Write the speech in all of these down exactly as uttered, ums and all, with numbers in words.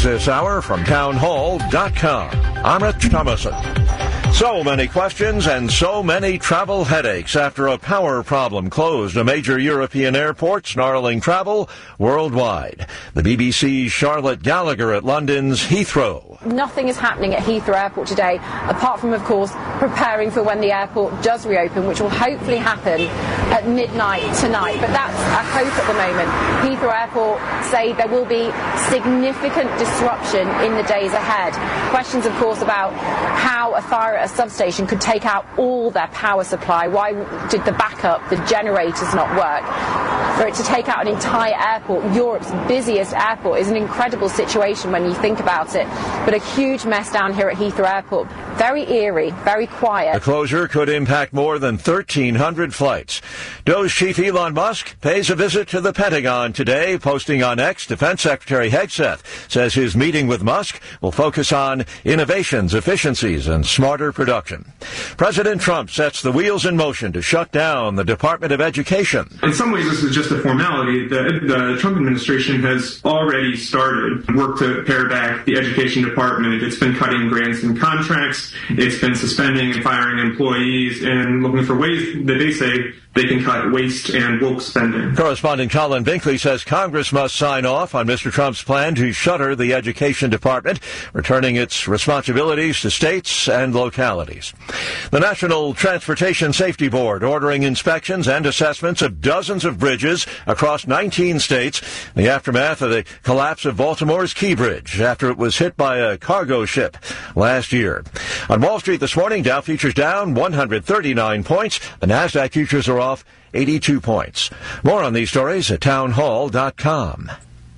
this hour from town hall dot com. I'm Rich Thomason. So many questions and so many travel headaches after a power problem closed a major European airport, snarling travel worldwide. The B B C's Charlotte Gallagher at London's Heathrow. Nothing is happening at Heathrow Airport today, apart from, of course, preparing for when the airport does reopen, which will hopefully happen at midnight tonight. But that's a hope at the moment. Heathrow Airport say there will be significant disruption in the days ahead. Questions, of course, about how a fire at a substation could take out all their power supply. Why did the backup, the generators, not work? For it to take out an entire airport, Europe's busiest airport, is an incredible situation when you think about it. But a huge mess down here at Heathrow Airport. Very eerie, very quiet. The closure could impact more than thirteen hundred flights. Doe's chief Elon Musk pays a visit to the Pentagon today. Posting on X, Defense Secretary Hegseth says his meeting with Musk will focus on innovations, efficiencies, and smarter production. President Trump sets the wheels in motion to shut down the Department of Education. In some ways, this is just a formality. The, the Trump administration has already started work to pare back the education department. It's been cutting grants and contracts. It's been suspending and firing employees and looking for ways that they say they can cut waste and woke spending. Correspondent Colin Binkley says Congress must sign off on Mister Trump's plan to shutter the Education Department, returning its responsibilities to states and localities. The National Transportation Safety Board ordering inspections and assessments of dozens of bridges across nineteen states in the aftermath of the collapse of Baltimore's Key Bridge after it was hit by a cargo ship last year. On Wall Street this morning, Dow futures down one hundred thirty-nine points. The NASDAQ futures are off eighty-two points. More on these stories at town hall dot com.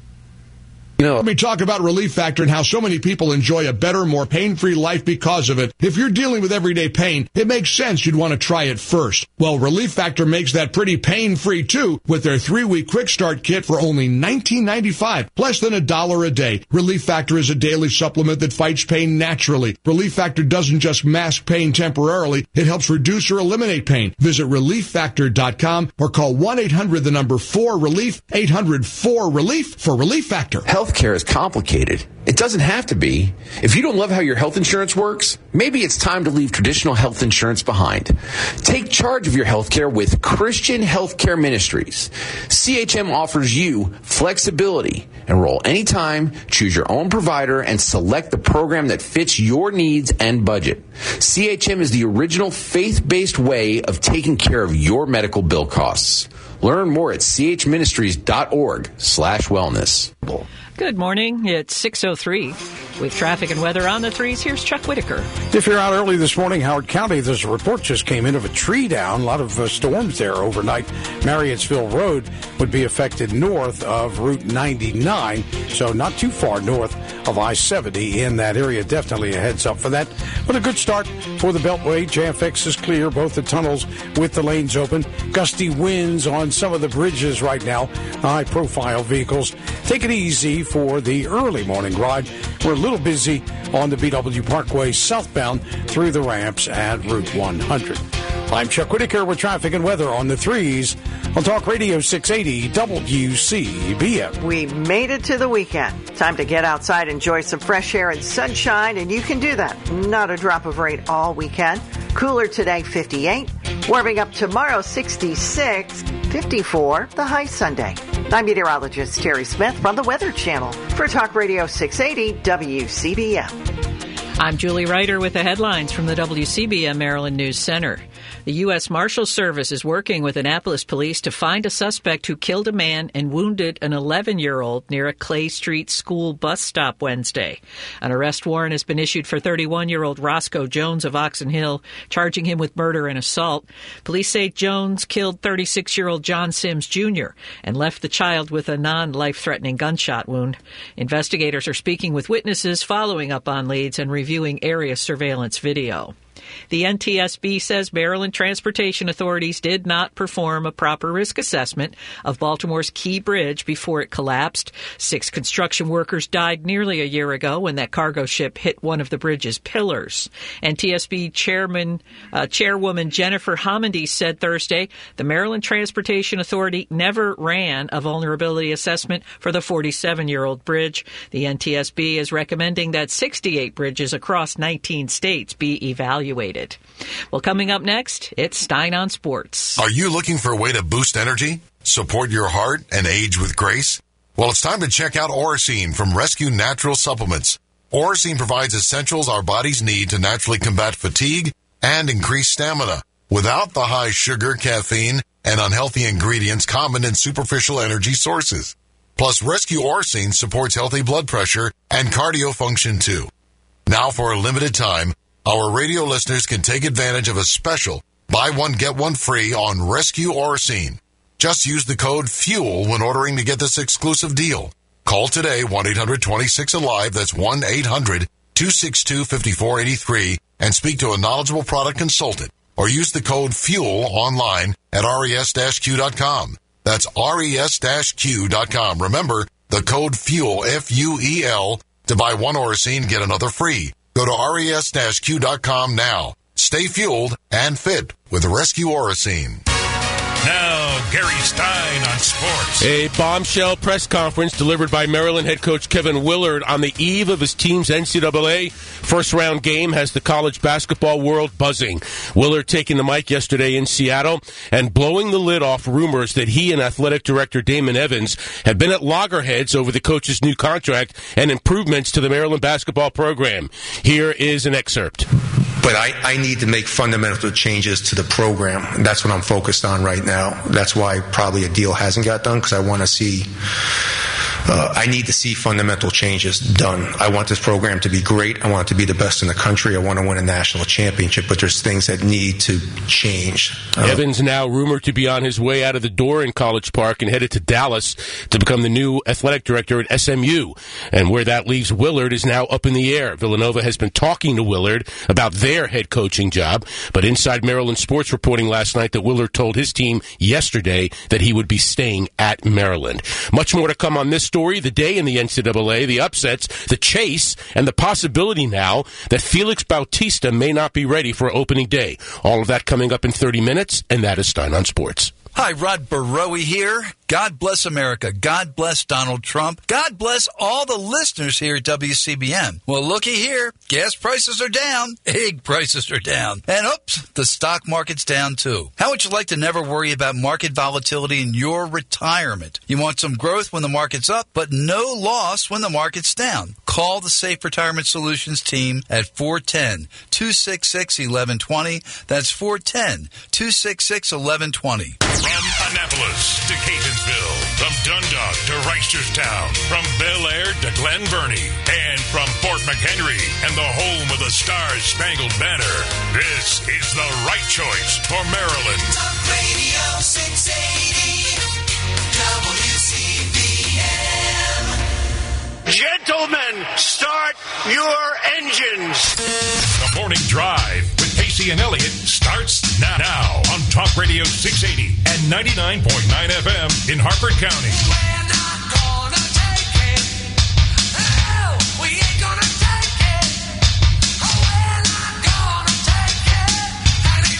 You know, let me talk about Relief Factor and how so many people enjoy a better, more pain-free life because of it. If you're dealing with everyday pain, it makes sense you'd want to try it first. Well, Relief Factor makes that pretty pain-free, too, with their three-week Quick Start Kit for only nineteen ninety-five, less than a dollar a day. Relief Factor is a daily supplement that fights pain naturally. Relief Factor doesn't just mask pain temporarily, it helps reduce or eliminate pain. Visit relief factor dot com or call one eight hundred the number four relief, eight hundred four relief for Relief Factor. Healthcare is complicated. It doesn't have to be. If you don't love how your health insurance works, maybe it's time to leave traditional health insurance behind. Take charge of your healthcare with Christian Healthcare Ministries. C H M offers you flexibility. Enroll anytime, choose your own provider, and select the program that fits your needs and budget. C H M is the original faith-based way of taking care of your medical bill costs. Learn more at chministries.org slash wellness. Good morning. It's six oh three. With traffic and weather on the threes, here's Chuck Whitaker. If you're out early this morning, Howard County, there's a report just came in of a tree down. A lot of uh, storms there overnight. Marriottsville Road would be affected north of Route ninety-nine, so not too far north of I seventy in that area. Definitely a heads up for that. But a good start for the Beltway. J F X is clear, both the tunnels with the lanes open. Gusty winds on some of the bridges right now. High-profile vehicles. Take it easy for the early morning ride. We're a little busy on the B W Parkway southbound through the ramps at Route one hundred. I'm Chuck Whitaker with traffic and weather on the threes on Talk Radio six eighty W C B M. We made it to the weekend. Time to get outside, enjoy some fresh air and sunshine, and you can do that. Not a drop of rain all weekend. Cooler today, fifty-eight. Warming up tomorrow, sixty-six. fifty-four, the high Sunday. I'm meteorologist Terry Smith from the Weather Channel for Talk Radio six eighty W C B M. I'm Julie Ryder with the headlines from the W C B M Maryland News Center. The U S Marshals Service is working with Annapolis police to find a suspect who killed a man and wounded an eleven-year-old near a Clay Street school bus stop Wednesday. An arrest warrant has been issued for thirty-one-year-old Roscoe Jones of Oxon Hill, charging him with murder and assault. Police say Jones killed thirty-six-year-old John Sims Junior and left the child with a non-life-threatening gunshot wound. Investigators are speaking with witnesses, following up on leads, and reviewing area surveillance video. The N T S B says Maryland transportation authorities did not perform a proper risk assessment of Baltimore's Key Bridge before it collapsed. Six construction workers died nearly a year ago when that cargo ship hit one of the bridge's pillars. N T S B Chairman, uh, Chairwoman Jennifer Homendy said Thursday the Maryland Transportation Authority never ran a vulnerability assessment for the forty-seven-year-old bridge. The N T S B is recommending that sixty-eight bridges across nineteen states be evaluated. Well, coming up next, it's Stein on Sports. Are you looking for a way to boost energy, support your heart, and age with grace? Well, it's time to check out Oracene from Rescue Natural Supplements. Oracene provides essentials our bodies need to naturally combat fatigue and increase stamina without the high sugar, caffeine, and unhealthy ingredients common in superficial energy sources. Plus, Rescue Oracene supports healthy blood pressure and cardio function too. Now, for a limited time, our radio listeners can take advantage of a special buy one, get one free on Rescue Oracene. Just use the code FUEL when ordering to get this exclusive deal. Call today, one eight hundred twenty-six alive, that's one eight hundred two six two five four eight three, and speak to a knowledgeable product consultant, or use the code FUEL online at res dash q dot com. That's res dash q dot com. Remember, the code FUEL, F U E L, to buy one Oracene, get another free. Go to res dash q dot com now. Stay fueled and fit with Rescue Oracene. Now, Gary Stein on sports. A bombshell press conference delivered by Maryland head coach Kevin Willard on the eve of his team's N C double A first-round game has the college basketball world buzzing. Willard taking the mic yesterday in Seattle and blowing the lid off rumors that he and athletic director Damon Evans have been at loggerheads over the coach's new contract and improvements to the Maryland basketball program. Here is an excerpt. But I, I need to make fundamental changes to the program. That's what I'm focused on right now. That's why probably a deal hasn't got done, because I want to see, uh, I need to see fundamental changes done. I want this program to be great. I want it to be the best in the country. I want to win a national championship, but there's things that need to change. Uh, Evans now rumored to be on his way out of the door in College Park and headed to Dallas to become the new athletic director at S M U. And where that leaves Willard is now up in the air. Villanova has been talking to Willard about their head coaching job, but Inside Maryland Sports reporting last night that Willard told his team yesterday that he would be staying at Maryland. Much more to come on this story, the day in the N C double A, the upsets, the chase, and the possibility now that Felix Bautista may not be ready for opening day. All of that coming up in thirty minutes, and that is Stein on Sports. Hi, Rod Barowie here. God bless America. God bless Donald Trump. God bless all the listeners here at W C B M. Well, looky here. Gas prices are down. Egg prices are down. And oops, the stock market's down too. How would you like to never worry about market volatility in your retirement? You want some growth when the market's up, but no loss when the market's down. Call the Safe Retirement Solutions team at four one zero, two six six, one one two zero. That's four one zero, two six six, one one two zero. From Annapolis to Catonsville, from Dundalk to Reisterstown, from Bel Air to Glen Burnie, and from Fort McHenry and the home of the Star-Spangled Banner, this is the right choice for Maryland. Talk Radio six eighty, W C B M. Gentlemen, start your engines. The Morning Drive with Casey and Elliott starts now, now on Talk Radio six eighty and ninety-nine point nine F M in Harford County. We're not gonna take it. Oh, we ain't gonna take it. Oh, we're not gonna take it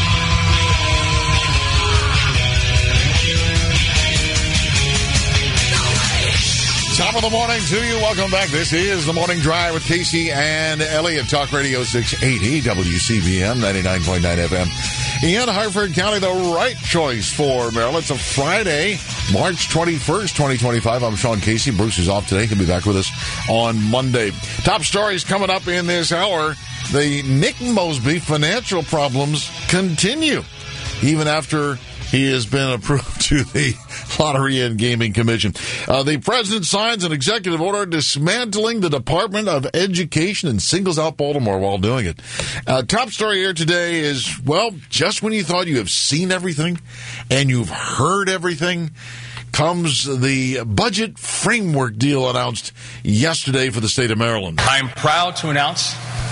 anymore. Top of the morning to you. Welcome back. This is the Morning Drive with Casey and Elliott. Talk Radio six eighty, W C B M, ninety-nine point nine F M. In Harford County, the right choice for Maryland. It's a Friday, March twenty-first, twenty twenty-five. I'm Sean Casey. Bruce is off today. He'll be back with us on Monday. Top stories coming up in this hour. The Nick Mosby financial problems continue, even after he has been approved to the Lottery and Gaming Commission. Uh, the president signs an executive order dismantling the Department of Education and singles out Baltimore while doing it. Uh, top story here today is, well, just when you thought you have seen everything and you've heard everything, comes the budget framework deal announced yesterday for the state of Maryland. I'm proud to announce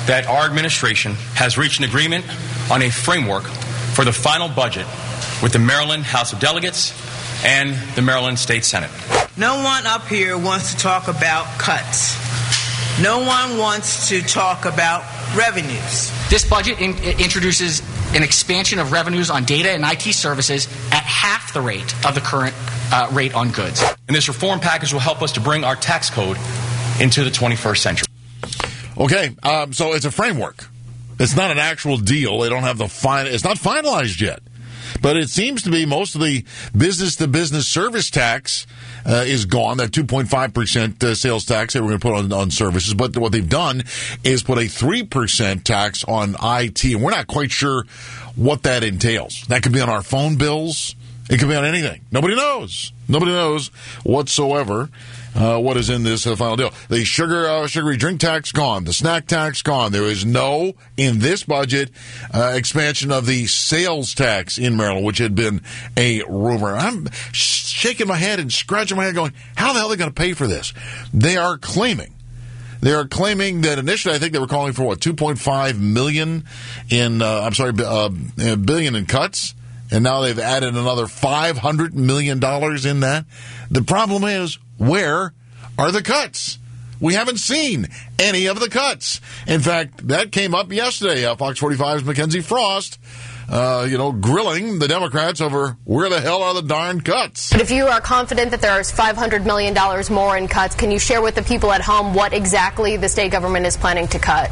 that our administration has reached an agreement on a framework for the final budget with the Maryland House of Delegates and the Maryland State Senate. No one up here wants to talk about cuts. No one wants to talk about revenues. This budget in- introduces an expansion of revenues on data and I T services at half the rate of the current uh, rate on goods. And this reform package will help us to bring our tax code into the twenty-first century. Okay, um, so it's a framework. It's not an actual deal. They don't have the fin- It's not finalized yet. But it seems to be most of the business-to-business service tax uh, is gone, that two point five percent uh, sales tax that we're going to put on, on services. But what they've done is put a three percent tax on I T, and we're not quite sure what that entails. That could be on our phone bills. It could be on anything. Nobody knows. Nobody knows whatsoever. Uh, what is in this uh, final deal? The sugar, uh, sugary drink tax gone. The snack tax gone. There is no, in this budget, uh, expansion of the sales tax in Maryland, which had been a rumor. I'm sh- shaking my head and scratching my head going, how the hell are they going to pay for this? They are claiming. They are claiming that initially, I think they were calling for, what, two point five million in, uh, I'm sorry, uh, a billion in cuts. And now they've added another five hundred million dollars in that. The problem is, where are the cuts? We haven't seen any of the cuts. In fact, that came up yesterday. Uh, Fox forty-five's Mackenzie Frost, uh, you know, grilling the Democrats over where the hell are the darn cuts. But if you are confident that there is five hundred million dollars more in cuts, can you share with the people at home what exactly the state government is planning to cut?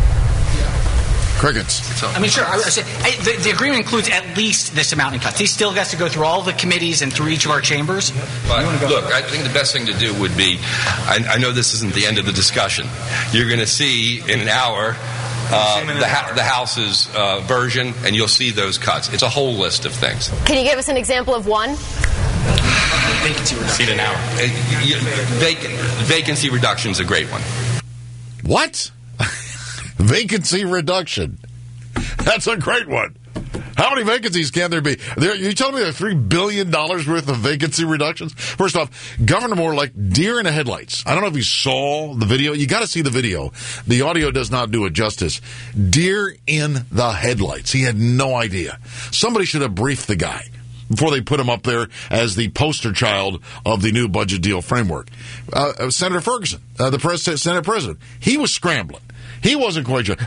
Crickets. I mean, sure. I, I said, I, the, the agreement includes at least this amount in cuts. He still has to go through all the committees and through each of our chambers. But look, I think the best thing to do would be, I, I know this isn't the end of the discussion. You're going to see in an hour uh, the, ha- the House's uh, version, and you'll see those cuts. It's a whole list of things. Can you give us an example of one? Vacancy reduction. See it in an hour. Uh, you, vac- vacancy reduction is a great one. What? Vacancy reduction. That's a great one. How many vacancies can there be? There, you telling me there are three billion dollars worth of vacancy reductions? First off, Governor Moore, like deer in the headlights. I don't know if you saw the video. You got to see the video. The audio does not do it justice. Deer in the headlights. He had no idea. Somebody should have briefed the guy before they put him up there as the poster child of the new budget deal framework. Uh, Senator Ferguson, uh, the pres- Senate president, he was scrambling. He wasn't quite sure.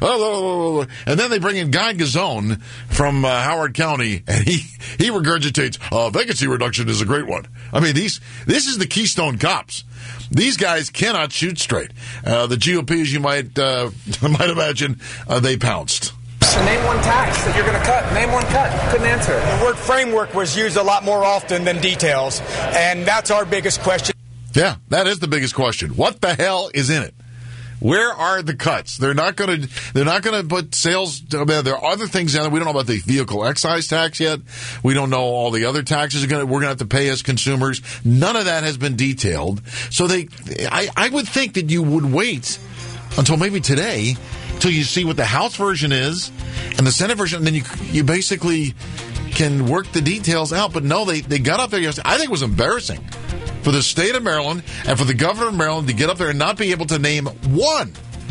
And then they bring in Guy Gazzone from uh, Howard County, and he, he regurgitates, uh, vacancy reduction is a great one. I mean, these this is the Keystone Cops. These guys cannot shoot straight. Uh, the G O P, as you might, uh, might imagine, uh, they pounced. So name one tax that you're going to cut. Name one cut. Couldn't answer it. The word framework was used a lot more often than details, and that's our biggest question. Yeah, that is the biggest question. What the hell is in it? Where are the cuts? They're not going to. They're not going to put sales. I mean, there are other things in there. We don't know about the vehicle excise tax yet. We don't know all the other taxes are going to, we're going to have to pay as consumers. None of that has been detailed. So they, I, I would think that you would wait until maybe today, till you see what the House version is and the Senate version, and then you you basically can work the details out. But no, they they got up there yesterday. I think it was embarrassing for the state of Maryland and for the governor of Maryland to get up there and not be able to name one,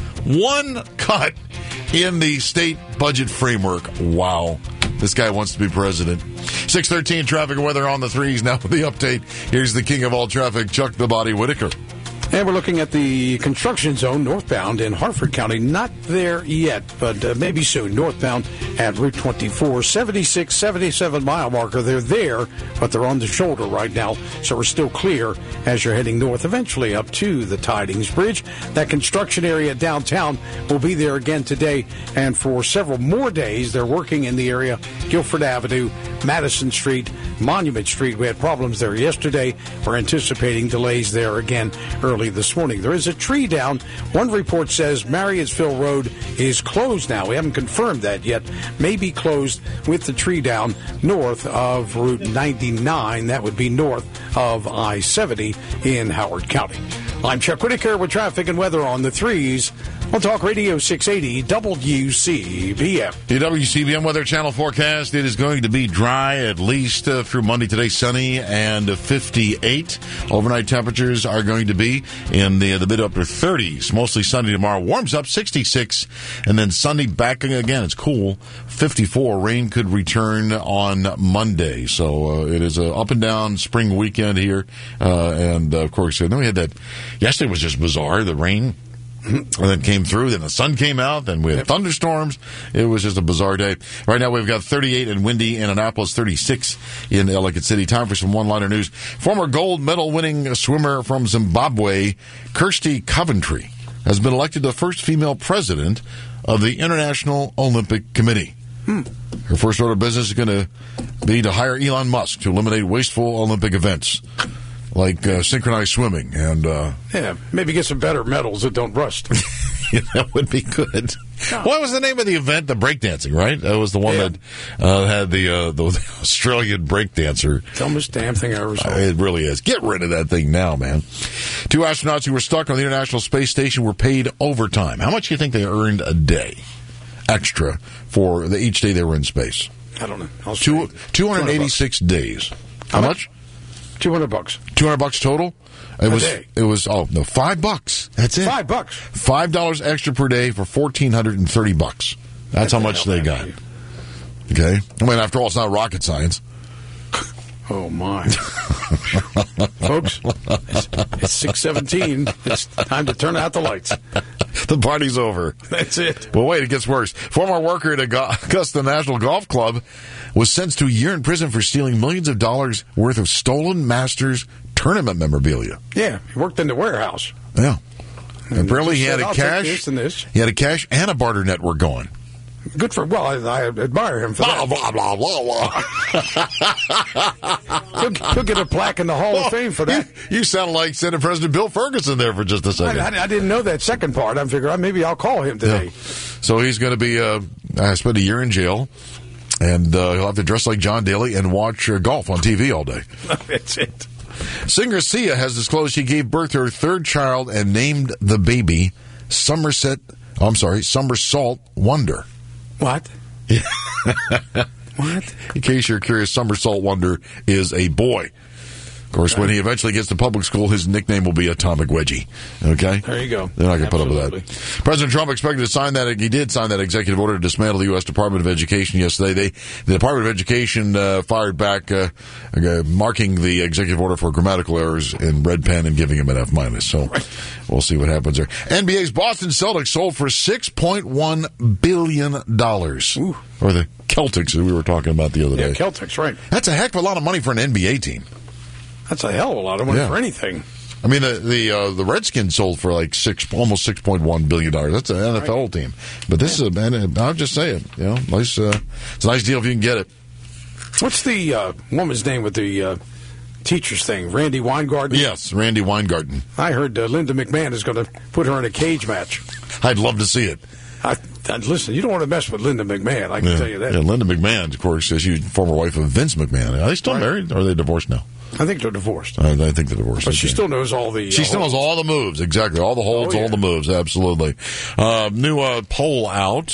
one cut in the state budget framework. Wow. This guy wants to be president. six thirteen traffic and weather on the threes. Now with the update, here's the king of all traffic, Chuck the Body Whitaker. And we're looking at the construction zone northbound in Harford County. Not there yet, but uh, maybe soon. Northbound at Route twenty-four, seventy-six, seventy-seven mile marker. They're there, but they're on the shoulder right now, so we're still clear as you're heading north, eventually up to the Tidings Bridge. That construction area downtown will be there again today, and for several more days, they're working in the area, Guilford Avenue, Madison Street, Monument Street. We had problems there yesterday. We're anticipating delays there again early this morning. There is a tree down. One report says Marriottsville Road is closed now. We haven't confirmed that yet. May be closed with the tree down north of Route ninety-nine. That would be north of I seventy in Howard County. I'm Chuck Whitaker with traffic and weather on the threes. On Talk Radio six eighty W C B M. The W C B M Weather Channel forecast, it is going to be dry at least uh, through Monday. Today, sunny and fifty-eight. Overnight temperatures are going to be in the, the mid-upper thirties. Mostly sunny tomorrow. Warms up sixty-six. And then Sunday back again. It's cool. fifty-four. Rain could return on Monday. So uh, it is an up and down spring weekend here. Uh, and, uh, of course, then we had that. Yesterday was just bizarre. The rain. And then came through, then the sun came out, then we had thunderstorms. It was just a bizarre day. Right now we've got thirty-eight and windy in Annapolis, thirty-six in Ellicott City. Time for some one-liner news. Former gold medal winning swimmer from Zimbabwe, Kirsty Coventry, has been elected the first female president of the International Olympic Committee. Hmm. Her first order of business is going to be to hire Elon Musk to eliminate wasteful Olympic events. Like uh, synchronized swimming and uh, yeah, maybe get some better medals that don't rust. Yeah, that would be good. Oh. What was the name of the event? The breakdancing, right? That was the one yeah. that uh, had the, uh, the Australian breakdancer. Dumbest damn thing I ever saw. Uh, it really is. Get rid of that thing now, man. Two astronauts who were stuck on the International Space Station were paid overtime. How much do you think they earned a day extra for the, each day they were in space? I don't know. I'll Two, two hundred eighty-six days. How, How much? Two hundred bucks. Two hundred bucks total. It a was. Day. It was. Oh no, five bucks. That's it. Five bucks. Five dollars extra per day for fourteen hundred and thirty bucks. That's, That's how much they got. Okay. I mean, after all, it's not rocket science. Oh my, folks! It's, it's six seventeen. It's time to turn out the lights. The party's over. That's it. Well, wait, it gets worse. Former worker at Augusta National Golf Club was sentenced to a year in prison for stealing millions of dollars worth of stolen Masters tournament memorabilia. Yeah, he worked in the warehouse. Yeah. And apparently, he had said, a I'll cash. Take this and this. He had a cash and a barter network going. Good for, well, I, I admire him for blah, that. Blah, blah, blah, blah. he'll, he'll get a plaque in the Hall well, of Fame for that. You, you sound like Senate President Bill Ferguson there for just a second. I, I, I didn't know that second part. I'm figuring maybe I'll call him today. Yeah. So he's going to be, uh, uh, spend a year in jail, and uh, he'll have to dress like John Daly and watch uh, golf on T V all day. That's it. Singer Sia has disclosed she gave birth to her third child and named the baby Somerset, oh, I'm sorry, Somersault Wonder. What? What? In case you're curious, Somersault Wonder is a boy. Of course, okay. When he eventually gets to public school, his nickname will be Atomic Wedgie. Okay? There you go. They're not going to put up Absolutely. with that. President Trump expected to sign that. He did sign that executive order to dismantle the U S Department of Education yesterday. They, the Department of Education uh, fired back, uh, uh, marking the executive order for grammatical errors in red pen and giving him an F minus. So right. We'll see what happens there. N B A's Boston Celtics sold for six point one billion dollars. Ooh. Or the Celtics that we were talking about the other yeah, day. Celtics, right. That's a heck of a lot of money for an N B A team. That's a hell of a lot of money yeah. for anything. I mean, the the, uh, the Redskins sold for like six, almost six point one billion dollars. That's an N F L right. team. But this yeah. is a, and I'll just say it, you know, nice. Uh, it's a nice deal if you can get it. What's the uh, woman's name with the uh, teachers thing? Randy Weingarten? Yes, Randy Weingarten. I heard uh, Linda McMahon is going to put her in a cage match. I'd love to see it. I, I, listen, you don't want to mess with Linda McMahon. I can yeah. tell you that. Yeah, Linda McMahon, of course, is she former wife of Vince McMahon. Are they still right. married, or are they divorced now? I think they're divorced. I, I think they're divorced. But she still knows all the... She uh, still knows all the moves, exactly. All the holds, oh, yeah. all the moves, absolutely. Uh, new uh, poll out.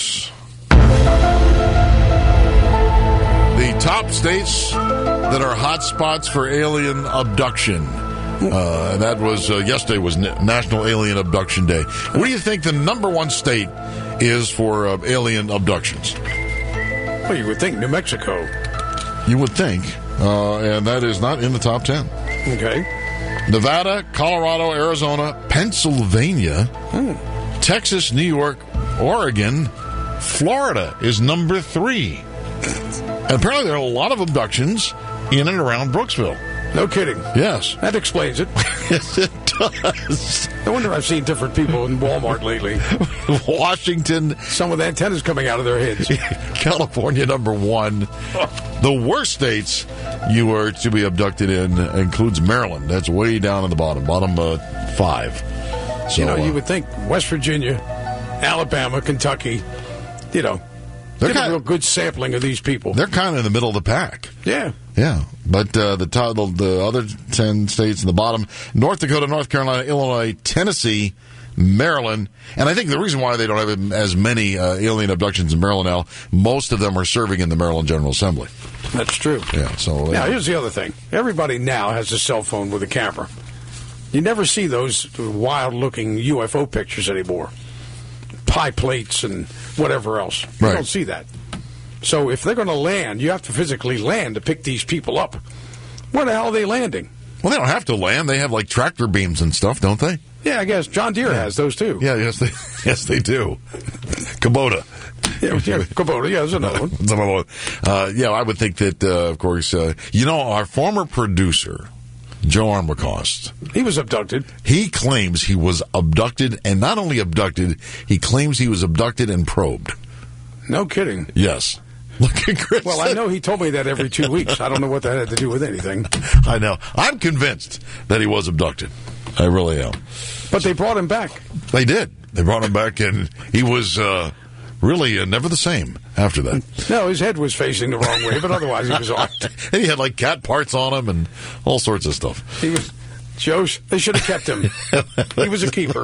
The top states that are hot spots for alien abduction. Uh, and that was, uh, yesterday was National Alien Abduction Day. What do you think the number one state is for uh, alien abductions? Well, you would think New Mexico. You would think. Uh, and that is not in the top ten. Okay. Nevada, Colorado, Arizona, Pennsylvania, hmm. Texas, New York, Oregon, Florida is number three. And apparently there are a lot of abductions in and around Brooksville. No kidding. Yes. That explains it. Yes, it does. No wonder I've seen different people in Walmart lately. Washington. Some with antennas coming out of their heads. California, number one. The worst states you were to be abducted in includes Maryland. That's way down at the bottom, bottom uh, five. So, you know, you uh, would think West Virginia, Alabama, Kentucky, you know, they're get kind a real good sampling of these people. They're kind of in the middle of the pack. Yeah. Yeah. But uh, the, top, the the other ten states in the bottom, North Dakota, North Carolina, Illinois, Tennessee, Maryland. And I think the reason why they don't have as many uh, alien abductions in Maryland now, most of them are serving in the Maryland General Assembly. That's true. Yeah. So uh, now, here's the other thing. Everybody now has a cell phone with a camera. You never see those wild-looking U F O pictures anymore. Pie plates and whatever else. You Right. don't see that. So if they're going to land, you have to physically land to pick these people up. Where the hell are they landing? Well, they don't have to land. They have like tractor beams and stuff, don't they? Yeah, I guess John Deere has those too. Yeah, yes, they yes they do. Kubota. Yeah, yeah, Kubota. Yeah, there's another one. Uh, yeah, I would think that, uh, of course, uh, you know, our former producer, Joe Armacost. He was abducted. He claims he was abducted, and not only abducted, he claims he was abducted and probed. No kidding. Yes. Look at Chris. Well, I know he told me that every two weeks. I don't know what that had to do with anything. I know. I'm convinced that he was abducted. I really am. But they brought him back. They did. They brought him back, and he was uh, really uh, never the same after that. No, his head was facing the wrong way, but otherwise he was all right. And he had like cat parts on him and all sorts of stuff. He was... Joe, they should have kept him. He was a keeper.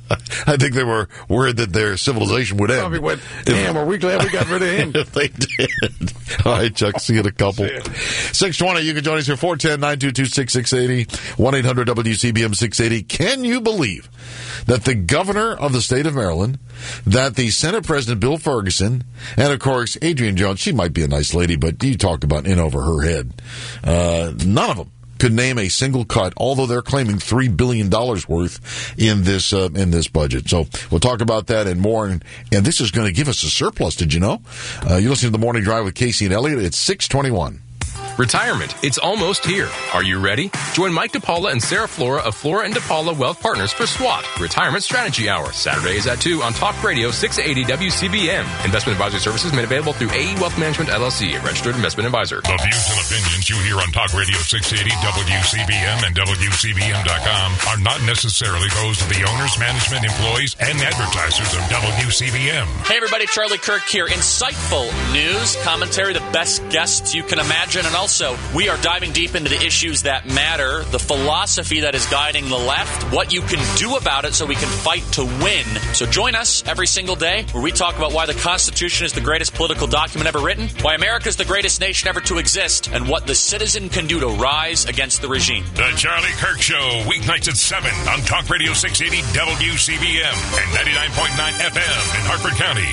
I think they were worried that their civilization would end. Probably went, damn, are we glad we got rid of him? They did. All right, Chuck, see you in a couple. six twenty, you can join us here, four one zero, nine two two, six six eight zero, one eight hundred W C B M six eighty. Can you believe that the governor of the state of Maryland, that the Senate President Bill Ferguson, and of course Adrienne Jones, she might be a nice lady, but you talk about in over her head, uh, none of them could name a single cut, although they're claiming three billion dollars worth in this uh, in this budget. So we'll talk about that and more. And, and this is going to give us a surplus, did you know? Uh, you listen to The Morning Drive with Casey and Elliott. It's six twenty-one. Retirement. It's almost here. Are you ready? Join Mike DePaula and Sarah Flora of Flora and DePaula Wealth Partners for SWAT, Retirement Strategy Hour. Saturdays at two on Talk Radio six eighty W C B M. Investment advisory services made available through A E Wealth Management, L L C, a registered investment advisor. The views and opinions you hear on Talk Radio six eighty W C B M and W C B M dot com are not necessarily those of the owners, management, employees, and advertisers of W C B M. Hey everybody, Charlie Kirk here. Insightful news, commentary, the best guests you can imagine, and also we are diving deep into the issues that matter, the philosophy that is guiding the left, what you can do about it so we can fight to win. So join us every single day where we talk about why the Constitution is the greatest political document ever written, why America is the greatest nation ever to exist, and what the citizen can do to rise against the regime. The Charlie Kirk Show, weeknights at seven on Talk Radio six eighty W C B M and ninety-nine point nine F M in Hartford County.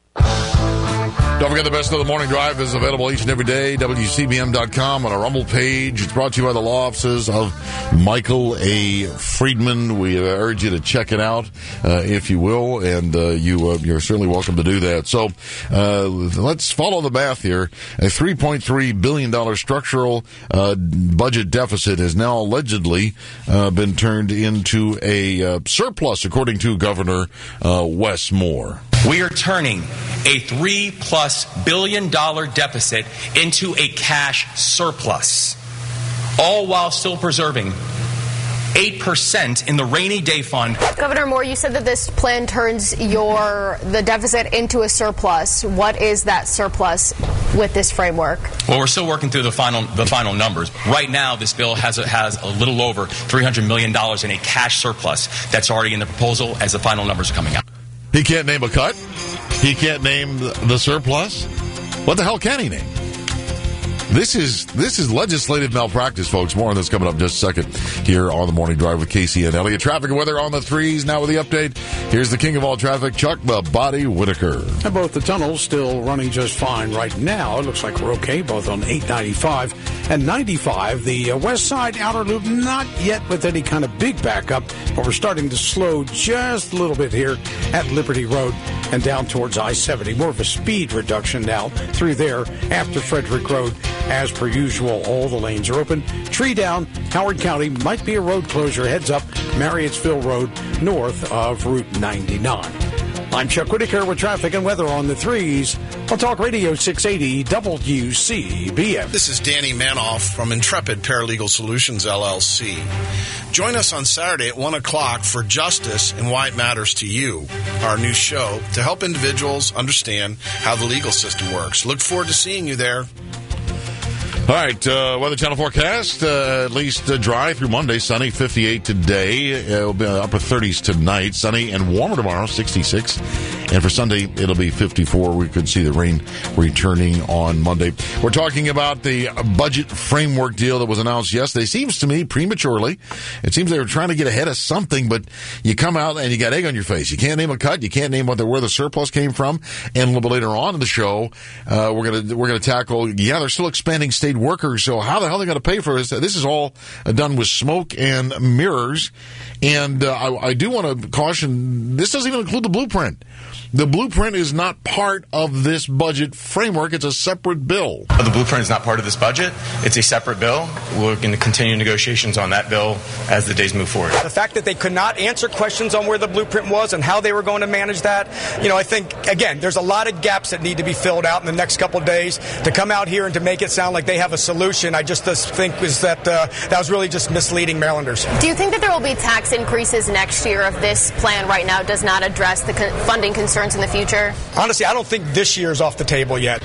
Don't forget the best of the morning drive is available each and every day, W C B M dot com on our Rumble page. It's brought to you by the law offices of Michael A. Friedman. We urge you to check it out, uh, if you will, and uh, you, uh, you're certainly welcome to do that. So uh, let's follow the math here. A three point three billion dollars structural uh, budget deficit has now allegedly uh, been turned into a uh, surplus, according to Governor uh, Wes Moore. We are turning a three plus billion dollar deficit into a cash surplus, all while still preserving eight percent in the rainy day fund. Governor Moore, you said that this plan turns your the deficit into a surplus. What is that surplus with this framework? Well, we're still working through the final the final numbers. Right now, this bill has a, has a little over three hundred million dollars in a cash surplus that's already in the proposal as the final numbers are coming out. He can't name a cut. He can't name the, the surplus. What the hell can he name? This is this is legislative malpractice, folks. More on this coming up in just a second here on the Morning Drive with Casey and Elliott. Traffic and weather on the threes. Now with the update, here's the king of all traffic, Chuck the Body Whitaker. And both the tunnels still running just fine right now. It looks like we're okay, both on eight ninety-five and ninety-five. The uh, west side outer loop, not yet with any kind of big backup, but we're starting to slow just a little bit here at Liberty Road and down towards I seventy. More of a speed reduction now through there after Frederick Road. As per usual, all the lanes are open. Tree down, Howard County, might be a road closure. Heads up, Marriottsville Road, north of Route ninety-nine. I'm Chuck Whitaker with traffic and weather on the threes on Talk Radio six eighty W C B M. This is Danny Manoff from Intrepid Paralegal Solutions, L L C. Join us on Saturday at one o'clock for Justice and Why It Matters to You, our new show to help individuals understand how the legal system works. Look forward to seeing you there. All right, uh, Weather Channel forecast, uh, at least uh, dry through Monday, sunny, fifty-eight today. It'll be upper thirties tonight, sunny and warmer tomorrow, sixty-six. And for Sunday, it'll be fifty-four. We could see the rain returning on Monday. We're talking about the budget framework deal that was announced yesterday. Seems to me prematurely. It seems they were trying to get ahead of something, but you come out and you got egg on your face. You can't name a cut. You can't name what the, where the surplus came from. And a little bit later on in the show, uh, we're gonna we're gonna tackle. Yeah, they're still expanding state workers. So how the hell are they going to pay for this? This is all done with smoke and mirrors. And uh, I, I do want to caution, this doesn't even include the blueprint. The blueprint is not part of this budget framework. It's a separate bill. The blueprint is not part of this budget. It's a separate bill. We're going to continue negotiations on that bill as the days move forward. The fact that they could not answer questions on where the blueprint was and how they were going to manage that, you know, I think, again, there's a lot of gaps that need to be filled out in the next couple of days. To come out here and to make it sound like they have a solution, I just think was that uh, that was really just misleading Marylanders. Do you think that there will be tax increases next year if this plan right now does not address the con- funding concerns in the future? Honestly, I don't think this year's off the table yet.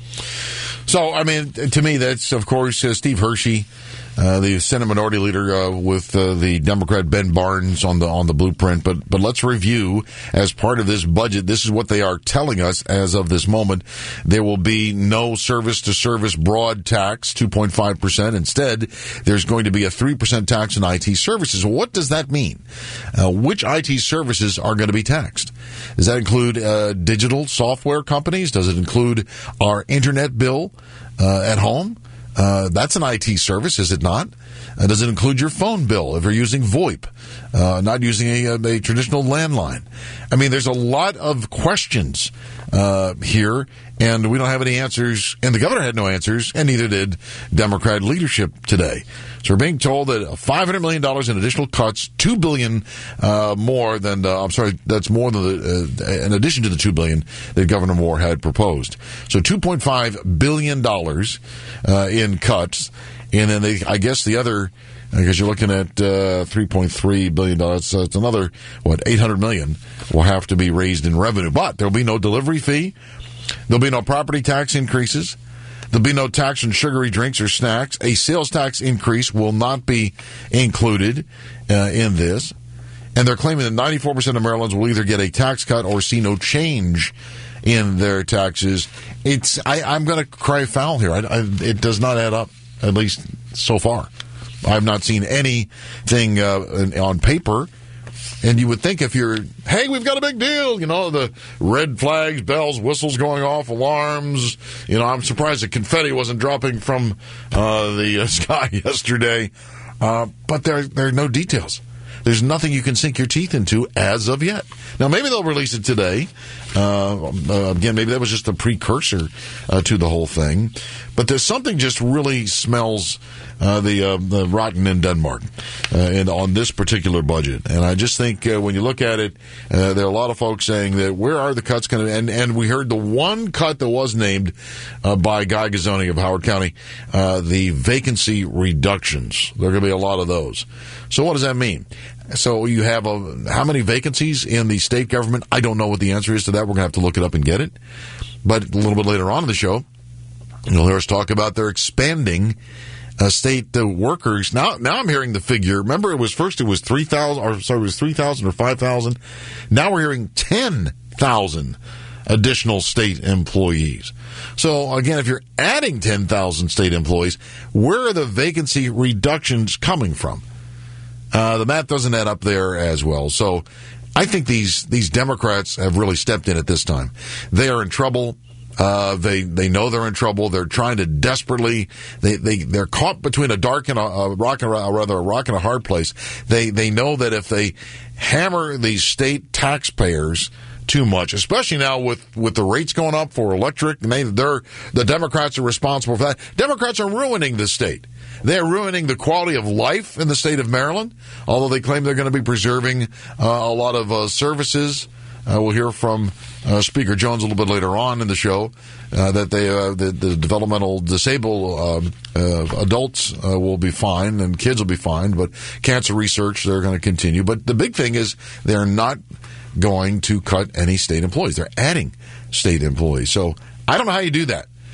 So, I mean, to me, that's, of course, uh, Steve Hershey, uh, the Senate Minority Leader, uh, with uh, the Democrat Ben Barnes on the on the blueprint. But but let's review, as part of this budget, this is what they are telling us as of this moment. There will be no service-to-service broad tax, two point five percent. Instead, there's going to be a three percent tax on I T services. What does that mean? Uh, which I T services are going to be taxed? Does that include uh, digital software companies? Does it include our internet bill uh, at home? Uh, that's an I T service, is it not? Uh, does it include your phone bill if you're using VoIP, uh, not using a, a traditional landline? I mean, there's a lot of questions uh, here, and we don't have any answers, and the governor had no answers, and neither did Democrat leadership today. So we're being told that five hundred million dollars in additional cuts, two billion dollars uh, more than, uh, I'm sorry, that's more than the, uh, in addition to the two billion dollars that Governor Moore had proposed. So two point five billion dollars uh, in cuts, and then they, I guess the other, because you're looking at uh, three point three billion dollars, so it's another, what, eight hundred million dollars will have to be raised in revenue. But there'll be no delivery fee. There'll be no property tax increases. There'll be no tax on sugary drinks or snacks. A sales tax increase will not be included uh, in this. And they're claiming that ninety-four percent of Marylanders will either get a tax cut or see no change in their taxes. It's I, I'm going to cry foul here. I, I, it does not add up, at least so far. I've not seen anything uh, on paper. And you would think if you're, hey, we've got a big deal, you know, the red flags, bells, whistles going off, alarms. You know, I'm surprised the confetti wasn't dropping from uh, the uh, sky yesterday. Uh, but there, there are no details. There's nothing you can sink your teeth into as of yet. Now, maybe they'll release it today. Uh, uh, again, maybe that was just a precursor uh, to the whole thing. But there's something just really smells uh, the uh, the rotten in Denmark uh, and on this particular budget. And I just think uh, when you look at it, uh, there are a lot of folks saying that where are the cuts going to and and we heard the one cut that was named uh, by Guy Gazzone of Howard County, uh, the vacancy reductions. There are going to be a lot of those. So what does that mean? So you have a, how many vacancies in the state government? I don't know what the answer is to that. We're going to have to look it up and get it. But a little bit later on in the show, you'll hear us talk about they're expanding uh, state uh, workers. Now, now I'm hearing the figure. Remember, it was first it was three thousand, or sorry, it was three thousand or five thousand. Now we're hearing ten thousand additional state employees. So again, if you're adding ten thousand state employees, where are the vacancy reductions coming from? Uh, the math doesn't add up there as well. So I think these these Democrats have really stepped in at this time. They are in trouble. Uh, they they know they're in trouble. They're trying to desperately. They they they're caught between a dark and a, a rock and a, rather a rock and a hard place. They they know that if they hammer these state taxpayers too much, especially now with, with the rates going up for electric, and they, they're the Democrats are responsible for that. Democrats are ruining the state. They're ruining the quality of life in the state of Maryland, although they claim they're going to be preserving uh, a lot of uh, services. Uh, we'll hear from uh, Speaker Jones a little bit later on in the show uh, that they uh, the, the developmental disabled um, uh, adults uh, will be fine and kids will be fine, but cancer research, they're going to continue. But the big thing is they're not going to cut any state employees. They're adding state employees. So I don't know how you do that.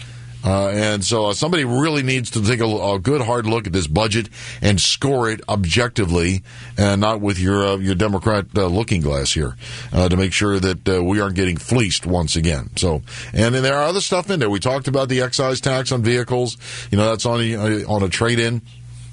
Uh, and so uh, somebody really needs to take a, a good hard look at this budget and score it objectively, and not with your uh, your Democrat uh, looking glass here, uh, to make sure that uh, we aren't getting fleeced once again. So, and then there are other stuff in there. We talked about the excise tax on vehicles. You know, that's on a, on a trade-in.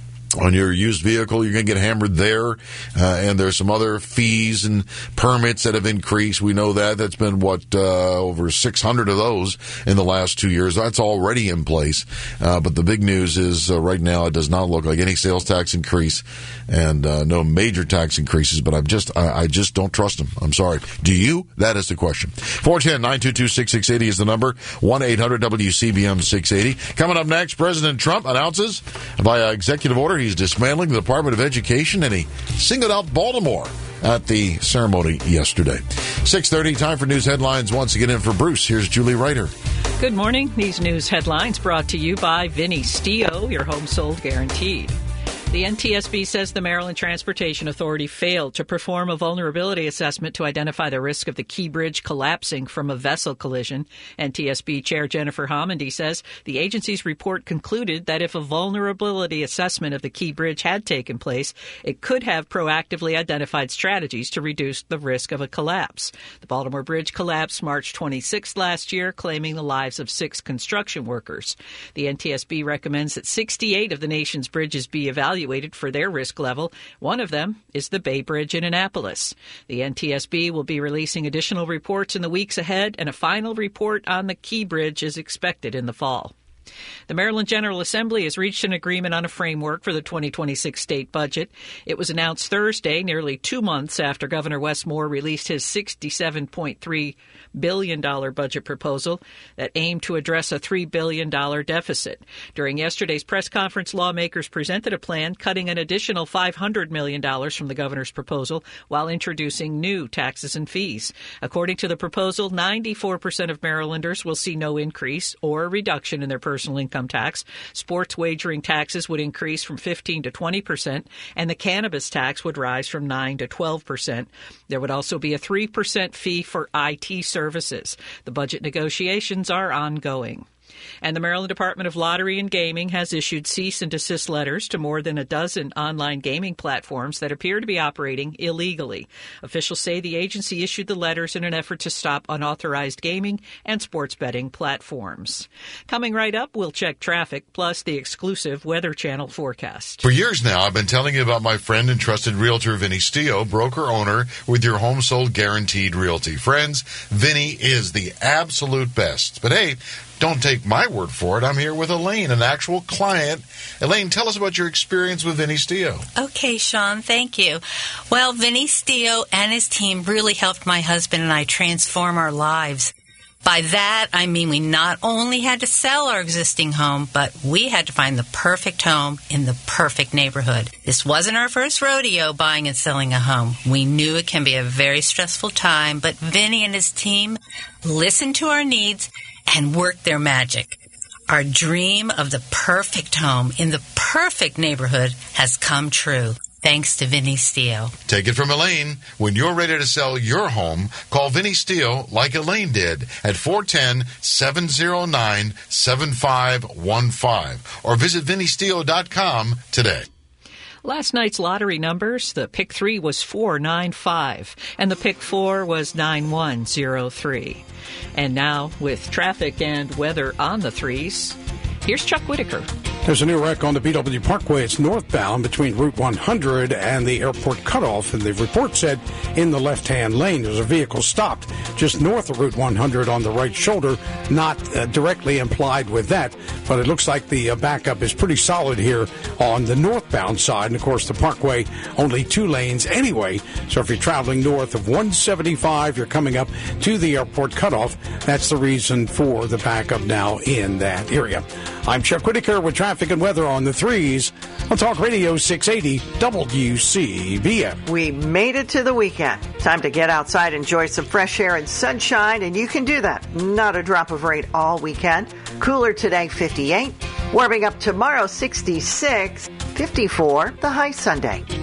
On your used vehicle, you're going to get hammered there. Uh, and there's some other fees and permits that have increased. We know that. That's been, what, uh, over six hundred of those in the last two years. That's already in place. Uh, but the big news is uh, right now it does not look like any sales tax increase and uh, no major tax increases. But I'm just, I, I just don't trust them. I'm sorry. Do you? That is the question. four one zero, nine two two, six six eight zero is the number. one eight hundred W C B M six eighty. Coming up next, President Trump announces via executive order he's dismantling the Department of Education, and he singled out Baltimore at the ceremony yesterday. six thirty, time for news headlines. Once again, in for Bruce, here's Julie Ryder. Good morning. These news headlines brought to you by Vinny Stio, your home sold guaranteed. The N T S B says the Maryland Transportation Authority failed to perform a vulnerability assessment to identify the risk of the Key Bridge collapsing from a vessel collision. N T S B Chair Jennifer Homendy says the agency's report concluded that if a vulnerability assessment of the Key Bridge had taken place, it could have proactively identified strategies to reduce the risk of a collapse. The Baltimore Bridge collapsed March twenty-sixth last year, claiming the lives of six construction workers. The N T S B recommends that sixty-eight of the nation's bridges be evaluated for their risk level. One of them is the Bay Bridge in Annapolis. The N T S B will be releasing additional reports in the weeks ahead, and a final report on the Key Bridge is expected in the fall. The Maryland General Assembly has reached an agreement on a framework for the twenty twenty-six state budget. It was announced Thursday, nearly two months after Governor Wes Moore released his sixty-seven point three billion dollars budget proposal that aimed to address a three billion dollars deficit. During yesterday's press conference, lawmakers presented a plan cutting an additional five hundred million dollars from the governor's proposal while introducing new taxes and fees. According to the proposal, ninety-four percent of Marylanders will see no increase or a reduction in their personal income tax. Sports wagering taxes would increase from fifteen to twenty percent, and the cannabis tax would rise from nine to twelve percent. There would also be a three percent fee for I T services. The budget negotiations are ongoing. And the Maryland Department of Lottery and Gaming has issued cease and desist letters to more than a dozen online gaming platforms that appear to be operating illegally. Officials say the agency issued the letters in an effort to stop unauthorized gaming and sports betting platforms. Coming right up, we'll check traffic, plus the exclusive Weather Channel forecast. For years now, I've been telling you about my friend and trusted realtor, Vinny Stio, broker-owner with your home sold guaranteed realty. Friends, Vinny is the absolute best. But hey, don't take my word for it. I'm here with Elaine, an actual client. Elaine, tell us about your experience with Vinny Stio. Okay, Sean, thank you. Well, Vinny Stio and his team really helped my husband and I transform our lives. By that, I mean we not only had to sell our existing home, but we had to find the perfect home in the perfect neighborhood. This wasn't our first rodeo buying and selling a home. We knew it can be a very stressful time, but Vinny and his team listened to our needs and worked their magic. Our dream of the perfect home in the perfect neighborhood has come true, thanks to Vinny Stio. Take it from Elaine. When you're ready to sell your home, call Vinny Stio like Elaine did at four one zero, seven zero nine, seven five one five or visit vinny stio dot com today. Last night's lottery numbers, the pick three was four nine five, and the pick four was nine one zero three. And now, with traffic and weather on the threes, here's Chuck Whitaker. There's a new wreck on the B W Parkway. It's northbound between Route one hundred and the airport cutoff. And the report said in the left-hand lane, there's a vehicle stopped just north of Route one hundred on the right shoulder, not uh, directly implied with that. But it looks like the uh, backup is pretty solid here on the northbound side. And, of course, the Parkway, only two lanes anyway. So if you're traveling north of one seventy-five, you're coming up to the airport cutoff. That's the reason for the backup now in that area. I'm Chuck Whitaker with traffic and weather on the threes on Talk Radio six eighty W C B M. We made it to the weekend. Time to get outside, enjoy some fresh air and sunshine, and you can do that. Not a drop of rain all weekend. Cooler today, fifty-eight. Warming up tomorrow, sixty-six. fifty-four, the high Sunday.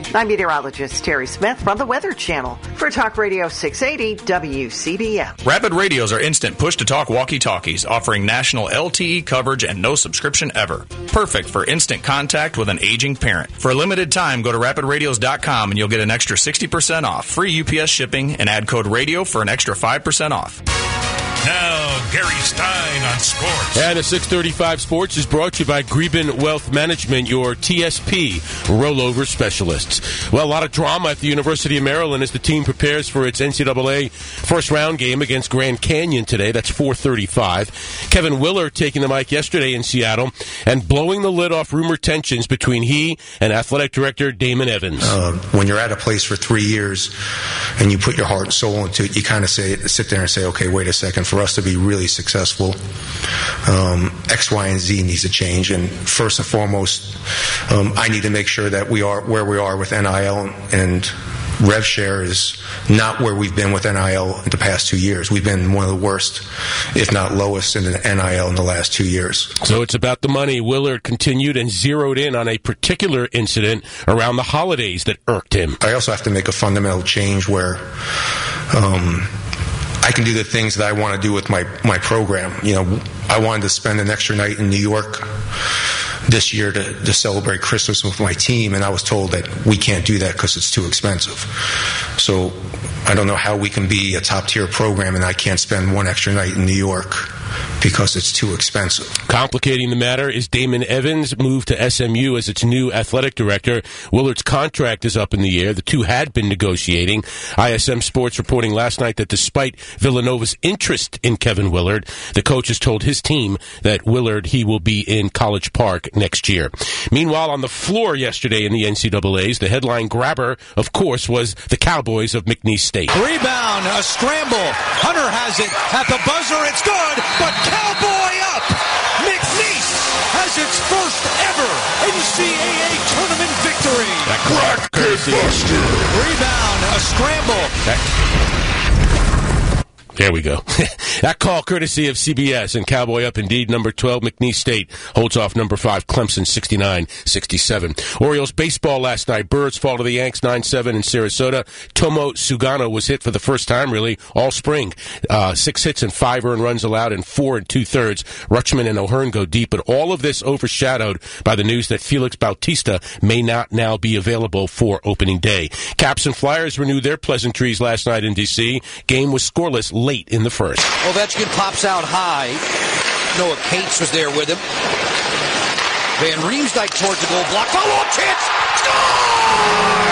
I'm meteorologist Terry Smith from the Weather Channel for Talk Radio six eighty W C B M. Rapid radios are instant push-to-talk walkie-talkies offering national L T E coverage and no subscription ever. Perfect for instant contact with an aging parent. For a limited time, go to rapid radios dot com and you'll get an extra sixty percent off, free U P S shipping, and add code radio for an extra five percent off. Now, Gary Stein on sports. And a six thirty-five Sports is brought to you by Greben Wealth Management, your T S P rollover specialists. Well, a lot of drama at the University of Maryland as the team prepares for its N C double A first round game against Grand Canyon today. That's four thirty-five. Kevin Willard taking the mic yesterday in Seattle and blowing the lid off rumor tensions between he and athletic director Damon Evans. Uh, when you're at a place for three years and you put your heart and soul into it, you kind of say, sit there and say, okay, wait a second. For us to be really successful, um, X, Y, and Z needs to change. And first and foremost, um, I need to make sure that we are where we are with N I L, and rev share is not where we've been with N I L in the past two years. We've been one of the worst, if not lowest, in the N I L in the last two years. So it's about the money. Willard continued and zeroed in on a particular incident around the holidays that irked him. I also have to make a fundamental change where um, I can do the things that I want to do with my, my program. You know, I wanted to spend an extra night in New York this year to, to celebrate Christmas with my team, and I was told that we can't do that because it's too expensive. So I don't know how we can be a top-tier program and I can't spend one extra night in New York because it's too expensive. Complicating the matter is Damon Evans' move to S M U as its new athletic director. Willard's contract is up in the air. The two had been negotiating. I S M Sports reporting last night that despite Villanova's interest in Kevin Willard, the coach has told his team that Willard, he will be in College Park next year. Meanwhile, on the floor yesterday in the N C double A's, the headline grabber, of course, was the Cowboys of McNeese State. Rebound, a scramble. Hunter has it at the buzzer. It's good, but Cowboy up. McNeese has its first ever N C double A tournament victory. That clock courtesy. Rebound, a scramble. That- There we go. That call courtesy of C B S, and Cowboy up indeed. Number twelve, McNeese State holds off number five, Clemson, sixty-nine sixty-seven. Orioles baseball last night. Birds fall to the Yanks nine seven in Sarasota. Tomo Sugano was hit for the first time, really, all spring. Uh, six hits and five earned runs allowed and four and two-thirds. Rutschman and O'Hearn go deep, but all of this overshadowed by the news that Felix Bautista may not now be available for opening day. Caps and Flyers renewed their pleasantries last night in D C. Game was scoreless late in the first. Ovechkin pops out high. Noah Cates was there with him. Van Riemsdyk towards the goal block. Follow-up chance! Score!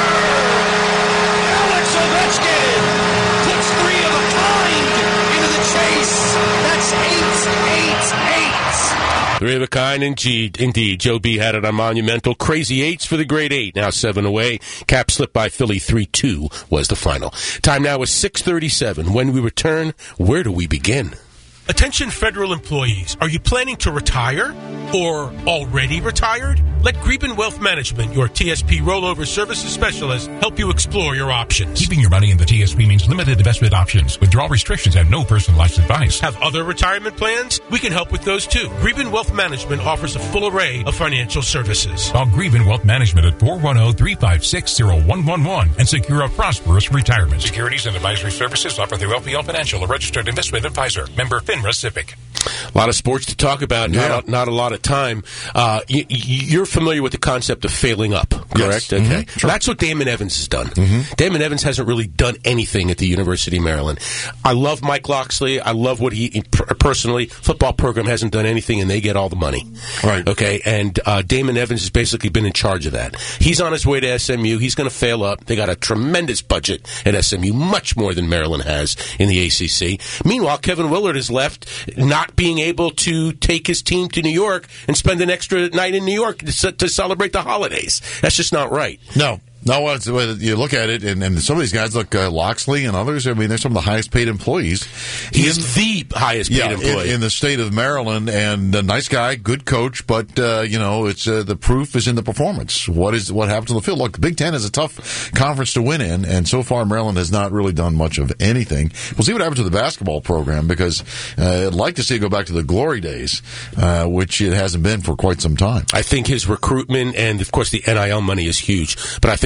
Alex Ovechkin puts three of a kind into the chase. That's eight, eight, eight. Three of a kind, indeed. Indeed. Joe B had it on monumental. Crazy eights for the grade eight. Now seven away. Cap slipped by Philly three two was the final. Time now is six thirty-seven. When we return, where do we begin? Attention federal employees. Are you planning to retire or already retired? Let Greben Wealth Management, your T S P rollover services specialist, help you explore your options. Keeping your money in the T S P means limited investment options, withdrawal restrictions, and no personalized advice. Have other retirement plans? We can help with those too. Greben Wealth Management offers a full array of financial services. Call Greben Wealth Management at four one zero, three five six, zero one one one and secure a prosperous retirement. Securities and advisory services offered through L P L Financial, a registered investment advisor. Member FINRA SIPC. A lot of sports to talk about, yeah. not, a, not a lot of time. Uh, y- you're familiar with the concept of failing up, correct? Yes. Okay. Mm-hmm. Sure. That's what Damon Evans has done. Mm-hmm. Damon Evans hasn't really done anything at the University of Maryland. I love Mike Loxley. I love what he, personally, football program hasn't done anything and they get all the money. Right. Okay. And uh, Damon Evans has basically been in charge of that. He's on his way to S M U. He's going to fail up. They got a tremendous budget at S M U, much more than Maryland has in the A C C. Meanwhile, Kevin Willard is left not being able to take his team to New York and spend an extra night in New York to, to celebrate the holidays. That's just not right. No. No, it's, you look at it, and, and some of these guys, look, uh, Loxley and others, I mean, they're some of the highest paid employees. He's in, the highest paid yeah, employee. In, in the state of Maryland, and a nice guy, good coach, but, uh, you know, it's uh, the proof is in the performance. What is what happens on the field? Look, the Big Ten is a tough conference to win in, and so far Maryland has not really done much of anything. We'll see what happens to the basketball program, because uh, I'd like to see it go back to the glory days, uh, which it hasn't been for quite some time. I think his recruitment and, of course, the N I L money is huge, but I think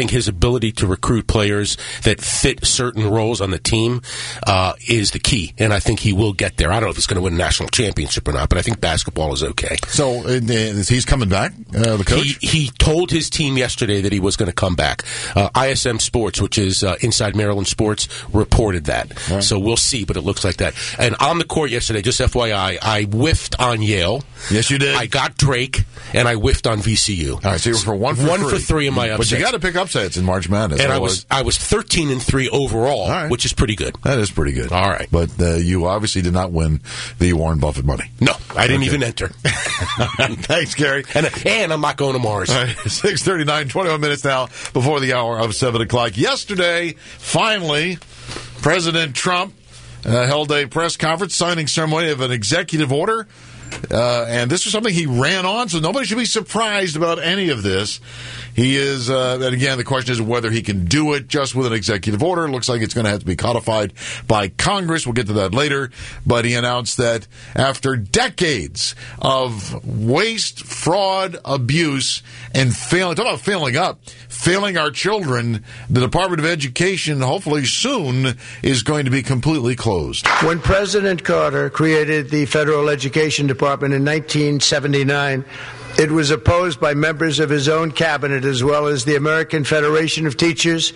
think his ability to recruit players that fit certain roles on the team uh, is the key, and I think he will get there. I don't know if he's going to win a national championship or not, but I think basketball is okay. So uh, is he's coming back, uh, the coach? He, he told his team yesterday that he was going to come back. Uh, I S M Sports, which is uh, Inside Maryland Sports, reported that. Right. So we'll see, but it looks like that. And on the court yesterday, just F Y I, I whiffed on Yale. Yes, you did. I got Drake, and I whiffed on V C U. All right, so you were for one for one three. for three in my upset. But you got to pick upsets in March Madness. And I was I was thirteen and three overall, right. which is pretty good. That is pretty good. All right, but uh, you obviously did not win the Warren Buffett money. No, I didn't okay. even enter. Thanks, Gary. And, and I'm not going to Mars. All right, six thirty-nine, twenty-one minutes now before the hour of seven o'clock. Yesterday, finally, President Trump uh, held a press conference signing ceremony of an executive order. Uh, and this was something he ran on, so nobody should be surprised about any of this. He is, uh, and again, the question is whether he can do it just with an executive order. It looks like it's going to have to be codified by Congress. We'll get to that later. But he announced that after decades of waste, fraud, abuse, and failing, talk about failing up, failing our children, the Department of Education, hopefully soon, is going to be completely closed. When President Carter created the Federal Education Department in nineteen seventy-nine, it was opposed by members of his own cabinet as well as the American Federation of Teachers,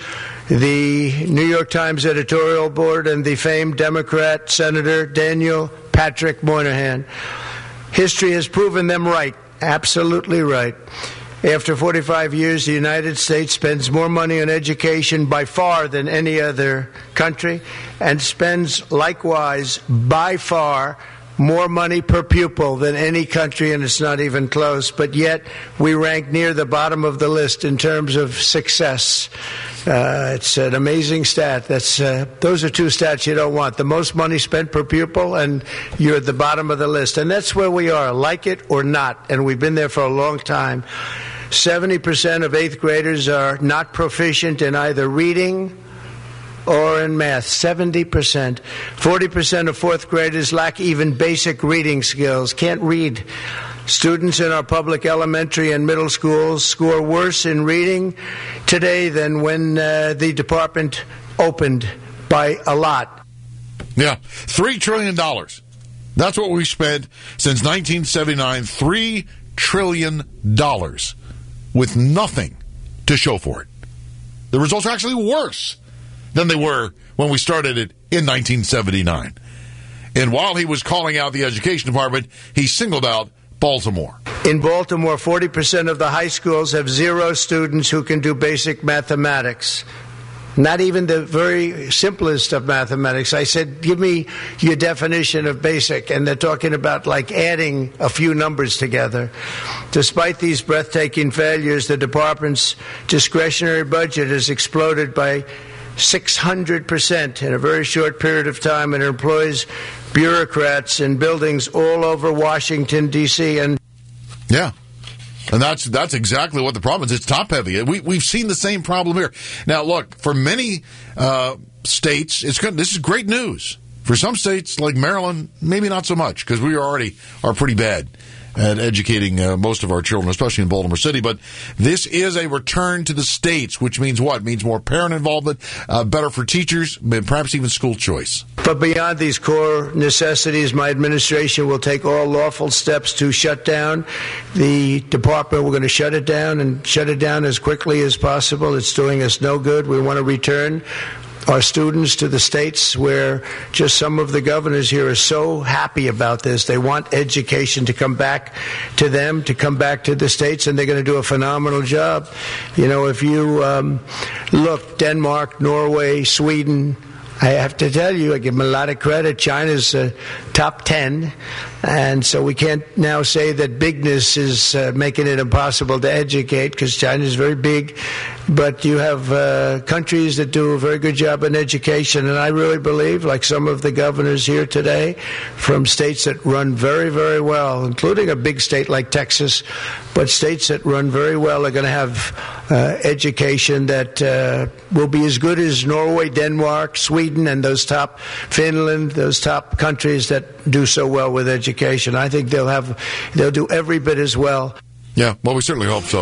the New York Times editorial board, and the famed Democrat Senator Daniel Patrick Moynihan. History has proven them right, absolutely right. After forty-five years, the United States spends more money on education by far than any other country, and spends likewise by far more money per pupil than any country, and it's not even close. But yet, we rank near the bottom of the list in terms of success. Uh, it's an amazing stat. That's uh, those are two stats you don't want. The most money spent per pupil, and you're at the bottom of the list. And that's where we are, like it or not. And we've been there for a long time. seventy percent of eighth graders are not proficient in either reading or in math, seventy percent. forty percent of fourth graders lack even basic reading skills, can't read. Students in our public elementary and middle schools score worse in reading today than when uh, the department opened, by a lot. Yeah, three trillion dollars. That's what we spent since nineteen seventy-nine, three trillion dollars, with nothing to show for it. The results are actually worse than they were when we started it in nineteen seventy-nine. And while he was calling out the education department, he singled out Baltimore. In Baltimore, forty percent of the high schools have zero students who can do basic mathematics. Not even the very simplest of mathematics. I said, give me your definition of basic. And they're talking about like adding a few numbers together. Despite these breathtaking failures, the department's discretionary budget has exploded by six hundred percent in a very short period of time, and it employs bureaucrats in buildings all over Washington, D C And yeah. And that's that's exactly what the problem is. It's top heavy. We we've seen the same problem here. Now, look, for many uh, states, it's good. This is great news. For some states like Maryland, maybe not so much, because we already are pretty bad at educating uh, most of our children, especially in Baltimore City. But this is a return to the states, which means what? It means more parent involvement, uh, better for teachers, perhaps even school choice. But beyond these core necessities, my administration will take all lawful steps to shut down the department. We're going to shut it down and shut it down as quickly as possible. It's doing us no good. We want to return our students to the states where just some of the governors here are so happy about this. They want education to come back to them, to come back to the states, and they're going to do a phenomenal job. You know, if you um, look, Denmark, Norway, Sweden, I have to tell you, I give them a lot of credit. China's uh, top ten, and so we can't now say that bigness is uh, making it impossible to educate, because China's very big. But you have uh, countries that do a very good job in education, and I really believe, like some of the governors here today, from states that run very, very well, including a big state like Texas, but states that run very well are going to have uh, education that uh, will be as good as Norway, Denmark, Sweden, and those top, Finland, those top countries that do so well with education. I think they'll have, they'll do every bit as well. Yeah, well, we certainly hope so.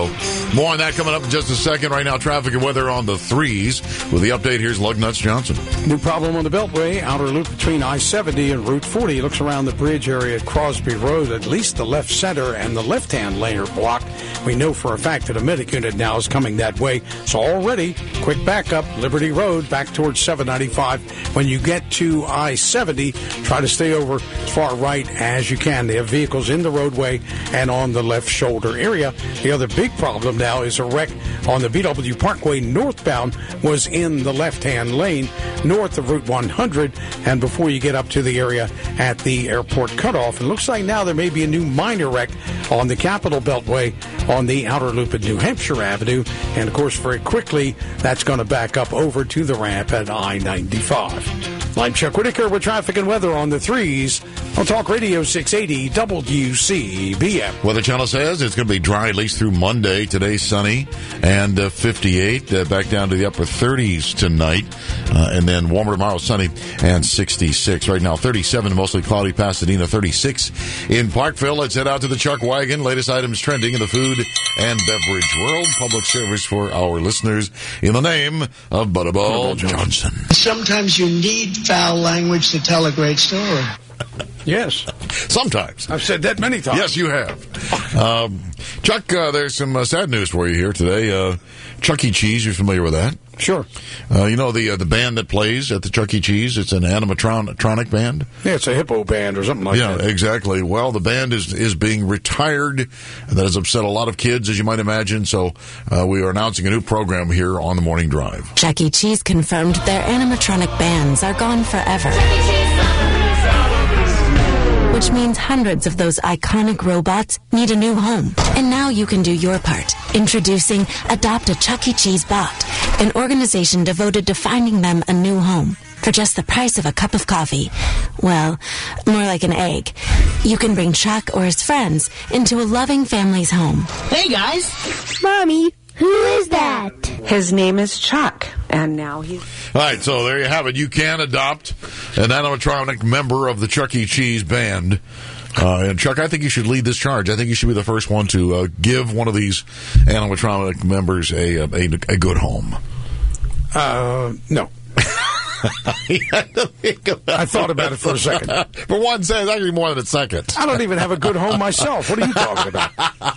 More on that coming up in just a second. Right now, traffic and weather on the threes. With the update, here's Lug Nuts Johnson. New problem on the Beltway, outer loop between I seventy and Route forty. Looks around the bridge area at Crosby Road. At least the left center and the left-hand lane are blocked. We know for a fact that a medic unit now is coming that way. So already, quick backup, Liberty Road back towards seven ninety-five. When you get to I seventy, try to stay over as far right as you can. They have vehicles in the roadway and on the left shoulder area. The other big problem now is a wreck on the B W Parkway northbound was in the left-hand lane north of Route one hundred and before you get up to the area at the airport cutoff. It looks like now there may be a new minor wreck on the Capitol Beltway on the outer loop at New Hampshire Avenue. And, of course, very quickly, that's going to back up over to the ramp at I ninety-five. I'm Chuck Whitaker with traffic and weather on the threes on Talk Radio six eighty W C B M. Weather Channel says it's going to be dry at least through Monday. Today, sunny and uh, fifty-eight. Uh, back down to the upper thirties tonight. Uh, and then warmer tomorrow, sunny and sixty-six. Right now, thirty-seven, mostly cloudy. Pasadena, thirty-six. In Parkville, let's head out to the Chuck Wagon. Latest items trending in the food and beverage world. Public service for our listeners in the name of Butterball Johnson. Sometimes you need foul language to tell a great story. Yes. Sometimes. I've said that many times. Yes, you have. Um, Chuck, uh, there's some uh, sad news for you here today. Uh, Chuck E. Cheese, you're familiar with that? Sure. Uh, you know the uh, the band that plays at the Chuck E. Cheese? It's an animatronic band. Yeah, it's a hippo band or something like yeah, that. Yeah, exactly. Well, the band is is being retired. That has upset a lot of kids, as you might imagine. So uh, we are announcing a new program here on the Morning Drive. Chuck E. Cheese confirmed their animatronic bands are gone forever. Which means hundreds of those iconic robots need a new home. And now you can do your part. Introducing Adopt a Chuck E. Cheese Bot, an organization devoted to finding them a new home. For just the price of a cup of coffee. Well, more like an egg. You can bring Chuck or his friends into a loving family's home. Hey, guys. Mommy, who is that? His name is Chuck, and now he's... All right, so there you have it. You can adopt an animatronic member of the Chuck E. Cheese band. Uh, and Chuck, I think you should lead this charge. I think you should be the first one to uh, give one of these animatronic members a a, a, a good home. Uh, no. I thought about it for a second. For one second, it's actually more than a second. I don't even have a good home myself. What are you talking about?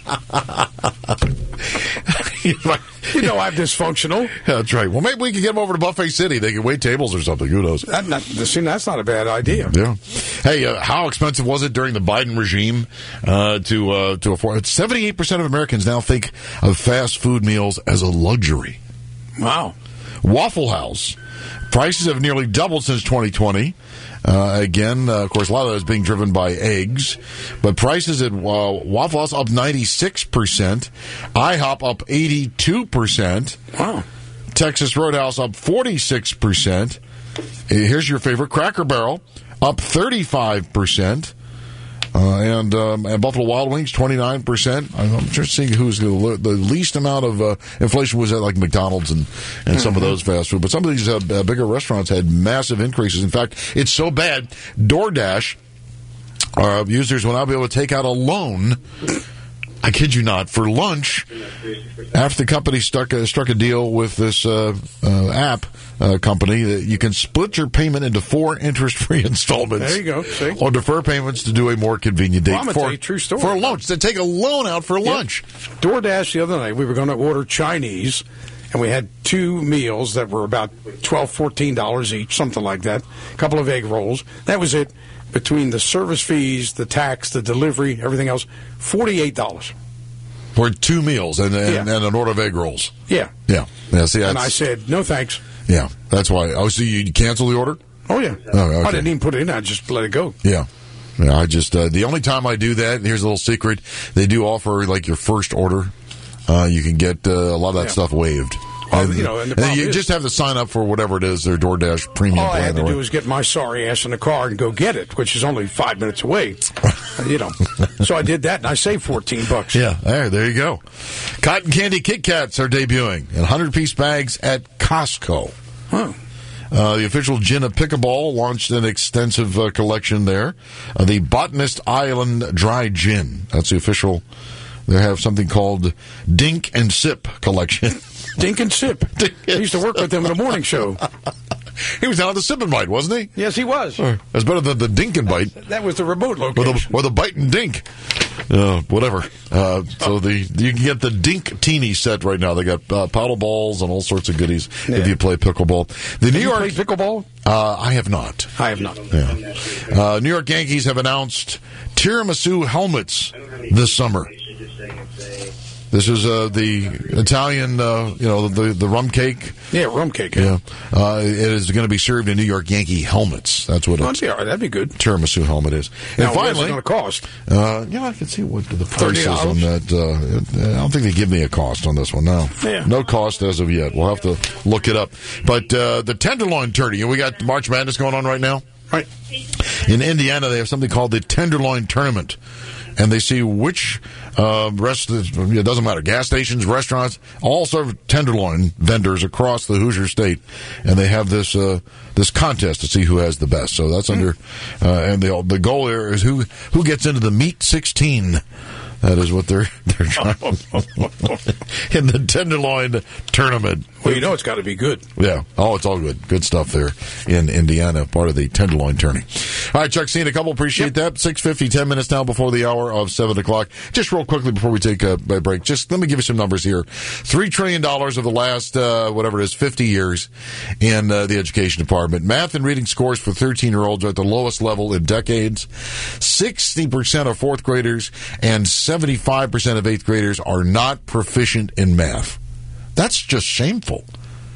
You know I'm dysfunctional. Yeah, that's right. Well, maybe we can get them over to Buffet City. They can wait tables or something. Who knows? That not, see, that's not a bad idea. Yeah. Hey, uh, how expensive was it during the Biden regime uh, to uh, to afford? seventy-eight percent of Americans now think of fast food meals as a luxury. Wow. Waffle House. Prices have nearly doubled since twenty twenty. Uh, again, uh, of course, a lot of that is being driven by eggs. But prices at uh, Waffle House up ninety-six percent. IHOP up eighty-two percent. Wow. Texas Roadhouse up forty-six percent. Here's your favorite, Cracker Barrel, up thirty-five percent. Uh, and, um, and Buffalo Wild Wings, twenty-nine percent. I'm just seeing who's the, the least amount of uh, inflation was at like McDonald's and, and mm-hmm. some of those fast food. But some of these uh, bigger restaurants had massive increases. In fact, it's so bad, DoorDash uh, users will now be able to take out a loan, I kid you not, for lunch after the company struck a, struck a deal with this uh, uh, app uh, company that you can split your payment into four interest-free installments. There you go. See? Or defer payments to do a more convenient date. Well, I'm for, tell you a true story. For a lunch. To take a loan out for lunch. Yeah. DoorDash the other night, we were going to order Chinese, and we had two meals that were about twelve dollars, fourteen dollars each, something like that. A couple of egg rolls. That was it. Between the service fees, the tax, the delivery, everything else, forty-eight dollars. For two meals and, and, yeah. and an order of egg rolls. Yeah. Yeah. yeah see, and I said, no thanks. Yeah, that's why. Oh, so you cancel the order? Oh, yeah. Oh, okay. I didn't even put it in. I just let it go. Yeah. Yeah, I just, uh, the only time I do that, and here's a little secret, they do offer, like, your first order. Uh, you can get uh, a lot of that yeah. stuff waived. Well, and, you know, and the and problem you is, just have to sign up for whatever it is, their DoorDash premium all plan. I had to or do was get my sorry ass in the car and go get it, which is only five minutes away. You know, so I did that, and I saved fourteen bucks. Yeah, there, there you go. Cotton candy Kit Kats are debuting in one hundred piece bags at Costco. Huh. Uh, the official Gin of Pickleball launched an extensive uh, collection there. Uh, the Botanist Island Dry Gin. That's the official They have something called Dink and Sip collection. Dink and Sip. I used to work with them in a morning show. He was down at the Sip and Bite, wasn't he? Yes, he was. That's better than the Dink and Bite. That was the remote location. Or the, or the Bite and Dink. Uh, whatever. Uh, so the you can get the Dink Teeny set right now. They got uh, paddle balls and all sorts of goodies yeah. if you play pickleball. The have New you York played pickleball? Uh, I have not. I have not. Yeah. Uh, New York Yankees have announced tiramisu helmets this summer. This is uh, the Italian, uh, you know, the the rum cake. Yeah, rum cake. Yeah, yeah. Uh, it is going to be served in New York Yankee helmets. That's what. Oh, it's, that'd be all right. That'd be good. Tiramisu helmet is. Now, and finally, what's it going to cost? Uh, yeah, I can see what the price is on that. Uh, I don't think they give me a cost on this one. No, yeah. no cost as of yet. We'll have to look it up. But uh, the tenderloin tourney. We got March Madness going on right now. Right. In Indiana, they have something called the Tenderloin Tournament. And they see which uh, rest. It doesn't matter. Gas stations, restaurants, all serve tenderloin vendors across the Hoosier State, and they have this uh, this contest to see who has the best. So that's under, uh, and the the goal here is who who gets into the Meat sixteen. That is what they're they're trying in the tenderloin tournament. Well, you know it's got to be good. Yeah. Oh, it's all good. Good stuff there in Indiana, part of the tenderloin tourney. All right, Chuck, seeing a couple. Appreciate yep. that. six fifty, ten minutes now before the hour of seven o'clock. Just real quickly before we take a break, just let me give you some numbers here. three trillion dollars of the last, uh, whatever it is, fifty years in uh, the education department. Math and reading scores for thirteen-year-olds are at the lowest level in decades. sixty percent of fourth graders and seventy-five percent of eighth graders are not proficient in math. That's just shameful.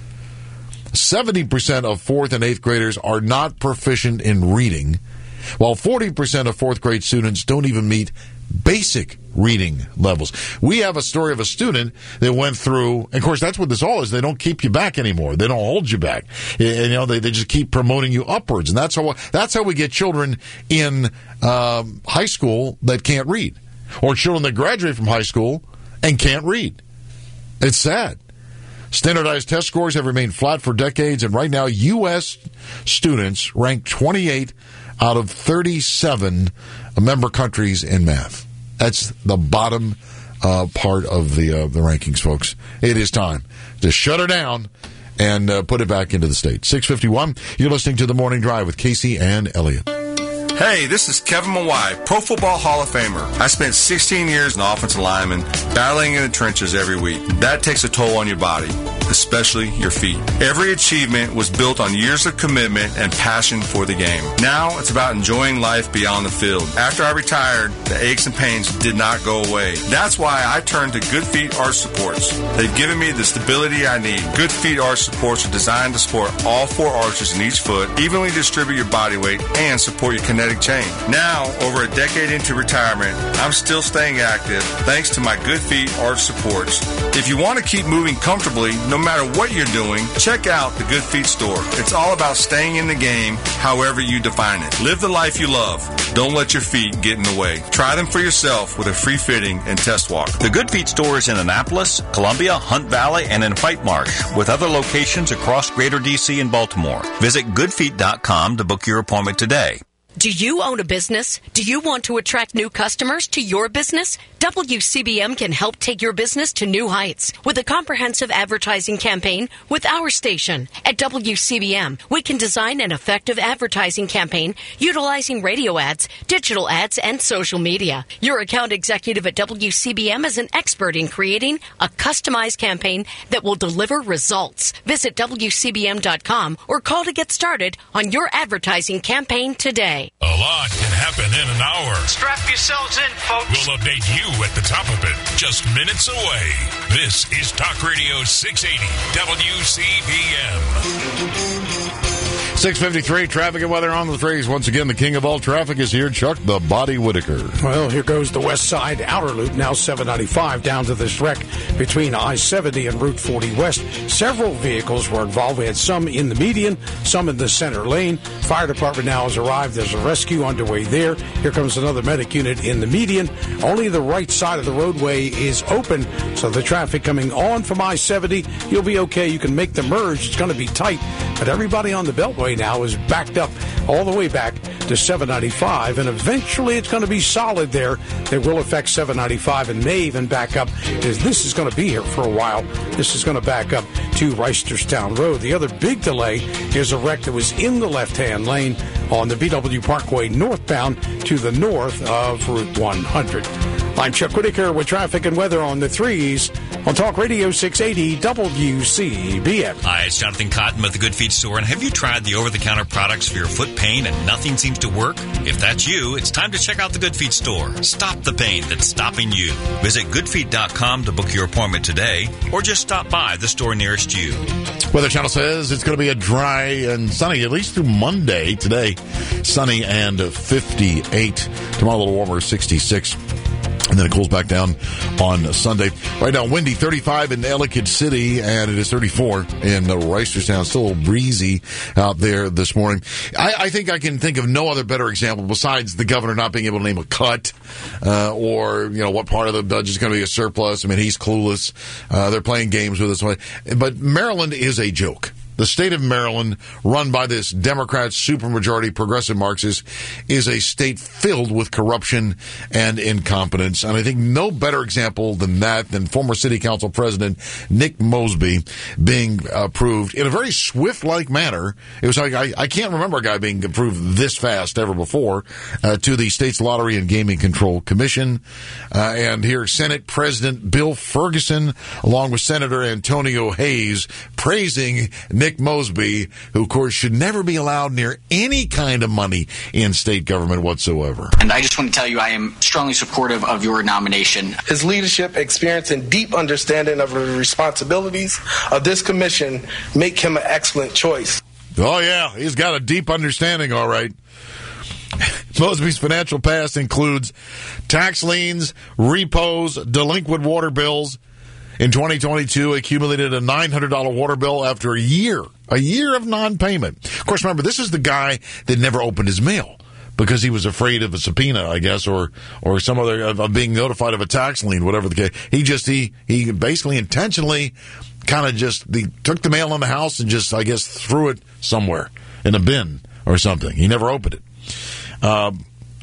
seventy percent of fourth and eighth graders are not proficient in reading, while forty percent of fourth grade students don't even meet basic reading levels. We have a story of a student that went through, and of course that's what this all is. They don't keep you back anymore. They don't hold you back. And, you know, they, they just keep promoting you upwards. And that's how, that's how we get children in um, high school that can't read, or children that graduate from high school and can't read. It's sad. Standardized test scores have remained flat for decades, and right now U S students rank twenty-eight out of thirty-seven member countries in math. That's the bottom uh, part of the uh, the rankings, folks. It is time to shut her down and uh, put it back into the state. six fifty-one, you're listening to The Morning Drive with Casey and Elliott. Hey, this is Kevin Mawai, Pro Football Hall of Famer. I spent sixteen years in offensive lineman, battling in the trenches every week. That takes a toll on your body, especially your feet. Every achievement was built on years of commitment and passion for the game. Now it's about enjoying life beyond the field. After I retired, the aches and pains did not go away. That's why I turned to Good Feet Arch Supports. They've given me the stability I need. Good Feet Arch Supports are designed to support all four arches in each foot, evenly distribute your body weight, and support your kinetic chain. Now, over a decade into retirement, I'm still staying active thanks to my Good Feet Arch Supports. If you want to keep moving comfortably, no matter what you're doing, check out the Good Feet store. It's all about staying in the game, however you define it. Live the life you love. Don't let your feet get in the way. Try them for yourself with a free fitting and test walk. The Good Feet store is in Annapolis, Columbia, Hunt Valley, and in White Marsh, with other locations across Greater D C and Baltimore. Visit good feet dot com to book your appointment today. Do you own a business? Do you want to attract new customers to your business? W C B M can help take your business to new heights with a comprehensive advertising campaign with our station. At W C B M, we can design an effective advertising campaign utilizing radio ads, digital ads, and social media. Your account executive at W C B M is an expert in creating a customized campaign that will deliver results. Visit W C B M dot com or call to get started on your advertising campaign today. A lot can happen in an hour. Strap yourselves in, folks. We'll update you at the top of it, just minutes away. This is Talk Radio six eighty W C B M. six fifty-three, traffic and weather on the threes. Once again, the king of all traffic is here, Chuck the Body Whitaker. Well, here goes the west side outer loop, now seven ninety-five, down to this wreck between I seventy and Route forty West. Several vehicles were involved. We had some in the median, some in the center lane. Fire department now has arrived. There's a rescue underway there. Here comes another medic unit in the median. Only the right side of the roadway is open, so the traffic coming on from I seventy, you'll be okay. You can make the merge. It's going to be tight, but everybody on the Beltway now is backed up all the way back to seven ninety-five, and eventually it's going to be solid there. It will affect seven ninety-five and may even back up, because this is going to be here for a while. This is going to back up to Reisterstown Road. The other big delay is a wreck that was in the left-hand lane on the B W Parkway northbound to the north of Route one hundred. I'm Chuck Whitaker with traffic and weather on the threes on Talk Radio six eighty W C B M. Hi, it's Jonathan Cotton with the Good Feet Store. And have you tried the over-the-counter products for your foot pain and nothing seems to work? If that's you, it's time to check out the Good Feet Store. Stop the pain that's stopping you. Visit good feet dot com to book your appointment today, or just stop by the store nearest you. Weather Channel says it's going to be a dry and sunny, at least through Monday. Today, sunny and fifty-eight. Tomorrow, a little warmer, sixty-six. And then it cools back down on Sunday. Right now, windy, thirty-five in Ellicott City, and it is thirty-four in uh, Reisterstown. Still a little breezy out there this morning. I, I think I can think of no other better example besides the governor not being able to name a cut uh, or, you know, what part of the budget is going to be a surplus. I mean, he's clueless. Uh, they're playing games with us. But Maryland is a joke. The state of Maryland, run by this Democrat supermajority progressive Marxist, is a state filled with corruption and incompetence. And I think no better example than that than former city council president Nick Mosby being approved in a very swift-like manner. It was like, I, I can't remember a guy being approved this fast ever before, uh, to the state's Lottery and Gaming Control Commission. Uh, and here, Senate President Bill Ferguson, along with Senator Antonio Hayes, praising Nick Nick Mosby, who, of course, should never be allowed near any kind of money in state government whatsoever. And I just want to tell you I am strongly supportive of your nomination. His leadership, experience, and deep understanding of the responsibilities of this commission make him an excellent choice. Oh, yeah, he's got a deep understanding, all right. Mosby's financial past includes tax liens, repos, delinquent water bills. In twenty twenty-two, accumulated a nine hundred dollars water bill after a year, a year of non-payment. Of course, remember, this is the guy that never opened his mail because he was afraid of a subpoena, I guess, or or some other, of, of being notified of a tax lien, whatever the case. He just, he, he basically intentionally kind of just he took the mail in the house and just, I guess, threw it somewhere in a bin or something. He never opened it. Um,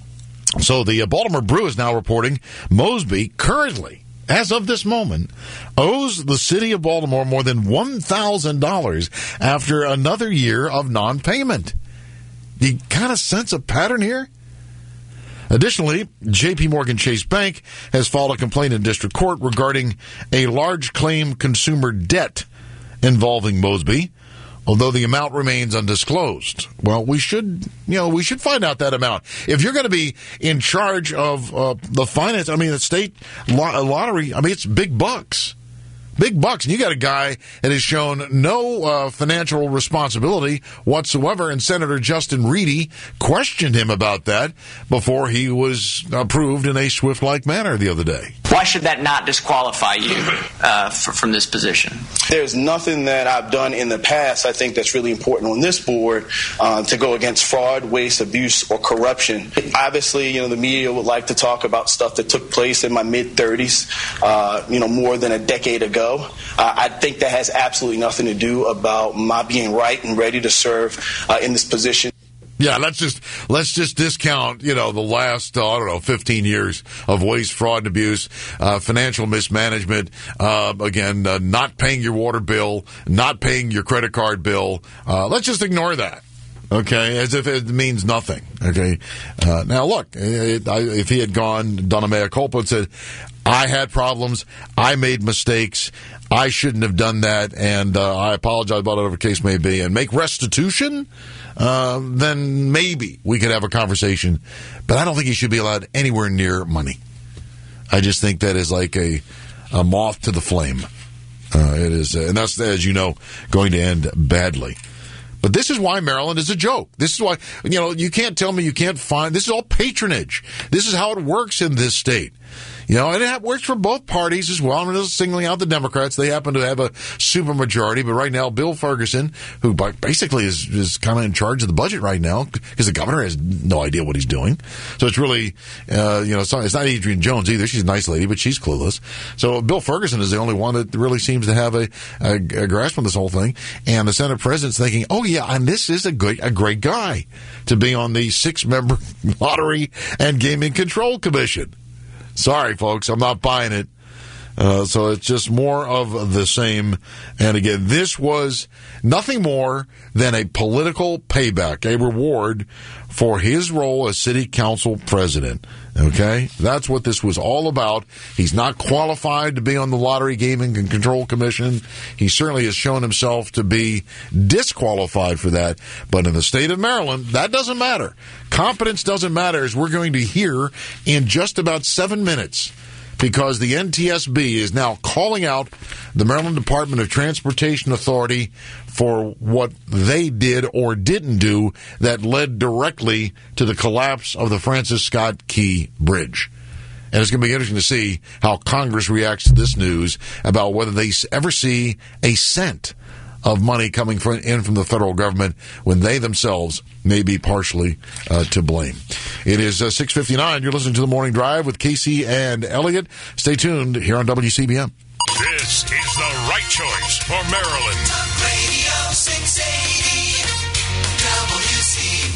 so the uh, Baltimore Brew is now reporting Mosby currently, as of this moment, owes the city of Baltimore more than one thousand dollars after another year of non-payment. Do you kind of sense a pattern here? Additionally, J P Morgan Chase Bank has filed a complaint in district court regarding a large claim consumer debt involving Mosby, although the amount remains undisclosed. Well, we should, you know, we should find out that amount. If you're going to be in charge of uh, the finance, I mean, the state lottery, I mean, it's big bucks. Big bucks. And you got a guy that has shown no uh, financial responsibility whatsoever, and Senator Justin Reedy questioned him about that before he was approved in a swift-like manner the other day. Why should that not disqualify you uh, for, from this position? There's nothing that I've done in the past, I think, that's really important on this board uh, to go against fraud, waste, abuse, or corruption. Obviously, you know, the media would like to talk about stuff that took place in my mid-thirties, uh, you know, more than a decade ago. Uh, I think that has absolutely nothing to do about my being right and ready to serve uh, in this position. Yeah, let's just let's just discount, you know, the last, uh, I don't know, fifteen years of waste, fraud, and abuse, uh, financial mismanagement, uh, again, uh, not paying your water bill, not paying your credit card bill. Uh, let's just ignore that, okay, as if it means nothing, okay? Uh, now, look, it, I, if he had gone, done a mea culpa and said, I had problems, I made mistakes, I shouldn't have done that, and uh, I apologize about whatever the case may be, and make restitution, uh, then maybe we could have a conversation. But I don't think he should be allowed anywhere near money. I just think that is like a, a moth to the flame. Uh, it is, uh, and that's, as you know, going to end badly. But this is why Maryland is a joke. This is why, you know, you can't tell me you can't find, this is all patronage. This is how it works in this state. You know, and it works for both parties as well. I'm mean, just singling out the Democrats. They happen to have a supermajority, but right now, Bill Ferguson, who basically is, is kind of in charge of the budget right now, because the governor has no idea what he's doing. So it's really, uh, you know, it's not, it's not Adrian Jones either. She's a nice lady, but she's clueless. So Bill Ferguson is the only one that really seems to have a, a, a grasp on this whole thing. And the Senate president's thinking, oh yeah, and this is a good, a great guy to be on the six-member Lottery and Gaming Control Commission. Sorry, folks, I'm not buying it. Uh, so it's just more of the same. And again, this was nothing more than a political payback, a reward for his role as city council president. Okay? That's what this was all about. He's not qualified to be on the Lottery Gaming and Control Commission. He certainly has shown himself to be disqualified for that. But in the state of Maryland, that doesn't matter. Competence doesn't matter, as we're going to hear in just about seven minutes. Because the N T S B is now calling out the Maryland Department of Transportation Authority for what they did or didn't do that led directly to the collapse of the Francis Scott Key Bridge. And it's going to be interesting to see how Congress reacts to this news about whether they ever see a cent of money coming from, in from the federal government when they themselves may be partially uh, to blame. It is uh, six fifty-nine. You're listening to The Morning Drive with Casey and Elliott. Stay tuned here on W C B M. This is the right choice for Maryland. Talk Radio six eighty W C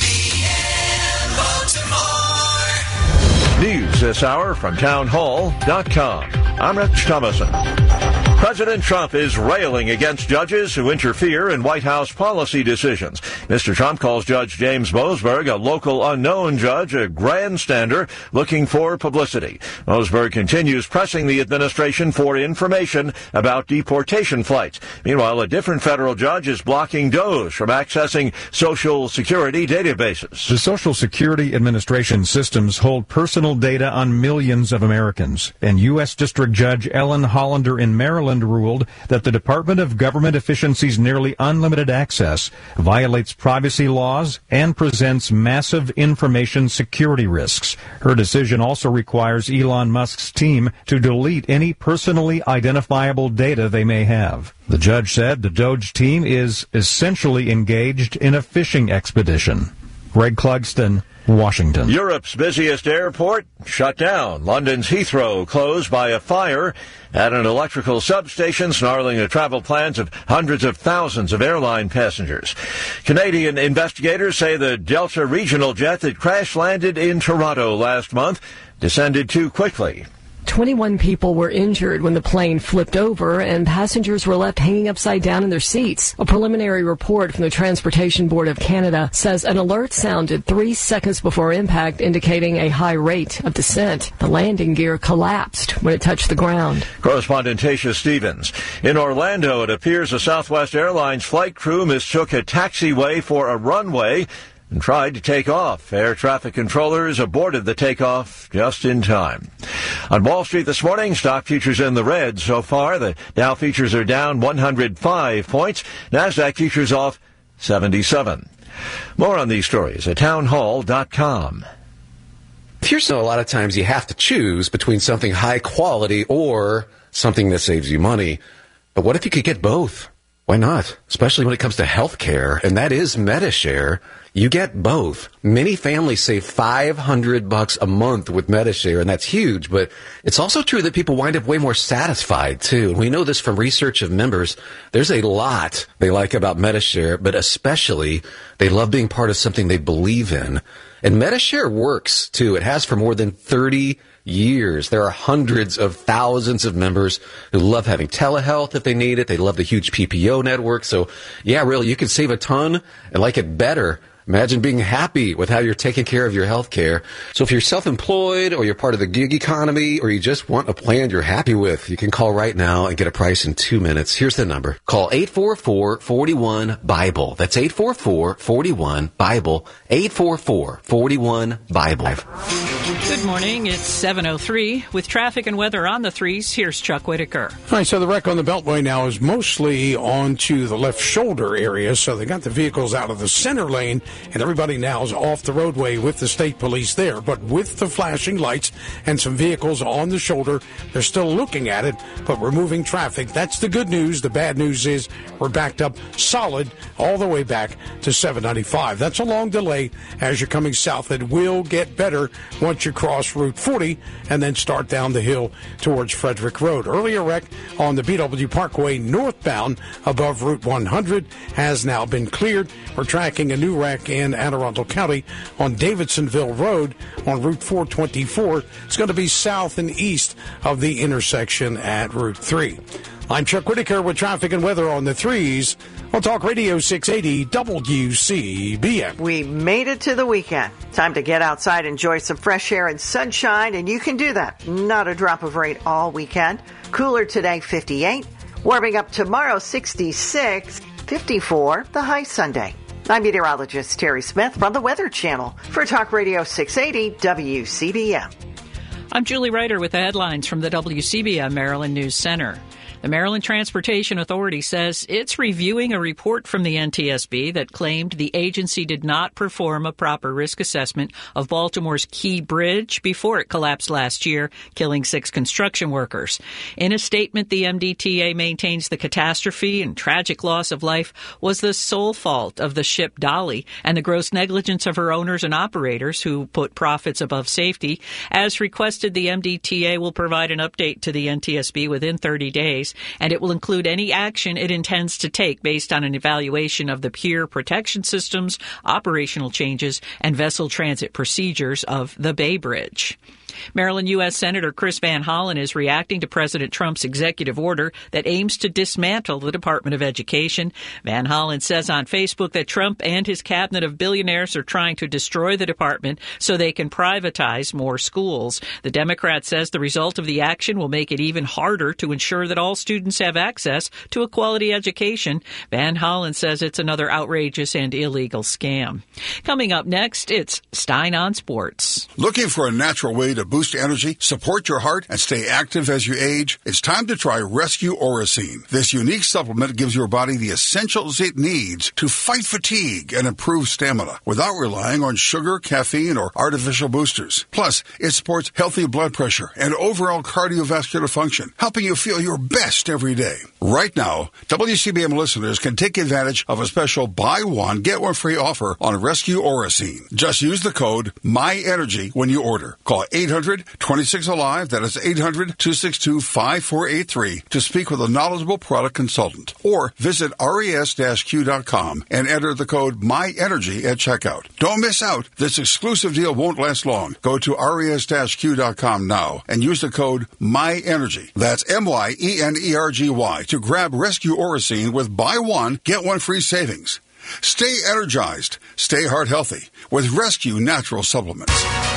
B M Baltimore. News this hour from town hall dot com. I'm Rich Thomason. President Trump is railing against judges who interfere in White House policy decisions. Mister Trump calls Judge James Boasberg, a local unknown judge, a grandstander looking for publicity. Boasberg continues pressing the administration for information about deportation flights. Meanwhile, a different federal judge is blocking DOJ from accessing Social Security databases. The Social Security Administration systems hold personal data on millions of Americans, and U S District Judge Ellen Hollander in Maryland ruled that the Department of Government Efficiency's nearly unlimited access violates privacy laws and presents massive information security risks. Her decision also requires Elon Musk's team to delete any personally identifiable data they may have. The judge said the DOJ team is essentially engaged in a fishing expedition. Greg Clugston, Washington. Europe's busiest airport shut down. London's Heathrow closed by a fire at an electrical substation, snarling the travel plans of hundreds of thousands of airline passengers. Canadian investigators say the Delta regional jet that crash-landed in Toronto last month descended too quickly. twenty-one people were injured when the plane flipped over and passengers were left hanging upside down in their seats. A preliminary report from the Transportation Board of Canada says an alert sounded three seconds before impact, indicating a high rate of descent. The landing gear collapsed when it touched the ground. Correspondent Tasha Stevens. In Orlando, it appears a Southwest Airlines flight crew mistook a taxiway for a runway and tried to take off. Air traffic controllers aborted the takeoff just in time. On Wall Street this morning, stock futures in the red so far. The Dow futures are down one hundred five points. NASDAQ futures off seventy-seven. More on these stories at town hall dot com. Here's so a lot of times you have to choose between something high quality or something that saves you money. But what if you could get both? Why not? Especially when it comes to health care, and that is MediShare. You get both. Many families save five hundred bucks a month with MediShare, and that's huge, but it's also true that people wind up way more satisfied, too. And we know this from research of members. There's a lot they like about MediShare, but especially they love being part of something they believe in. And MediShare works, too. It has for more than thirty years. There are hundreds of thousands of members who love having telehealth if they need it. They love the huge P P O network. So, yeah, really, you can save a ton and like it better. Imagine being happy with how you're taking care of your health care. So if you're self-employed or you're part of the gig economy or you just want a plan you're happy with, you can call right now and get a price in two minutes. Here's the number. Call eight four four, four one, BIBLE. That's eight four four, four one, BIBLE. eight four four, four one, BIBLE. Good morning. It's seven oh three. With traffic and weather on the threes, here's Chuck Whitaker. All right, so the wreck on the Beltway now is mostly onto the left shoulder area, so they got the vehicles out of the center lane and everybody now is off the roadway with the state police there. But with the flashing lights and some vehicles on the shoulder, they're still looking at it, but we're moving traffic. That's the good news. The bad news is we're backed up solid all the way back to seven ninety-five. That's a long delay as you're coming south. It will get better once you cross Route forty and then start down the hill towards Frederick Road. Earlier wreck on the B W Parkway northbound above Route one hundred has now been cleared. We're tracking a new wreck in Anne Arundel County on Davidsonville Road on Route four twenty-four. It's going to be south and east of the intersection at Route three. I'm Chuck Whitaker with traffic and weather on the threes on Talk Radio six eighty W C B M. We made it to the weekend. Time to get outside, enjoy some fresh air and sunshine, and you can do that. Not a drop of rain all weekend. Cooler today, fifty-eight. Warming up tomorrow, sixty-six. fifty-four, the high Sunday. I'm meteorologist Terry Smith from the Weather Channel for Talk Radio six eighty W C B M. I'm Julie Ryder with the headlines from the W C B M Maryland News Center. The Maryland Transportation Authority says it's reviewing a report from the N T S B that claimed the agency did not perform a proper risk assessment of Baltimore's Key Bridge before it collapsed last year, killing six construction workers. In a statement, the M D T A maintains the catastrophe and tragic loss of life was the sole fault of the ship Dolly and the gross negligence of her owners and operators who put profits above safety. As requested, the M D T A will provide an update to the N T S B within thirty days. And it will include any action it intends to take based on an evaluation of the pier protection systems, operational changes, and vessel transit procedures of the Bay Bridge. Maryland U S Senator Chris Van Hollen is reacting to President Trump's executive order that aims to dismantle the Department of Education. Van Hollen says on Facebook that Trump and his cabinet of billionaires are trying to destroy the department so they can privatize more schools. The Democrat says the result of the action will make it even harder to ensure that all students have access to a quality education. Van Hollen says it's another outrageous and illegal scam. Coming up next, it's Stein on Sports. Looking for a natural way to boost energy, support your heart, and stay active as you age? It's time to try Rescue Oracene. This unique supplement gives your body the essentials it needs to fight fatigue and improve stamina without relying on sugar, caffeine, or artificial boosters. Plus, it supports healthy blood pressure and overall cardiovascular function, helping you feel your best every day. Right now, W C B M listeners can take advantage of a special buy one, get one free offer on Rescue Oracene. Just use the code MyEnergy when you order. Call eight hundred, twenty-six, alive. That is eight hundred, two six two, five four eight three to speak with a knowledgeable product consultant. Or visit res q dot com and enter the code MyEnergy at checkout. Don't miss out. This exclusive deal won't last long. Go to res q dot com now and use the code MyEnergy. That's M Y E N E R G Y to grab Rescue Oracene with buy one, get one free savings. Stay energized, stay heart healthy with Rescue Natural Supplements.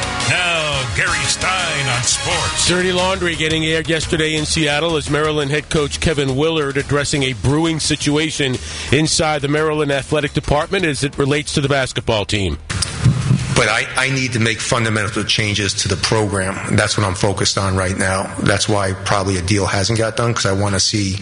Now, Gary Stein on sports. Dirty laundry getting aired yesterday in Seattle as Maryland head coach Kevin Willard addressing a brewing situation inside the Maryland Athletic Department as it relates to the basketball team. But I, I need to make fundamental changes to the program. That's what I'm focused on right now. That's why probably a deal hasn't got done, because I want to see...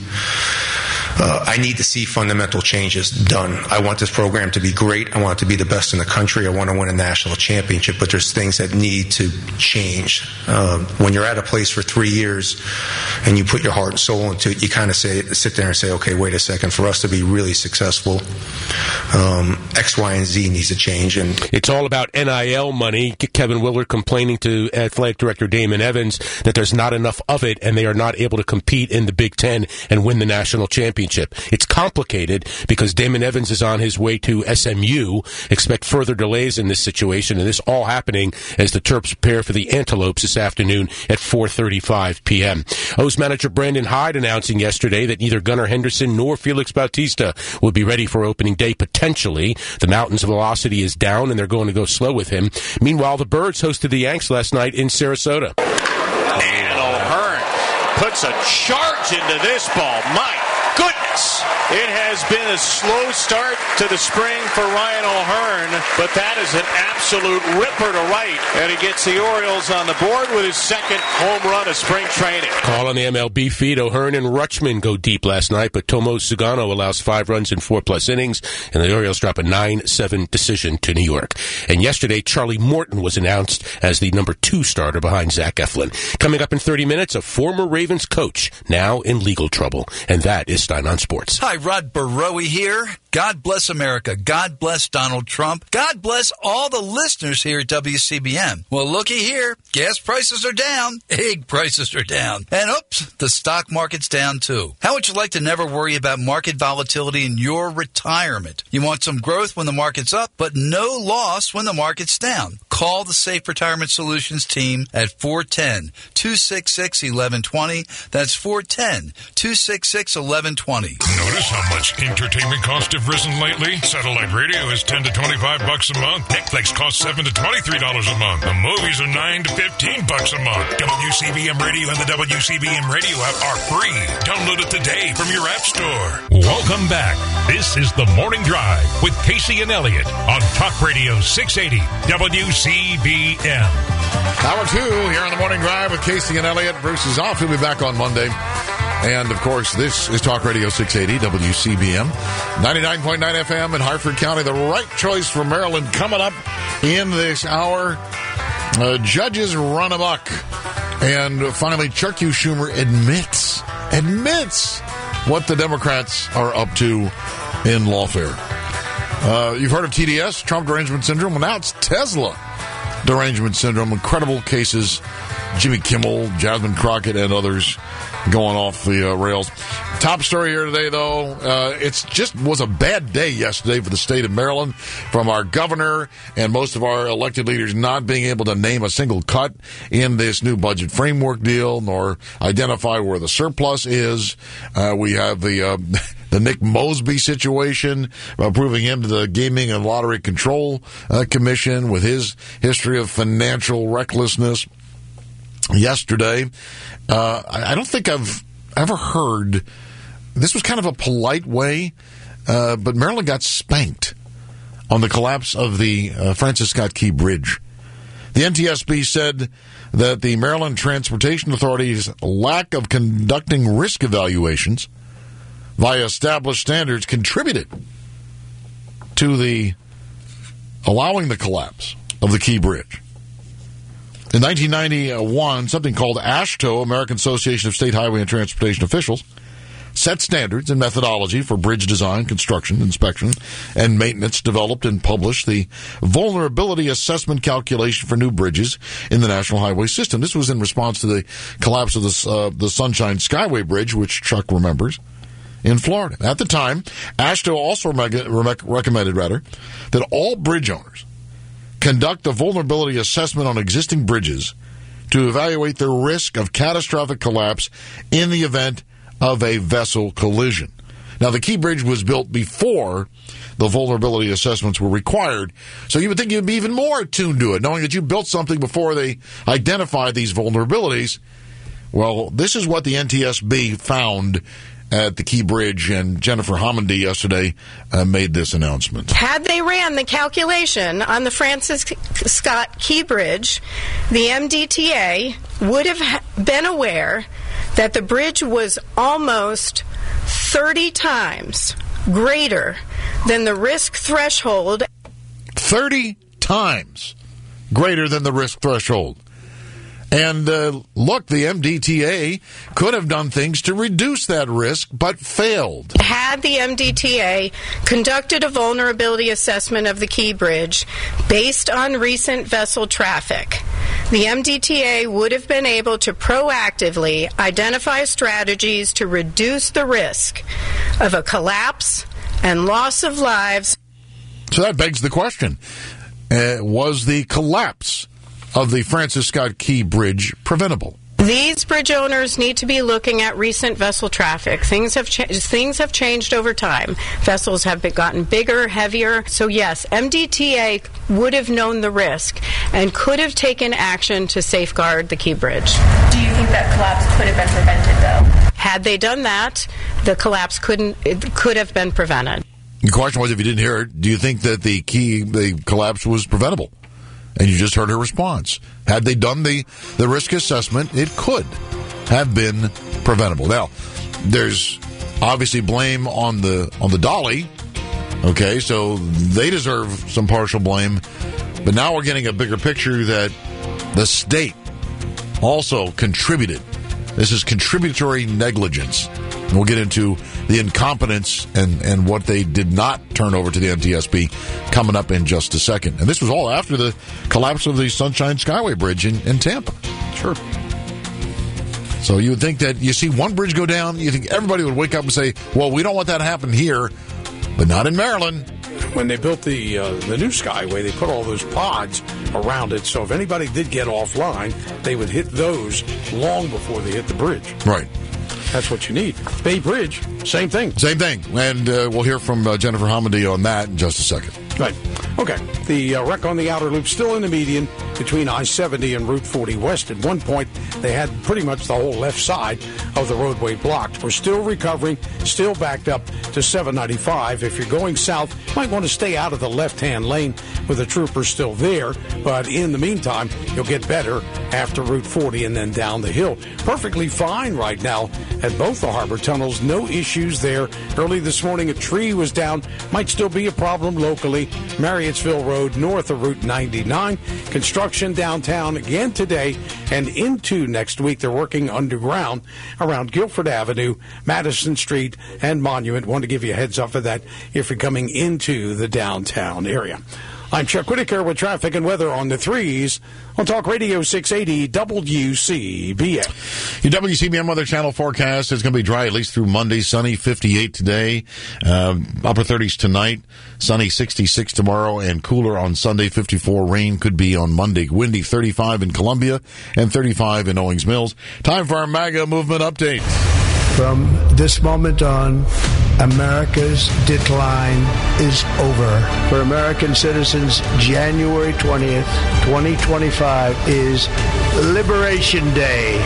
Uh, I need to see fundamental changes done. I want this program to be great. I want it to be the best in the country. I want to win a national championship, but there's things that need to change. Um, when you're at a place for three years and you put your heart and soul into it, you kind of say, sit there and say, okay, wait a second. For us to be really successful, um, X, Y, and Z needs to change. And it's all about N I L money. Kevin Willard complaining to Athletic Director Damon Evans that there's not enough of it and they are not able to compete in the Big Ten and win the national championship. It's complicated because Damon Evans is on his way to S M U. Expect further delays in this situation, and this all happening as the Terps prepare for the Antelopes this afternoon at four thirty-five p.m. O's manager Brandon Hyde announcing yesterday that neither Gunnar Henderson nor Felix Bautista will be ready for opening day, potentially. The Mountains' velocity is down, and they're going to go slow with him. Meanwhile, the Birds hosted the Yanks last night in Sarasota. And O'Hearn puts a charge into this ball. My goodness. It has been a slow start to the spring for Ryan O'Hearn, but that is an absolute ripper to right. And he gets the Orioles on the board with his second home run of spring training. Call on the M L B feed. O'Hearn and Rutschman go deep last night, but Tomo Sugano allows five runs in four-plus innings, and the Orioles drop a nine seven decision to New York. And yesterday, Charlie Morton was announced as the number two starter behind Zach Eflin. Coming up in thirty minutes, a former Ravens coach now in legal trouble. And that is Stein on Sports. Hi, Rod Barowie here. God bless America. God bless Donald Trump. God bless all the listeners here at W C B M. Well, looky here. Gas prices are down. Egg prices are down. And oops, the stock market's down too. How would you like to never worry about market volatility in your retirement? You want some growth when the market's up, but no loss when the market's down. Call the Safe Retirement Solutions team at four one zero, two six six, one one two zero. That's four one zero, two six six, one one two zero. Notice how much entertainment costs have risen lately? Satellite radio is ten to twenty-five bucks a month. Netflix costs seven to twenty-three dollars a month. The movies are nine to fifteen bucks a month. W C B M Radio and the W C B M Radio app are free. Download it today from your app store. Welcome back. This is The Morning Drive with Casey and Elliott on Talk Radio six eighty W C B M. Hour two here on The Morning Drive with Casey and Elliott. Bruce is off. He'll be back on Monday. And, of course, this is Talk Radio six eighty W C B M. ninety-nine point nine F M in Hartford County. The right choice for Maryland coming up in this hour. Uh, judges run amok. And finally, Chuck Schumer admits, admits what the Democrats are up to in lawfare. Uh, you've heard of T D S, Trump Derangement Syndrome. Well, now it's Tesla Derangement Syndrome. Incredible cases. Jimmy Kimmel, Jasmine Crockett, and others going off the uh, rails. Top story here today, though. Uh, it's just was a bad day yesterday for the state of Maryland, from our governor and most of our elected leaders not being able to name a single cut in this new budget framework deal, nor identify where the surplus is. Uh, we have the uh, the Nick Mosby situation, approving him to the Gaming and Lottery Control uh, Commission with his history of financial recklessness. Yesterday, uh, I don't think I've ever heard, this was kind of a polite way, uh, but Maryland got spanked on the collapse of the uh, Francis Scott Key Bridge. The N T S B said that the Maryland Transportation Authority's lack of conducting risk evaluations via established standards contributed to the allowing the collapse of the Key Bridge. In nineteen ninety-one, something called AASHTO, American Association of State Highway and Transportation Officials, set standards and methodology for bridge design, construction, inspection, and maintenance, developed and published the vulnerability assessment calculation for new bridges in the National Highway System. This was in response to the collapse of the, uh, the Sunshine Skyway Bridge, which Chuck remembers, in Florida. At the time, AASHTO also re- recommended rather that all bridge owners conduct a vulnerability assessment on existing bridges to evaluate the risk of catastrophic collapse in the event of a vessel collision. Now, the Key Bridge was built before the vulnerability assessments were required, so you would think you'd be even more attuned to it, knowing that you built something before they identified these vulnerabilities. Well, this is what the N T S B found at the Key Bridge, and Jennifer Homendy yesterday uh, made this announcement. Had they ran the calculation on the Francis Scott Key Bridge, the M D T A would have been aware that the bridge was almost thirty times greater than the risk threshold. thirty times greater than the risk threshold. And uh, look, the M D T A could have done things to reduce that risk, but failed. Had the M D T A conducted a vulnerability assessment of the Key Bridge based on recent vessel traffic, the M D T A would have been able to proactively identify strategies to reduce the risk of a collapse and loss of lives. So that begs the question, uh, was the collapse of the Francis Scott Key Bridge preventable? These bridge owners need to be looking at recent vessel traffic. Things have cha- things have changed over time. Vessels have been gotten bigger, heavier. So yes, M D T A would have known the risk and could have taken action to safeguard the Key Bridge. Do you think that collapse could have been prevented, though? Had they done that, the collapse couldn't it could have been prevented. The question was, if you didn't hear it, do you think that the key, the collapse was preventable? And you just heard her response. Had they done the, the risk assessment, it could have been preventable. Now, there's obviously blame on the on the Dolly. Okay, so they deserve some partial blame. But now we're getting a bigger picture that the state also contributed. This is contributory negligence. And we'll get into the incompetence and, and what they did not turn over to the N T S B coming up in just a second. And this was all after the collapse of the Sunshine Skyway Bridge in, in Tampa. Sure. So you would think that you see one bridge go down, you think everybody would wake up and say, well, we don't want that to happen here, but not in Maryland. When they built the uh, the new Skyway, they put all those pods around it, so if anybody did get offline, they would hit those long before they hit the bridge. Right. That's what you need. Bay Bridge, same thing. Same thing. And uh, we'll hear from uh, Jennifer Hamady on that in just a second. Right. Okay. The uh, wreck on the outer loop still in the median between I seventy and Route forty West. At one point, they had pretty much the whole left side of the roadway blocked. We're still recovering, still backed up to seven ninety-five. If you're going south, you might want to stay out of the left-hand lane with the troopers still there. But in the meantime, you'll get better after Route forty and then down the hill. Perfectly fine right now at both the harbor tunnels. No issues there. Early this morning, a tree was down. Might still be a problem locally. Marriottsville Road, north of Route ninety-nine. Construction downtown again today and into next week. They're working underground around Guilford Avenue, Madison Street, and Monument. Want to give you a heads up for that if you're coming into the downtown area. I'm Chuck Whitaker with traffic and weather on the threes on Talk Radio six eighty W C B M. Your W C B M Weather Channel forecast is going to be dry at least through Monday. Sunny, fifty-eight today, um, upper thirties tonight, sunny, sixty-six tomorrow, and cooler on Sunday, fifty-four. Rain could be on Monday. Windy, thirty-five in Columbia and thirty-five in Owings Mills. Time for our MAGA movement update. From this moment on, America's decline is over. For American citizens, January twentieth, twenty twenty-five is Liberation Day.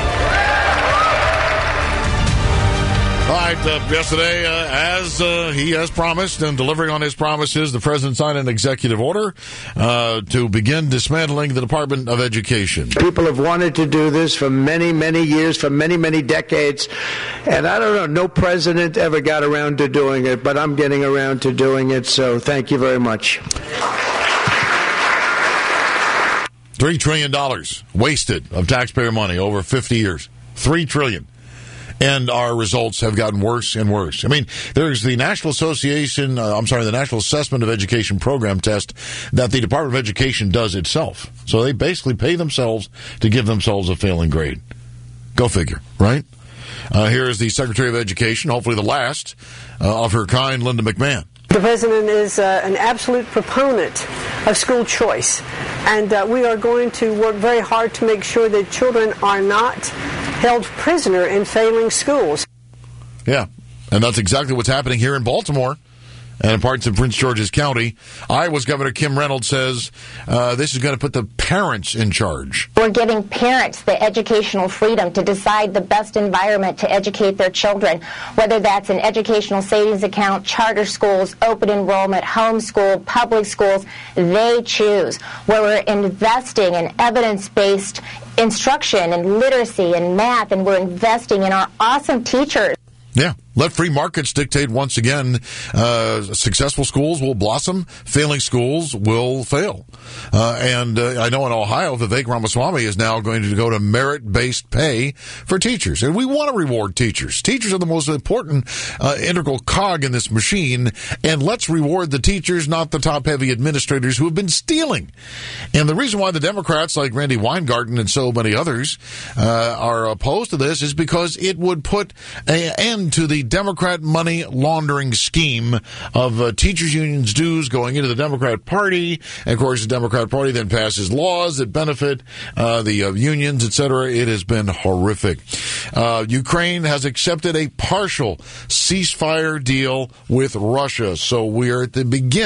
All right, uh, yesterday, uh, as uh, he has promised and delivering on his promises, the president signed an executive order uh, to begin dismantling the Department of Education. People have wanted to do this for many, many years, for many, many decades. And I don't know, no president ever got around to doing it, but I'm getting around to doing it, so thank you very much. Three trillion dollars wasted of taxpayer money over fifty years. Three trillion dollars. And our results have gotten worse and worse. I mean, there's the National Association, uh, I'm sorry, the National Assessment of Education program test that the Department of Education does itself. So they basically pay themselves to give themselves a failing grade. Go figure, right? Uh, here is the Secretary of Education, hopefully the last uh, of her kind, Linda McMahon. The president is uh, an absolute proponent of school choice, and uh, we are going to work very hard to make sure that children are not held prisoner in failing schools. Yeah, and that's exactly what's happening here in Baltimore and in parts of Prince George's County. Iowa's Governor Kim Reynolds says uh, this is going to put the parents in charge. We're giving parents the educational freedom to decide the best environment to educate their children, whether that's an educational savings account, charter schools, open enrollment, homeschool, public schools. They choose. Where we're investing in evidence-based instruction and literacy and math, and we're investing in our awesome teachers. Yeah. Let free markets dictate once again. Uh, successful schools will blossom. Failing schools will fail. Uh, and uh, I know in Ohio, Vivek Ramaswamy is now going to go to merit-based pay for teachers. And we want to reward teachers. Teachers are the most important uh, integral cog in this machine. And let's reward the teachers, not the top-heavy administrators who have been stealing. And the reason why the Democrats, like Randy Weingarten and so many others, uh, are opposed to this is because it would put an end to the Democrat money laundering scheme of uh, teachers' unions dues going into the Democrat Party. And, of course, the Democrat Party then passes laws that benefit uh, the uh, unions, et cetera. It has been horrific. Uh, Ukraine has accepted a partial ceasefire deal with Russia. So we are at the beginning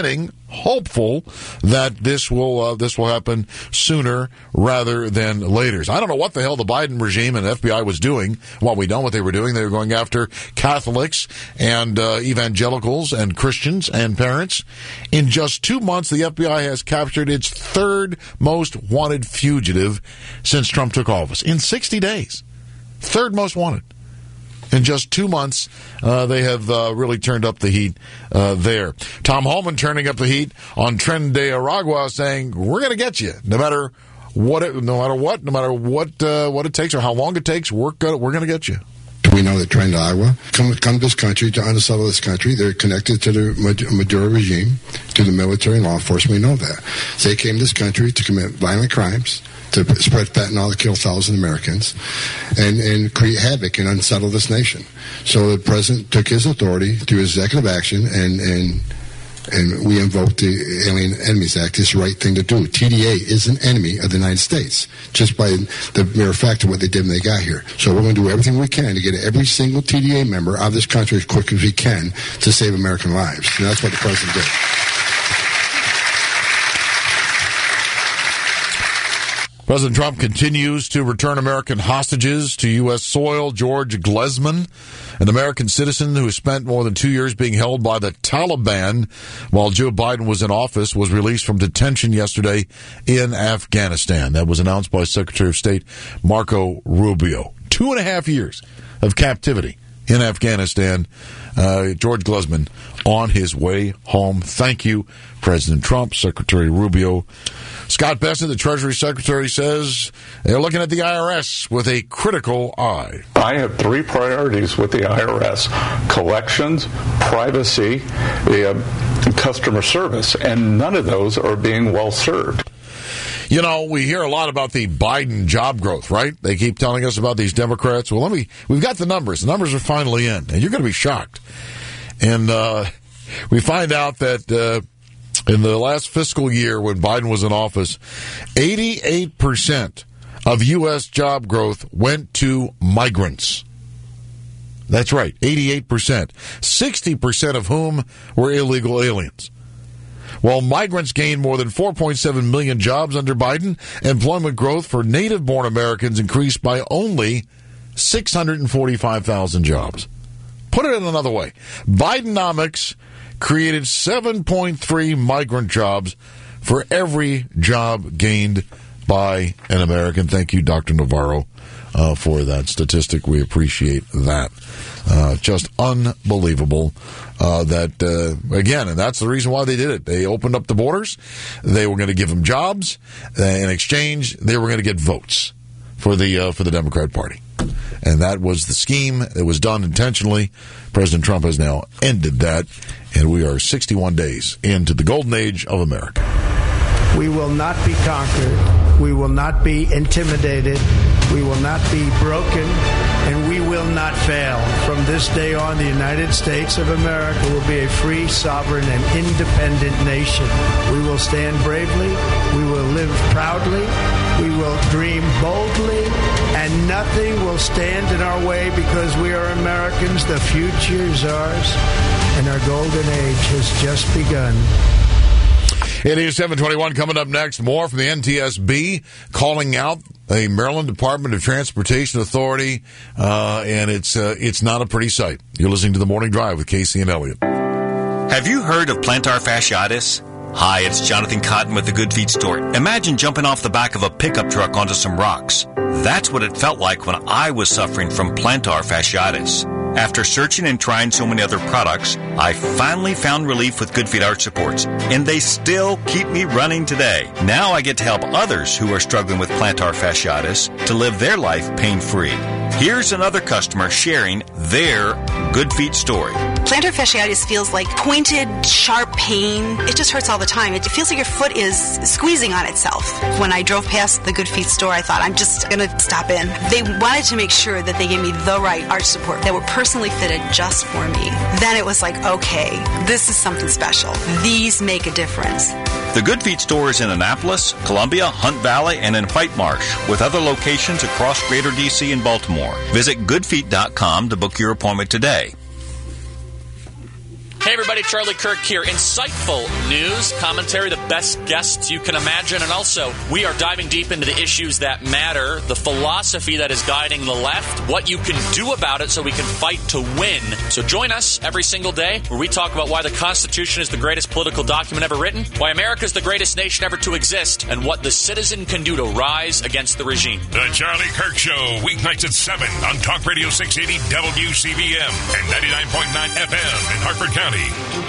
hopeful that this will uh, this will happen sooner rather than later. I don't know what the hell the Biden regime and F B I was doing. Well, we know what they were doing. They were going after Catholics and uh, evangelicals and Christians and parents. In just two months, the F B I has captured its third most wanted fugitive since Trump took office. In sixty days. Third most wanted. In just two months, uh, they have uh, really turned up the heat uh, there. Tom Homan turning up the heat on Tren de Aragua, saying, we're going to get you, no matter what, it, no matter what, no matter what uh, what it takes or how long it takes, we're going we're to get you. We know that Tren de Aragua come, come to this country to unsettle this country. They're connected to the Maduro regime, to the military and law enforcement. We know that. They came to this country to commit violent crimes, to spread fentanyl to kill thousand Americans, and, and create havoc and unsettle this nation. So the president took his authority through executive action, and and and we invoked the Alien Enemies Act. It's the right thing to do. T D A is an enemy of the United States, just by the mere fact of what they did when they got here. So we're going to do everything we can to get every single T D A member out of this country as quick as we can to save American lives. And that's what the president did. President Trump continues to return American hostages to U S soil. George Glesman, an American citizen who has spent more than two years being held by the Taliban while Joe Biden was in office, was released from detention yesterday in Afghanistan. That was announced by Secretary of State Marco Rubio. Two and a half years of captivity in Afghanistan. Uh, George Glesman on his way home. Thank you, President Trump, Secretary Rubio. Scott Bessent, the Treasury Secretary, says they're looking at the I R S with a critical eye. I have three priorities with the I R S: collections, privacy, uh, customer service, and none of those are being well served. You know, we hear a lot about the Biden job growth, right? They keep telling us about these Democrats. Well, let me, we've got the numbers. The numbers are finally in, and you're going to be shocked. And uh, we find out that uh, in the last fiscal year when Biden was in office, eighty-eight percent of U S job growth went to migrants. That's right, eighty-eight percent. sixty percent of whom were illegal aliens. While migrants gained more than four point seven million jobs under Biden, employment growth for native-born Americans increased by only six hundred forty-five thousand jobs. Put it in another way, Bidenomics created seven point three migrant jobs for every job gained by an American. Thank you, Doctor Navarro, uh, for that statistic. We appreciate that. Uh, just unbelievable uh, that, uh, again, and that's the reason why they did it. They opened up the borders. They were going to give them jobs. Uh, in exchange, they were going to get votes for the uh, for the Democrat Party. And that was the scheme. It was done intentionally. President Trump has now ended that, and we are sixty-one days into the golden age of America. We will not be conquered. We will not be intimidated. We will not be broken. And we will not fail. From this day on, the United States of America will be a free, sovereign, and independent nation. We will stand bravely. We will live proudly. We will dream boldly. And nothing will stand in our way because we are Americans. The future is ours. And our golden age has just begun. It is seven twenty-one. Coming up next, more from the N T S B calling out a Maryland Department of Transportation Authority, uh, and it's uh, it's not a pretty sight. You're listening to The Morning Drive with Casey and Elliott. Have you heard of plantar fasciitis? Hi, it's Jonathan Cotton with the Good Feet Store. Imagine jumping off the back of a pickup truck onto some rocks. That's what it felt like when I was suffering from plantar fasciitis. After searching and trying so many other products, I finally found relief with Good Feet Arch Supports, and they still keep me running today. Now I get to help others who are struggling with plantar fasciitis to live their life pain-free. Here's another customer sharing their Good Feet story. Plantar fasciitis feels like pointed, sharp pain. It just hurts all the time. It feels like your foot is squeezing on itself. When I drove past the Good Feet store, I thought, I'm just going to stop in. They wanted to make sure that they gave me the right arch support that were personally fitted just for me. Then it was like, okay, this is something special. These make a difference. The Good Feet store is in Annapolis, Columbia, Hunt Valley, and in White Marsh, with other locations across Greater D C and Baltimore. Visit good feet dot com to book your appointment today. Hey everybody, Charlie Kirk here. Insightful news, commentary, the best guests you can imagine, and also we are diving deep into the issues that matter, the philosophy that is guiding the left, what you can do about it so we can fight to win. So join us every single day where we talk about why the Constitution is the greatest political document ever written, why America is the greatest nation ever to exist, and what the citizen can do to rise against the regime. The Charlie Kirk Show, weeknights at seven on Talk Radio six eighty W C B M and ninety-nine point nine F M in Hartford County.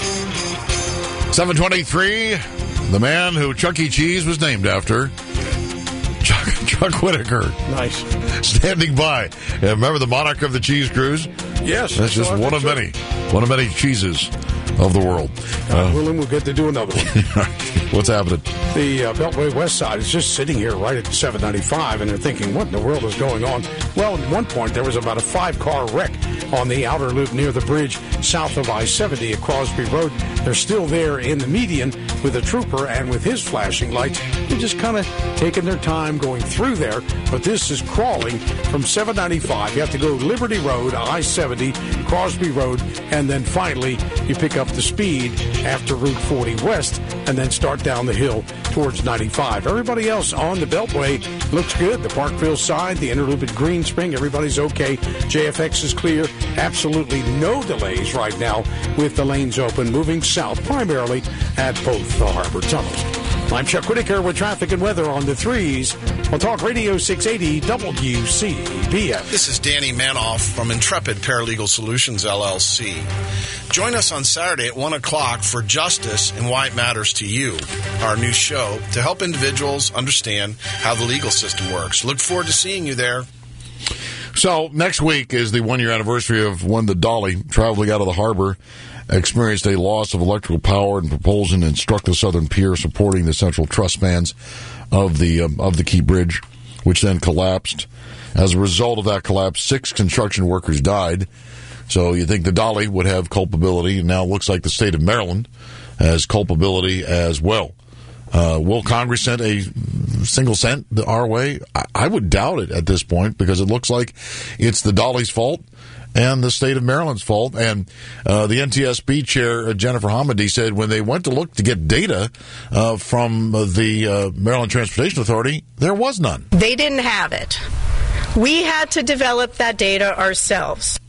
seven twenty-three, the man who Chuck E. Cheese was named after, Chuck, Chuck Whitaker. Nice. Standing by. Yeah, remember the monarch of the cheese cruise? Yes. That's just one of many. One of many cheeses of the world. Uh, William will get to do another one. What's happening? The uh, Beltway West Side is just sitting here right at seven ninety-five, and they're thinking, what in the world is going on? Well, at one point, there was about a five-car wreck on the outer loop near the bridge south of I seventy at Crosby Road. They're still there in the median with a trooper and with his flashing lights. They're just kind of taking their time going through there, but this is crawling from seven ninety-five. You have to go Liberty Road, I seventy, Crosby Road, and then finally you pick up the speed after Route forty West and then start down the hill towards ninety-five. Everybody else on the Beltway looks good. The Parkville side, the Interloop at Green Spring, everybody's okay. J F X is clear. Absolutely no delays right now with the lanes open, moving south primarily at both the harbor tunnels. I'm Chuck Whitaker with traffic and weather on the threes on Talk Radio six eighty W C B M. This is Danny Manoff from Intrepid Paralegal Solutions, L L C. Join us on Saturday at one o'clock for Justice and Why It Matters to You, our new show to help individuals understand how the legal system works. Look forward to seeing you there. So next week is the one-year anniversary of when the Dolly, traveling out of the harbor, experienced a loss of electrical power and propulsion and struck the southern pier supporting the central truss spans of the um, of the Key Bridge, which then collapsed. As a result of that collapse, six construction workers died. So you think the Dolly would have culpability, and now it looks like the state of Maryland has culpability as well. Uh, will Congress send a single cent our way? I, I would doubt it at this point, because it looks like it's the Dolly's fault and the state of Maryland's fault. And uh, the N T S B chair, uh, Jennifer Hamady, said when they went to look to get data uh, from uh, the uh, Maryland Transportation Authority, there was none. They didn't have it. We had to develop that data ourselves.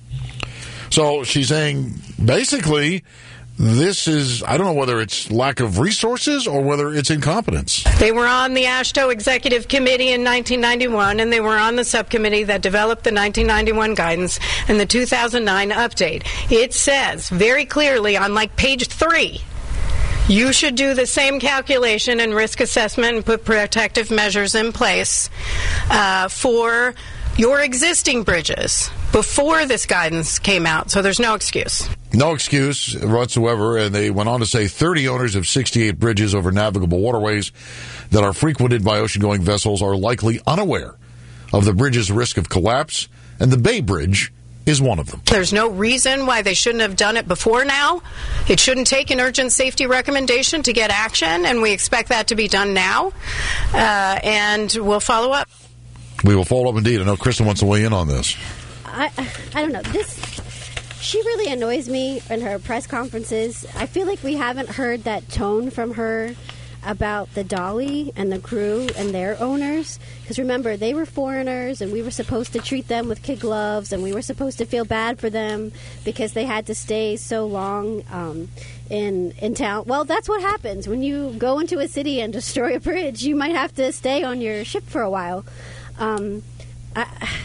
So she's saying, basically, this is, I don't know whether it's lack of resources or whether it's incompetence. They were on the AASHTO Executive Committee in nineteen ninety-one, and they were on the subcommittee that developed the nineteen ninety-one guidance and the two thousand nine update. It says very clearly on like page three, you should do the same calculation and risk assessment and put protective measures in place uh, for your existing bridges before this guidance came out. So there's no excuse. No excuse whatsoever. And they went on to say thirty owners of sixty-eight bridges over navigable waterways that are frequented by ocean-going vessels are likely unaware of the bridge's risk of collapse, and the Bay Bridge is one of them. There's no reason why they shouldn't have done it before now. It shouldn't take an urgent safety recommendation to get action, and we expect that to be done now, uh, and we'll follow up. We will follow up indeed. I know Kristen wants to weigh in on this. I, I don't know. This, she really annoys me in her press conferences. I feel like we haven't heard that tone from her about the Dolly and the crew and their owners. Because remember, they were foreigners, and we were supposed to treat them with kid gloves, and we were supposed to feel bad for them because they had to stay so long um, in in town. Well, that's what happens when you go into a city and destroy a bridge. You might have to stay on your ship for a while. Um, I,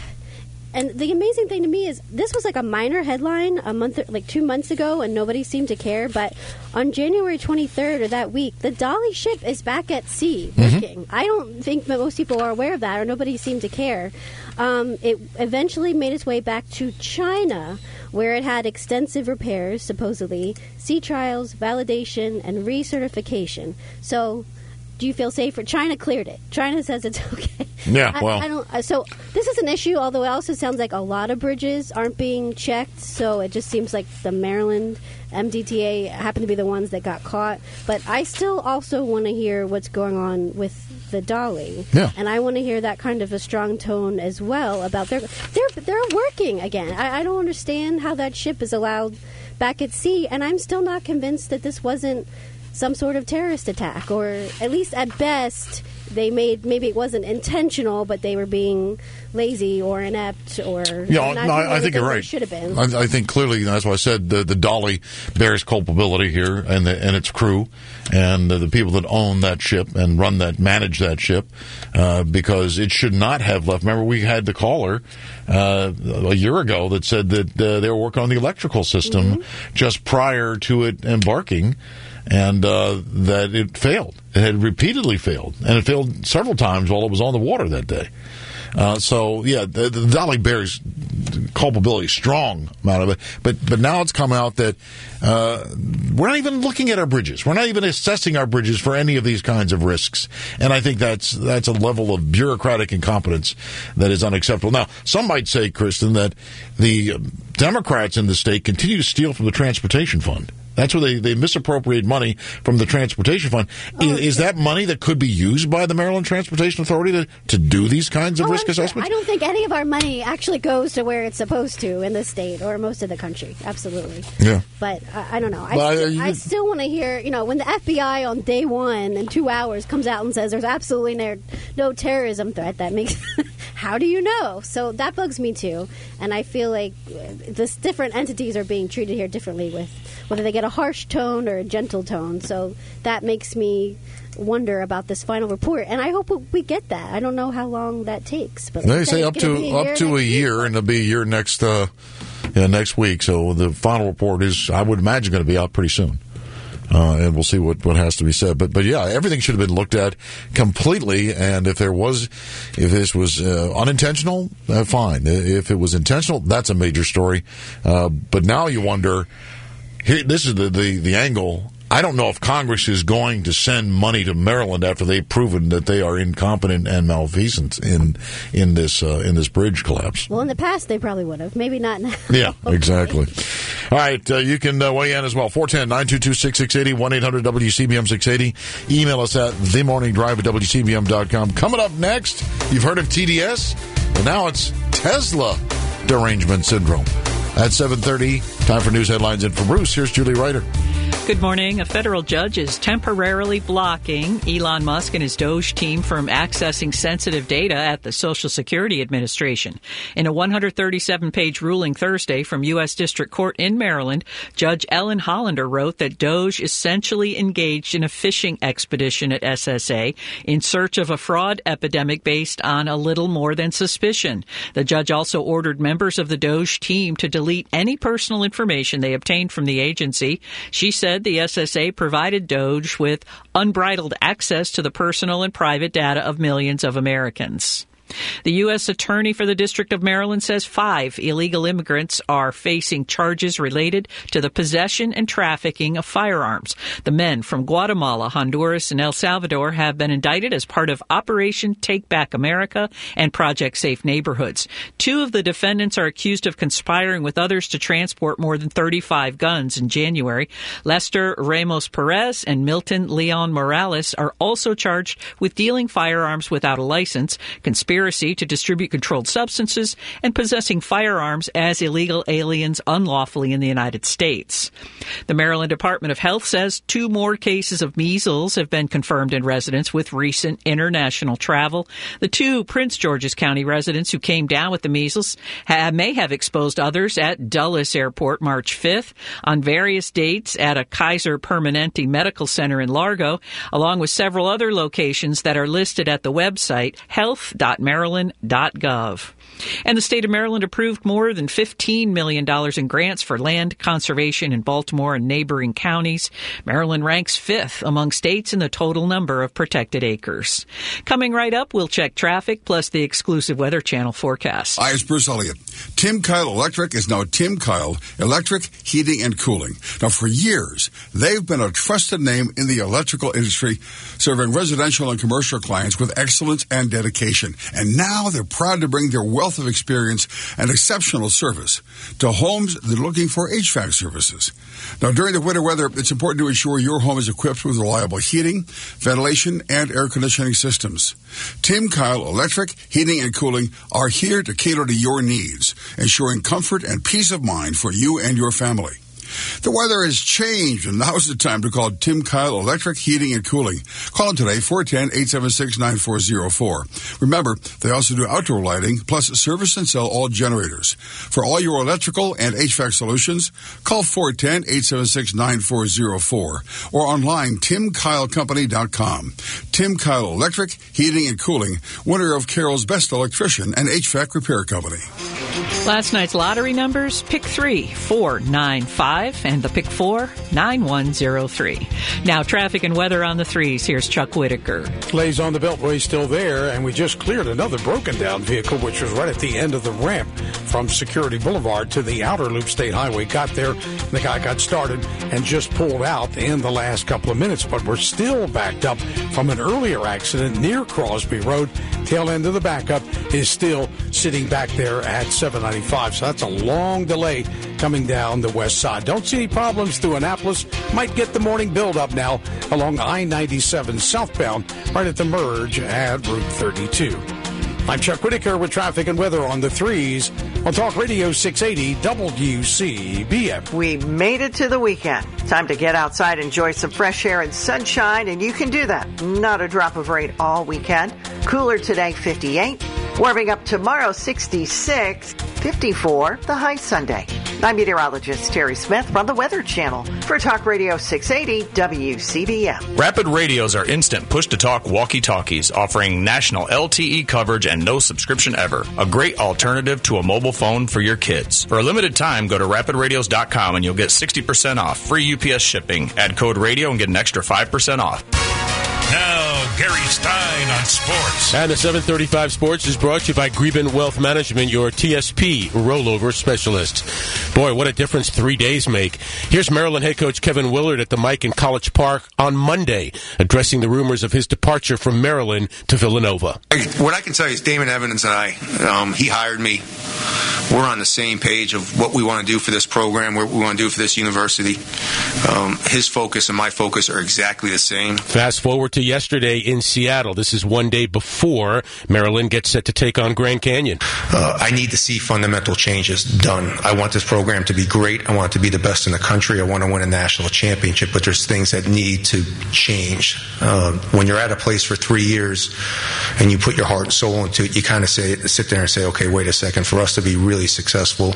and the amazing thing to me is this was like a minor headline a month, like two months ago, and nobody seemed to care. But on January twenty-third or that week, the Dolly ship is back at sea working. Mm-hmm. I don't think that most people are aware of that, or nobody seemed to care. Um, it eventually made its way back to China, where it had extensive repairs, supposedly, sea trials, validation, and recertification. So, do you feel safer? China cleared it. China says it's okay. Yeah, well. I, I don't. So this is an issue, although it also sounds like a lot of bridges aren't being checked. So it just seems like the Maryland M D T A happen to be the ones that got caught. But I still also want to hear what's going on with the Dolly. Yeah. And I want to hear that kind of a strong tone as well about their they're they're working again. I, I don't understand how that ship is allowed back at sea, and I'm still not convinced that this wasn't some sort of terrorist attack, or at least at best they made, maybe it wasn't intentional, but they were being lazy or inept, or yeah, not no, I, I think you're right. Should have been. I, I think clearly that's why I said the, the Dolly bears culpability here, and the, and its crew, and the, the people that own that ship and run that, manage that ship, uh, because it should not have left. Remember, we had the caller uh, a year ago that said that uh, they were working on the electrical system mm-hmm. just prior to it embarking. And uh, that it failed. It had repeatedly failed. And it failed several times while it was on the water that day. Uh, so, yeah, the, the Dolly bears culpability, strong amount of it. But but now it's come out that uh, we're not even looking at our bridges. We're not even assessing our bridges for any of these kinds of risks. And I think that's that's a level of bureaucratic incompetence that is unacceptable. Now, some might say, Kristen, that the Democrats in the state continue to steal from the transportation fund. That's where they, they misappropriate money from the transportation fund. Oh, is, is that money that could be used by the Maryland Transportation Authority to, to do these kinds of oh, risk I'm assessments? Sure. I don't think any of our money actually goes to where it's supposed to in the state or most of the country. Absolutely. Yeah. But uh, I don't know. I, But, uh, st- you- I still want to hear, you know, when the F B I on day one in two hours comes out and says there's absolutely no, no terrorism threat, that makes... How do you know? So that bugs me too. And I feel like this different entities are being treated here differently, with whether they get a harsh tone or a gentle tone. So that makes me wonder about this final report. And I hope we get that. I don't know how long that takes. But They say up to up to a year, and it'll be a year next uh, yeah, next week. So the final report is, I would imagine, going to be out pretty soon. Uh, and we'll see what, what has to be said. But, but yeah, everything should have been looked at completely. And if there was, if this was uh, unintentional, uh, fine. If it was intentional, that's a major story. Uh, but now you wonder, here, this is the, the, the angle. I don't know if Congress is going to send money to Maryland after they've proven that they are incompetent and malfeasant in in this uh, in this bridge collapse. Well, in the past, they probably would have. Maybe not now. Yeah, exactly. All right, uh, you can uh, weigh in as well. four one zero, nine two two, six six eight zero, one eight hundred W C B M six eighty. Email us at themorningdrive at W C B M dot com. Coming up next, you've heard of T D S? Well, now it's Tesla derangement syndrome. At seven thirty, time for news headlines. And for Bruce, here's Julie Ryder. Good morning. A federal judge is temporarily blocking Elon Musk and his Doge team from accessing sensitive data at the Social Security Administration. In a one hundred thirty-seven page ruling Thursday from U S District Court in Maryland, Judge Ellen Hollander wrote that Doge essentially engaged in a fishing expedition at S S A in search of a fraud epidemic based on a little more than suspicion. The judge also ordered members of the Doge team to delete any personal information they obtained from the agency. She said the S S A provided Doge with unbridled access to the personal and private data of millions of Americans. The U S Attorney for the District of Maryland says five illegal immigrants are facing charges related to the possession and trafficking of firearms. The men from Guatemala, Honduras, and El Salvador have been indicted as part of Operation Take Back America and Project Safe Neighborhoods. Two of the defendants are accused of conspiring with others to transport more than thirty-five guns in January. Lester Ramos Perez and Milton Leon Morales are also charged with dealing firearms without a license, conspiracy to distribute controlled substances, and possessing firearms as illegal aliens unlawfully in the United States. The Maryland Department of Health says two more cases of measles have been confirmed in residents with recent international travel. The two Prince George's County residents who came down with the measles have, may have exposed others at Dulles Airport March fifth, on various dates at a Kaiser Permanente Medical Center in Largo, along with several other locations that are listed at the website health dot maryland dot gov. And the state of Maryland approved more than fifteen million dollars in grants for land conservation in Baltimore and neighboring counties. Maryland ranks fifth among states in the total number of protected acres. Coming right up, we'll check traffic plus the exclusive Weather Channel forecast. Hi, it's Bruce Elliott. Tim Kyle Electric is now Tim Kyle Electric Heating and Cooling. Now, for years, they've been a trusted name in the electrical industry, serving residential and commercial clients with excellence and dedication. And now they're proud to bring their wealth of experience and exceptional service to homes that are looking for H V A C services. Now, during the winter weather, it's important to ensure your home is equipped with reliable heating, ventilation, and air conditioning systems. Tim Kyle Electric Heating and Cooling are here to cater to your needs, ensuring comfort and peace of mind for you and your family. The weather has changed, and now is the time to call Tim Kyle Electric Heating and Cooling. Call them today, four one zero, eight seven six, nine four zero four. Remember, they also do outdoor lighting, plus service and sell all generators. For all your electrical and H V A C solutions, call four one zero, eight seven six, nine four zero four or online, tim kyle company dot com. Tim Kyle Electric Heating and Cooling, winner of Carroll's Best Electrician and H V A C Repair Company. Last night's lottery numbers, pick three, four, nine, five, and the pick four, nine one zero three. Now, traffic and weather on the threes. Here's Chuck Whitaker. Delays on the Beltway still there, and we just cleared another broken down vehicle, which was right at the end of the ramp from Security Boulevard to the outer Loop State Highway. Got there, the guy got started and just pulled out in the last couple of minutes, but we're still backed up from an earlier accident near Crosby Road. Tail end of the backup is still sitting back there at seven ninety-five, so that's a long delay coming down the west side. Don't see any problems through Annapolis. Might get the morning build-up now along I ninety-seven southbound right at the merge at Route thirty-two. I'm Chuck Whitaker with traffic and weather on the threes on Talk Radio six eighty W C B M. We made it to the weekend. Time to get outside, enjoy some fresh air and sunshine, and you can do that. Not a drop of rain all weekend. Cooler today, fifty-eight. Warming up tomorrow, sixty-six. fifty-four, the high Sunday. I'm meteorologist Terry Smith from the Weather Channel for Talk Radio six eighty W C B M. Rapid Radios are instant push-to-talk walkie-talkies offering national L T E coverage and no subscription ever. A great alternative to a mobile phone for your kids. For a limited time, go to rapid radios dot com and you'll get sixty percent off. Free U P S shipping. Add code radio and get an extra five percent off. Now, Gary Stein on sports. And the seven thirty-five Sports is brought to you by Greben Wealth Management, your T S P rollover specialist. Boy, what a difference three days make. Here's Maryland head coach Kevin Willard at the Mike in College Park on Monday, addressing the rumors of his departure from Maryland to Villanova. What I can tell you is Damon Evans and I, um, he hired me. We're on the same page of what we want to do for this program, what we want to do for this university. Um, his focus and my focus are exactly the same. Fast forward to yesterday in Seattle. This is one day before Maryland gets set to take on Grand Canyon. Uh, I need to see fundamental changes done. I want this program to be great. I want it to be the best in the country. I want to win a national championship, but there's things that need to change. Uh, when you're at a place for three years and you put your heart and soul into it, you kind of say, sit there and say, okay, wait a second. For us to be really successful,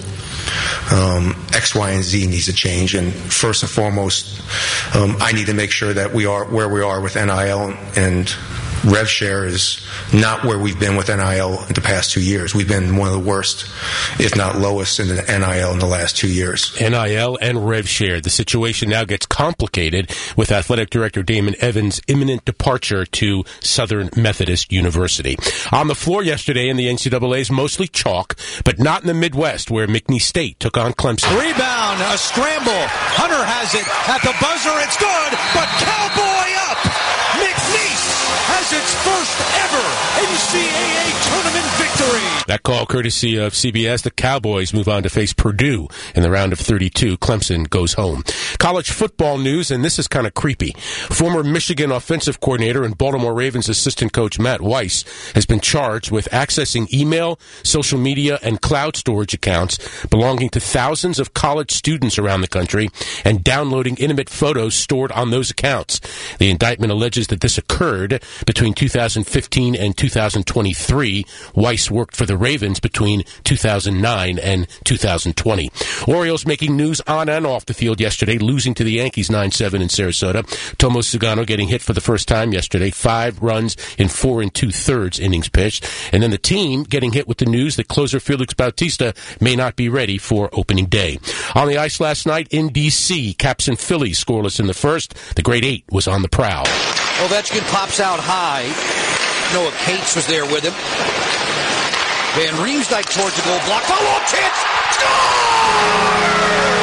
um, X, Y, and Z needs to change. And first and foremost, um, I need to make sure that we are where we are with N I L and rev share is not where we've been with N I L in the past two years. We've been one of the worst, if not lowest, in the N I L in the last two years. N I L and rev share. The situation now gets complicated with Athletic Director Damon Evans' imminent departure to Southern Methodist University. On the floor yesterday in the N C double A's, mostly chalk, but not in the Midwest, where McNeese State took on Clemson. Rebound, a scramble. Hunter has it at the buzzer. It's good, but Cowboy up. McNeese has its first ever N C double A tournament victory. That call courtesy of C B S. The Cowboys move on to face Purdue in the round of thirty-two. Clemson goes home. College football news, and this is kind of creepy. Former Michigan offensive coordinator and Baltimore Ravens assistant coach Matt Weiss has been charged with accessing email, social media, and cloud storage accounts belonging to thousands of college students around the country and downloading intimate photos stored on those accounts. The indictment alleges that this occurred between two thousand fifteen and two thousand twenty-three. Weiss worked for the Ravens between two thousand nine and two thousand twenty. Orioles making news on and off the field yesterday, losing to the Yankees nine seven in Sarasota. Tomo Sugano getting hit for the first time yesterday. Five runs in four and two-thirds innings pitched. And then the team getting hit with the news that closer Felix Bautista may not be ready for opening day. On the ice last night in D C, Caps and Phillies scoreless in the first. The grade eight was on the prowl. Ovechkin pops out high. Noah Cates was there with him. Van Riemsdyk towards the goal block. Follow-up chance. Score!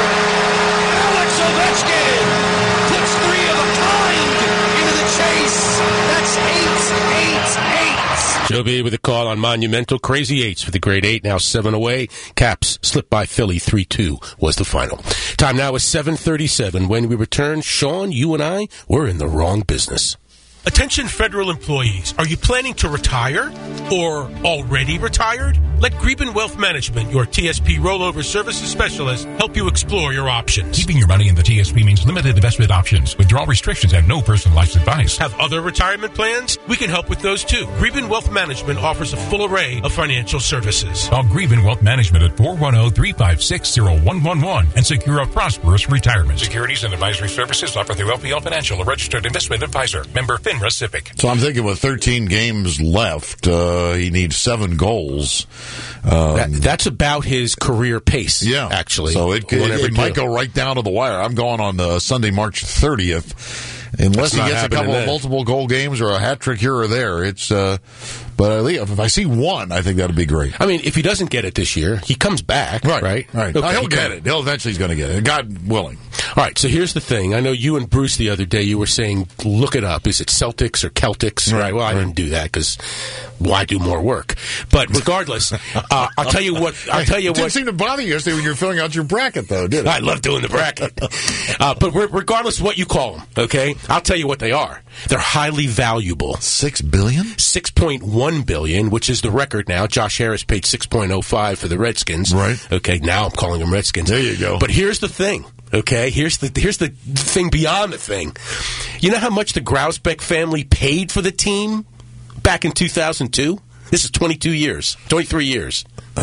Alex Ovechkin puts three of a kind into the chase. That's eight, eight, eight. Joe B with a call on monumental crazy eights for the grade eight. Now seven away. Caps slipped by Philly. three two was the final. Time now is seven thirty-seven. When we return, Sean, you and I, we're in the wrong business. Attention federal employees, are you planning to retire or already retired? Let Greben Wealth Management, your T S P rollover services specialist, help you explore your options. Keeping your money in the T S P means limited investment options, withdrawal restrictions, and no personalized advice. Have other retirement plans? We can help with those too. Greben Wealth Management offers a full array of financial services. Call Greben Wealth Management at four one zero, three five six, zero one one one and secure a prosperous retirement. Securities and advisory services offered through L P L Financial, a registered investment advisor. Member FINRA SIPC. So I'm thinking with thirteen games left, uh, he needs seven goals. Um, that, that's about his career pace, yeah, actually. So it, it, it might go right down to the wire. I'm going on uh, Sunday, March thirtieth. Unless he gets a couple of multiple goal games or a hat trick here or there, it's. Uh, but if I see one, I think that'd be great. I mean, if he doesn't get it this year, he comes back, right? Right. right. Okay, he'll he get comes. it. He'll eventually he's going to get it, God willing. All right. So here's the thing. I know you and Bruce the other day. You were saying, look it up. Is it Celtics or Celtics? Right. right. Well, I right. didn't do that because why do more work? But regardless, uh, I'll tell you what. I'll tell you it didn't what. Seem to bother you yesterday when you were filling out your bracket, though, did it? I love doing the bracket. uh, but regardless of what you call them, okay, I'll tell you what they are. They're highly valuable. Six billion? Six point one billion, which is the record now. Josh Harris paid six point oh five for the Redskins. Right. Okay, now I'm calling them Redskins. There you go. But here's the thing. Okay, here's the here's the thing beyond the thing. You know how much the Grousbeck family paid for the team back in two thousand two? This is twenty-two years, twenty-three years.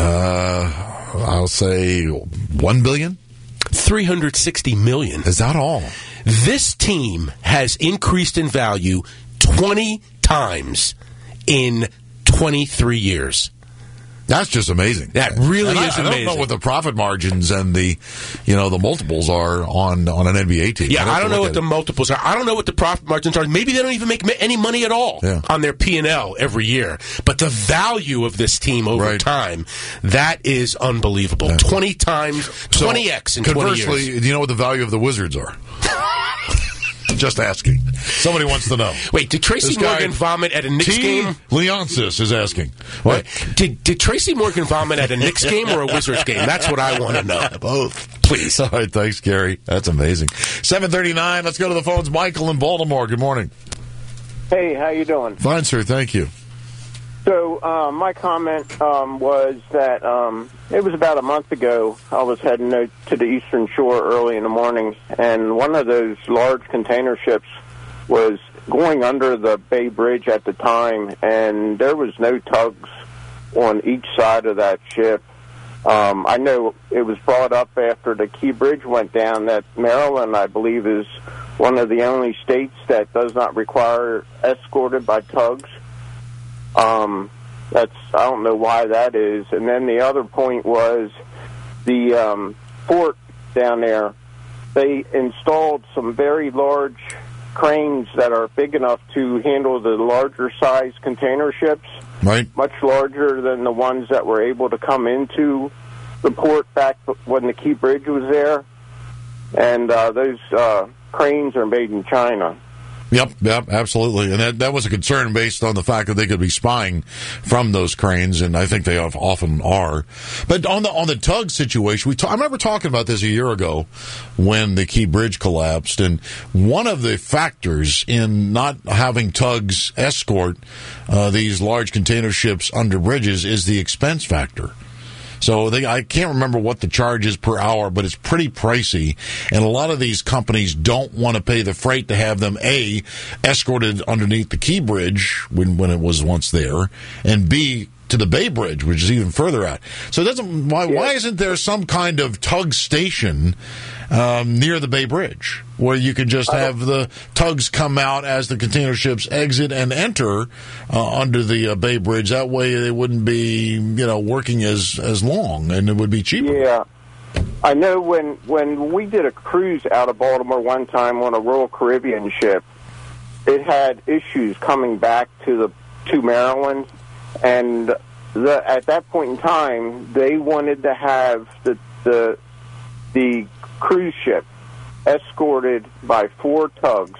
Uh, I'll say one billion? three hundred sixty million. Is that all? This team has increased in value twenty times in twenty-three years. That's just amazing. That really and is I, amazing. I don't know what the profit margins and the, you know, the multiples are on, on an N B A team. Yeah, I don't know what the multiples are. I don't know what the profit margins are. Maybe they don't even make any money at all yeah. on their P and L every year. But the value of this team over right. time, that is unbelievable. Yeah. twenty times, twenty x in twenty years. Conversely, do you know what the value of the Wizards are? Just asking. Somebody wants to know. Wait, did Tracy Morgan vomit at a Knicks T. game? Leonsis is asking. What? Did, did Tracy Morgan vomit at a Knicks game or a Wizards game? That's what I want to know. Both. Please. All right, thanks, Gary. That's amazing. seven thirty-nine, let's go to the phones. Michael in Baltimore, good morning. Hey, how you doing? Fine, sir, thank you. So uh, my comment um, was that um, it was about a month ago. I was heading out to the Eastern Shore early in the morning, and one of those large container ships was going under the Bay Bridge at the time, and there was no tugs on each side of that ship. Um, I know it was brought up after the Key Bridge went down that Maryland, I believe, is one of the only states that does not require escorted by tugs. Um, that's, I don't know why that is. And then the other point was the um, port down there, they installed some very large cranes that are big enough to handle the larger size container ships. Right. Much larger than the ones that were able to come into the port back when the Key Bridge was there. And uh, those uh, cranes are made in China. Yep, yep, absolutely. And that, that was a concern based on the fact that they could be spying from those cranes, and I think they often are. But on the on the tug situation, we ta- I remember talking about this a year ago when the Key Bridge collapsed, and one of the factors in not having tugs escort uh, these large container ships under bridges is the expense factor. So they, I can't remember what the charge is per hour, but it's pretty pricey. And a lot of these companies don't want to pay the freight to have them, A, escorted underneath the Key Bridge when, when it was once there, and B, to the Bay Bridge, which is even further out. So it doesn't, why, yeah. why isn't there some kind of tug station um, near the Bay Bridge where you can just have the tugs come out as the container ships exit and enter uh, under the uh, Bay Bridge? That way they wouldn't be, you know, working as, as long, and it would be cheaper. Yeah. I know when, when we did a cruise out of Baltimore one time on a Royal Caribbean ship, it had issues coming back to the to Maryland. And the, at that point in time, they wanted to have the the the cruise ship escorted by four tugs,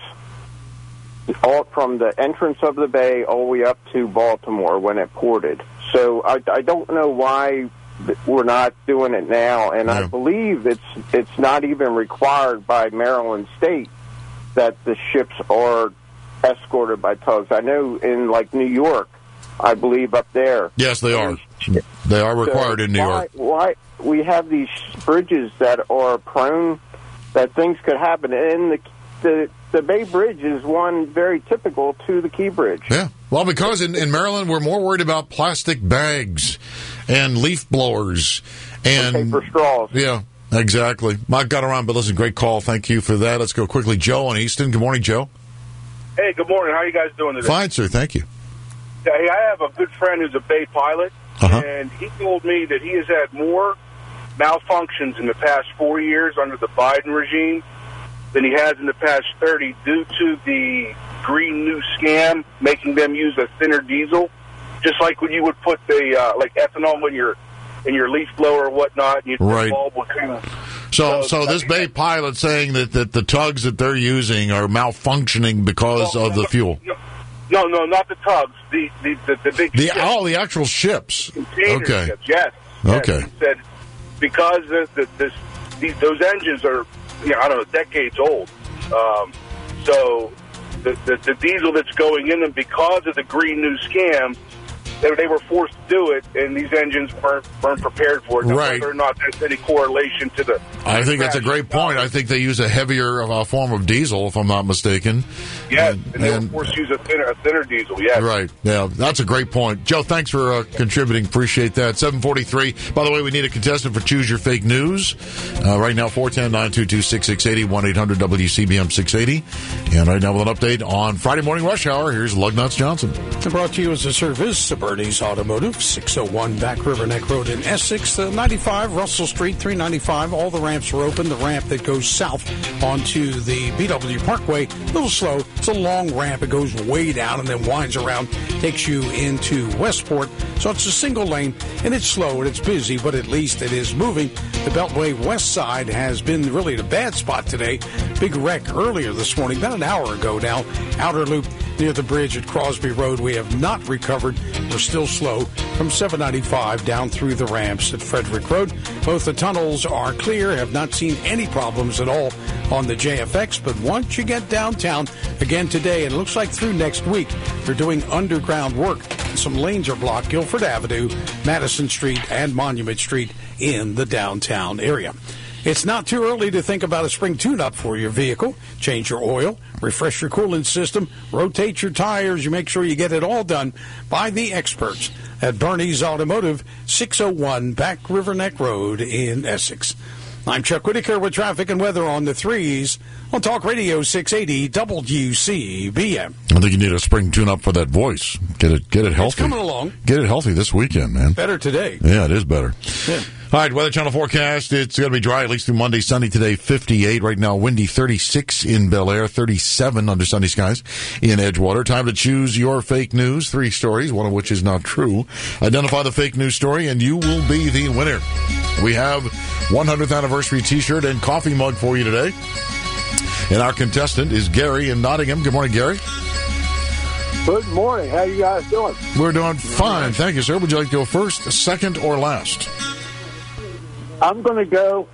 all from the entrance of the bay all the way up to Baltimore when it ported. So I, I don't know why we're not doing it now, and yeah. I believe it's it's not even required by Maryland State that the ships are escorted by tugs. I know in like New York, I believe, up there. Yes, they are. They are required So in New why, York. Why we have these bridges that are prone that things could happen, and the the the Bay Bridge is one very typical to the Key Bridge. Yeah. Well, because in, in Maryland, we're more worried about plastic bags and leaf blowers and paper straws. Yeah, exactly. Mike got around, but listen, great call. Thank you for that. Let's go quickly. Joe in Easton. Good morning, Joe. Hey, good morning. How are you guys doing today? Fine, sir. Thank you. Hey, I have a good friend who's a Bay pilot, uh-huh. and he told me that he has had more malfunctions in the past four years under the Biden regime than he has in the past thirty due to the green new scam, making them use a thinner diesel. Just like when you would put the uh, like ethanol in your in your leaf blower or whatnot, and you Right. the bulb would kind of. So, so this Bay pilot saying that, that the tugs that they're using are malfunctioning because No, of no, the fuel. No, no, not the tugs. The the the, the big The ships. oh, the actual ships. Container Okay. ships, yes. Yes. Okay. He said because the, the, this, these, those engines are, you know, I don't know, decades old. Um, so the, the the diesel that's going in them because of the green new scam, they, they were forced to do it, and these engines weren't, weren't prepared for it. Now, Right. Whether or not there's any correlation to the... I think that's a great point. I think they use a heavier uh, form of diesel, if I'm not mistaken. Yes, And- and they were and- forced to use a thinner, a thinner diesel, yes. Right. Yeah, that's a great point. Joe, thanks for uh, contributing. Appreciate that. seven forty-three. By the way, we need a contestant for Choose Your Fake News. Uh, right now, four one zero, nine two two, six six eight zero, one eight hundred W C B M six eighty. And right now with an update on Friday Morning Rush Hour, here's Lugnuts Johnson. Brought to you as a service of Bernie's Automotive, six oh one Back River Neck Road in Essex, the ninety-five Russell Street, three ninety-five. All the ramps are open. The ramp that goes south onto the B W Parkway, a little slow. It's a long ramp. It goes way down and then winds around, takes you into Westport. So it's a single lane, and it's slow and it's busy, but at least it is moving. The Beltway West Side has been really the bad spot today. Big wreck earlier this morning, about an hour ago now. Outer loop near the bridge at Crosby Road. We have not recovered. We're still slow from seven ninety-five down through the ramps at Frederick Road. Both the tunnels are clear. Have not seen any problems at all on the J F X. But once you get downtown, again today, and it looks like through next week, they're doing underground work. Some lanes are blocked. Guilford Avenue, Madison Street, and Monument Street in the downtown area. It's not too early to think about a spring tune-up for your vehicle. Change your oil, refresh your coolant system, rotate your tires. You make sure you get it all done by the experts at Bernie's Automotive, six oh one Back River Neck Road in Essex. I'm Chuck Whitaker with traffic and weather on the threes on Talk Radio six eighty W C B M. I think you need a spring tune-up for that voice. Get it, get it healthy. It's coming along. Get it healthy this weekend, man. Better today. Yeah, it is better. Yeah. All right, Weather Channel forecast. It's going to be dry at least through Monday. Sunny today, fifty-eight. Right now, windy, thirty-six in Bel Air, thirty-seven under sunny skies in Edgewater. Time to choose your fake news. Three stories, one of which is not true. Identify the fake news story, and you will be the winner. We have one hundredth anniversary T-shirt and coffee mug for you today. And our contestant is Gary in Nottingham. Good morning, Gary. Good morning. How you guys doing? We're doing fine. Thank you, sir. Would you like to go first, second, or last? I'm going to go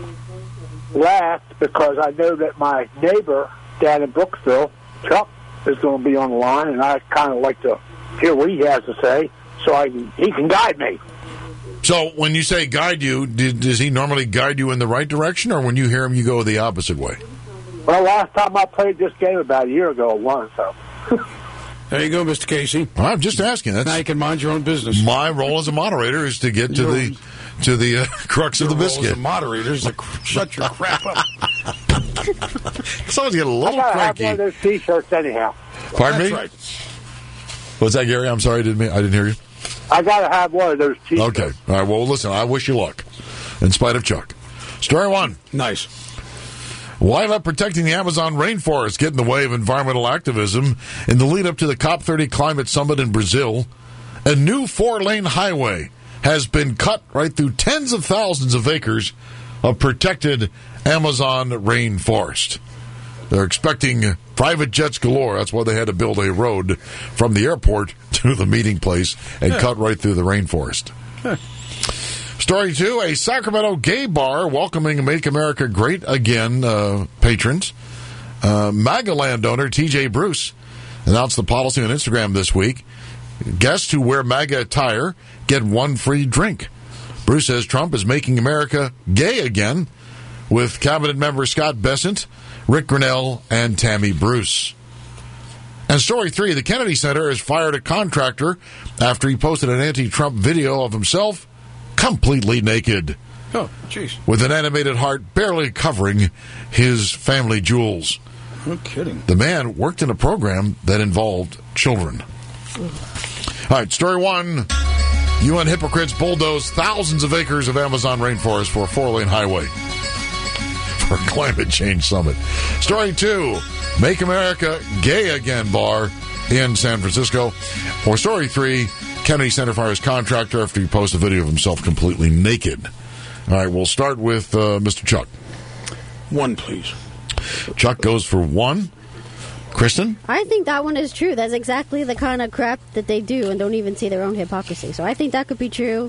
last because I know that my neighbor down in Brooksville, Chuck, is going to be on the line, and I kind of like to hear what he has to say so I can, he can guide me. So when you say guide you, did, does he normally guide you in the right direction, or when you hear him, you go the opposite way? Well, last time I played this game about a year ago, I won, so... There you go, Mister Casey. I'm just asking. That's now you can mind your own business. My role as a moderator is to get to Your- the to the uh, crux of the Your role biscuit. as a moderator is to shut your crap up. Someone's get a little I gotta have cranky. one of those T-shirts anyhow. Pardon That's me? right. What's that, Gary? I'm sorry, I didn't mean, I didn't hear you. I got to have one of those T-shirts. Okay. All right. Well, listen. I wish you luck, in spite of Chuck. Story one. Nice. Wildlife protecting the Amazon rainforest get in the way of environmental activism. In the lead up to the COP thirty climate summit in Brazil, a new four-lane highway has been cut right through tens of thousands of acres of protected Amazon rainforest. They're expecting private jets galore. That's why they had to build a road from the airport to the meeting place and Yeah. cut right through the rainforest. Huh. Story two, a Sacramento gay bar welcoming Make America Great Again uh, patrons. Uh, MAGA landowner T J Bruce announced the policy on Instagram this week. Guests who wear MAGA attire get one free drink. Bruce says Trump is making America gay again with cabinet member Scott Bessent, Rick Grinnell, and Tammy Bruce. And story three, the Kennedy Center has fired a contractor after he posted an anti-Trump video of himself completely naked. Oh, jeez. With an animated heart barely covering his family jewels. No kidding. The man worked in a program that involved children. All right, story one. U N hypocrites bulldoze thousands of acres of Amazon rainforest for a four-lane highway for a climate change summit. Story two. Make America Gay Again bar in San Francisco. Or story three. Kennedy Center fires contractor after he posts a video of himself completely naked. All right, we'll start with uh, Mister Chuck. One, please. Chuck goes for one. Kristen? I think that one is true. That's exactly the kind of crap that they do and don't even see their own hypocrisy. So I think that could be true.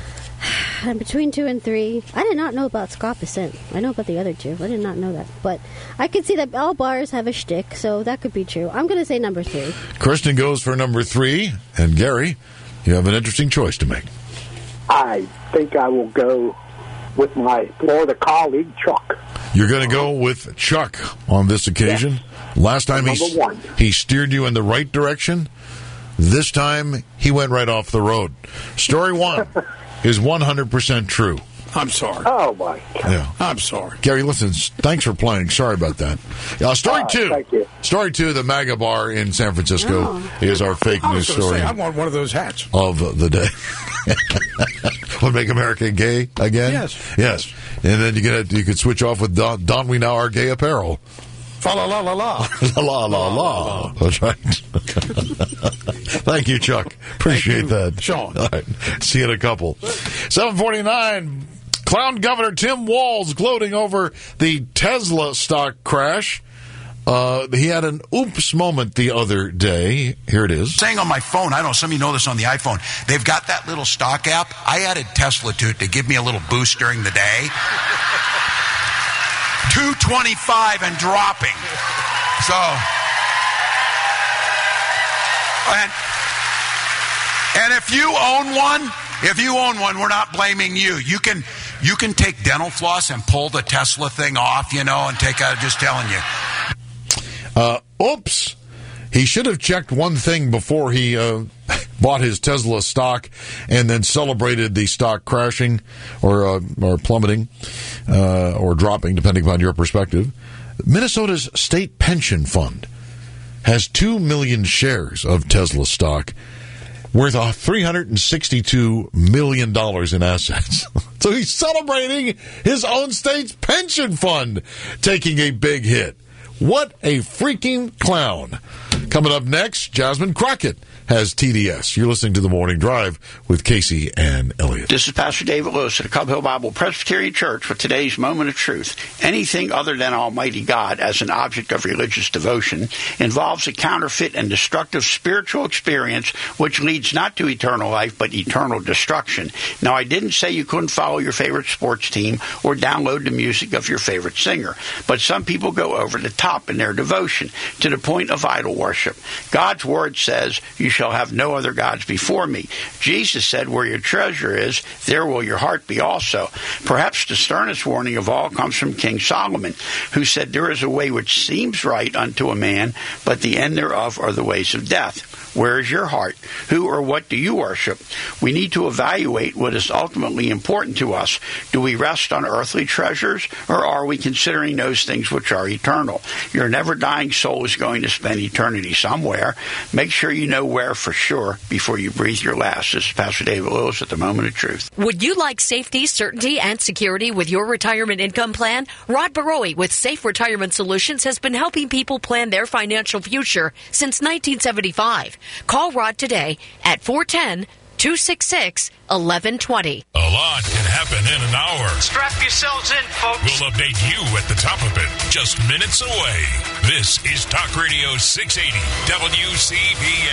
And between two and three, I did not know about Scott Bessent. I know about the other two. I did not know that. But I could see that all bars have a shtick, so that could be true. I'm going to say number three. Kristen goes for number three. And Gary, you have an interesting choice to make. I think I will go with my Florida colleague, Chuck. You're going to go with Chuck on this occasion? Yes. Last time he, Number one. he steered you in the right direction. This time, he went right off the road. Story one is one hundred percent true. I'm sorry. Oh, my God. Yeah. I'm sorry. Gary, listen, thanks for playing. Sorry about that. Uh, story Uh, two. thank you. Story two, the MAGA bar in San Francisco Oh. is our fake I news was going to story say, I want one of those hats. of the day. Would make America gay again? Yes. Yes. And then you could, you could switch off with Don, Don We Now Our Gay Apparel. Fa la la la la. La la la la. That's right. Thank you, Chuck. Appreciate you, that. Sean. All right. See you in a couple. seven forty-nine. Clown Governor Tim Walz gloating over the Tesla stock crash. Uh, he had an oops moment the other day. Here it is. Saying on my phone, I don't know, some of you know this on the iPhone, they've got that little stock app. I added Tesla to it to give me a little boost during the day. two twenty-five and dropping. So, and, and if you own one, if you own one, we're not blaming you. You can you can take dental floss and pull the Tesla thing off, you know, and take out, just telling you. Uh, oops. He should have checked one thing before he uh, bought his Tesla stock and then celebrated the stock crashing or uh, or plummeting uh, or dropping, depending upon your perspective. Minnesota's state pension fund has two million shares of Tesla stock worth three hundred sixty-two million dollars in assets. So he's celebrating his own state's pension fund taking a big hit. What a freaking clown. Coming up next, Jasmine Crockett has T D S. You're listening to The Morning Drive with Casey and Elliott. This is Pastor David Lewis at the Cub Hill Bible Presbyterian Church with today's Moment of Truth. Anything other than Almighty God as an object of religious devotion involves a counterfeit and destructive spiritual experience which leads not to eternal life but eternal destruction. Now, I didn't say you couldn't follow your favorite sports team or download the music of your favorite singer, but some people go over the top in their devotion to the point of idol worship. God's Word says, you shall have no other gods before me. Jesus said, where your treasure is, there will your heart be also. Perhaps the sternest warning of all comes from King Solomon, who said, there is a way which seems right unto a man, but the end thereof are the ways of death. Where is your heart? Who or what do you worship? We need to evaluate what is ultimately important to us. Do we rest on earthly treasures, or are we considering those things which are eternal? Your never-dying soul is going to spend eternity somewhere. Make sure you know where for sure before you breathe your last. This is Pastor David Lewis at the Moment of Truth. Would you like safety, certainty, and security with your retirement income plan? Rod Barowie with Safe Retirement Solutions has been helping people plan their financial future since nineteen seventy-five. Call Rod today at four one zero, two six six, one one two zero. A lot can happen in an hour. Strap yourselves in, folks. We'll update you at the top of it, just minutes away. This is Talk Radio six eighty W C B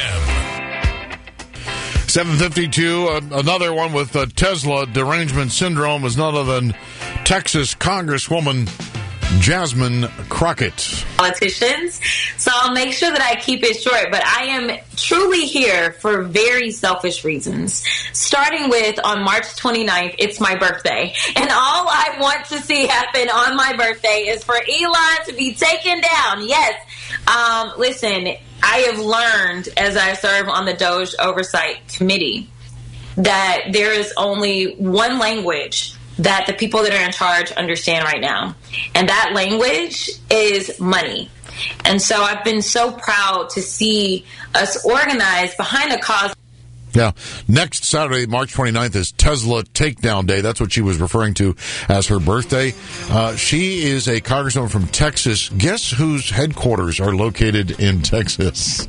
M. seven fifty-two, uh, another one with uh, Tesla derangement syndrome is none other than Texas Congresswoman Jasmine Crockett. Politicians, so I'll make sure that I keep it short, but I am truly here for very selfish reasons. Starting with, on March twenty-ninth, it's my birthday, and all I want to see happen on my birthday is for Elon to be taken down. Yes, um, listen, I have learned as I serve on the Doge Oversight Committee that there is only one language that the people that are in charge understand right now. And that language is money. And so I've been so proud to see us organized behind a cause. Yeah. Next Saturday, March twenty-ninth, is Tesla Takedown Day. That's what she was referring to as her birthday. Uh, she is a congresswoman from Texas. Guess whose headquarters are located in Texas?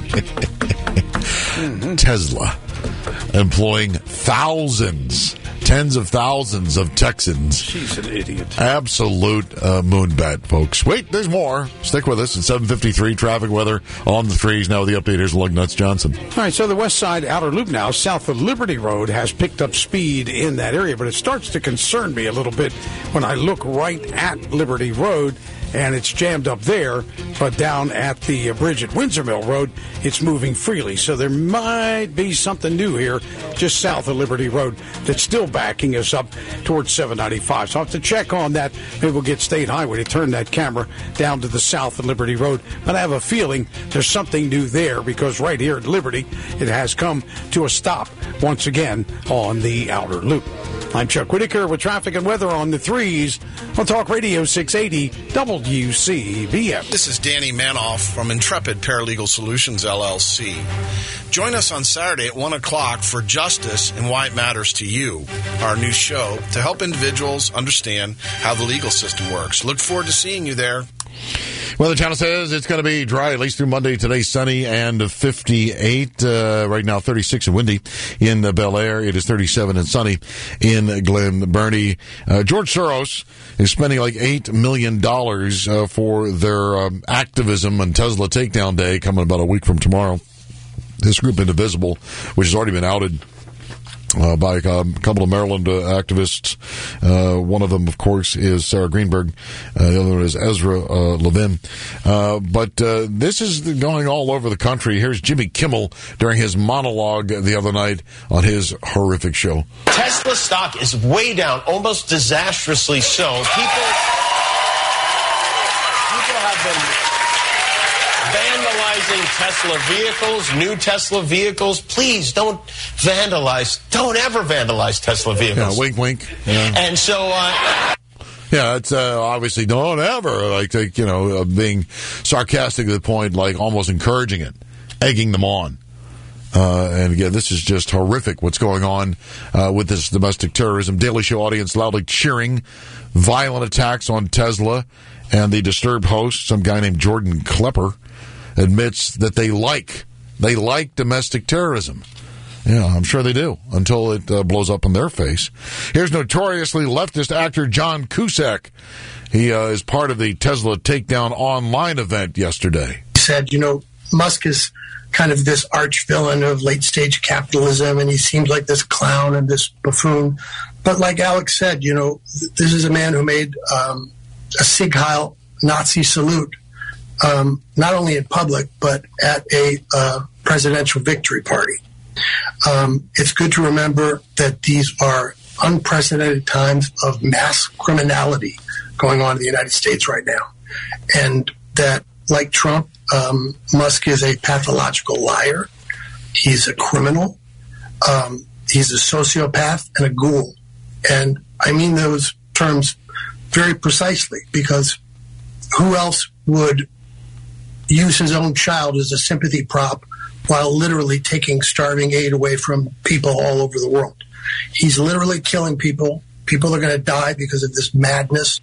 mm-hmm. Tesla. Employing thousands, tens of thousands of Texans. She's an idiot. Absolute uh, moonbat, folks. Wait, there's more. Stick with us at seven fifty-three. Traffic weather on the threes. Now the update. Here's Lug Nuts Johnson. All right, so the west side outer loop now, south of Liberty Road, has picked up speed in that area, but it starts to concern me a little bit when I look right at Liberty Road. And it's jammed up there, but down at the bridge at Windsor Mill Road, it's moving freely. So there might be something new here just south of Liberty Road that's still backing us up towards seven ninety-five. So I'll have to check on that. Maybe we'll get State Highway to turn that camera down to the south of Liberty Road. But I have a feeling there's something new there because right here at Liberty, it has come to a stop once again on the outer loop. I'm Chuck Whitaker with traffic and weather on the threes on Talk Radio six eighty W C B M. This is Danny Manoff from Intrepid Paralegal Solutions, L L C. Join us on Saturday at one o'clock for Justice and Why It Matters to You, our new show to help individuals understand how the legal system works. Look forward to seeing you there. Well, the channel says it's going to be dry at least through Monday. Today, sunny and fifty-eight. Uh, right now, thirty-six and windy in uh, Bel Air. It is thirty-seven and sunny in Glen Burnie. Uh, George Soros is spending like eight million dollars uh, for their um, activism on Tesla Takedown Day coming about a week from tomorrow. This group, Indivisible, which has already been outed Uh, by a couple of Maryland uh, activists. Uh, one of them, of course, is Sarah Greenberg. Uh, the other one is Ezra uh, Levin. Uh, but uh, this is going all over the country. Here's Jimmy Kimmel during his monologue the other night on his horrific show. Tesla stock is way down, almost disastrously so. People, people have been vandalizing Tesla vehicles, new Tesla vehicles. Please don't vandalize. Don't ever vandalize Tesla vehicles. Yeah, wink, wink. Yeah. And so, uh, yeah, it's uh, obviously don't ever, like, like you know, uh, being sarcastic to the point, like almost encouraging it, egging them on. Uh, and again, this is just horrific what's going on uh, with this domestic terrorism. Daily Show audience loudly cheering violent attacks on Tesla, and the Disturbed host, some guy named Jordan Klepper, admits that they like they like domestic terrorism. Yeah, I'm sure they do, until it uh, blows up in their face. Here's notoriously leftist actor John Cusack. He uh, is part of the Tesla Takedown online event yesterday. He said, you know, Musk is kind of this arch villain of late-stage capitalism, and he seems like this clown and this buffoon. But like Alex said, you know, this is a man who made um, a Sieg Heil Nazi salute, um, not only in public, but at a uh, presidential victory party. Um, it's good to remember that these are unprecedented times of mass criminality going on in the United States right now. And that, like Trump, um, Musk is a pathological liar. He's a criminal. Um, he's a sociopath and a ghoul. And I mean those terms very precisely, because who else would use his own child as a sympathy prop while literally taking starving aid away from people all over the world? He's literally killing people. People are going to die because of this madness.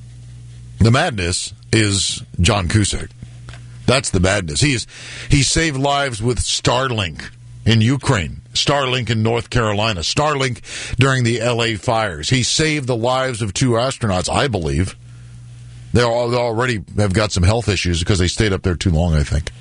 The madness is John Cusack. That's the madness. He is, he saved lives with Starlink in Ukraine, Starlink in North Carolina, Starlink during the L A fires. He saved the lives of two astronauts, I believe. They already have got some health issues because they stayed up there too long, I think.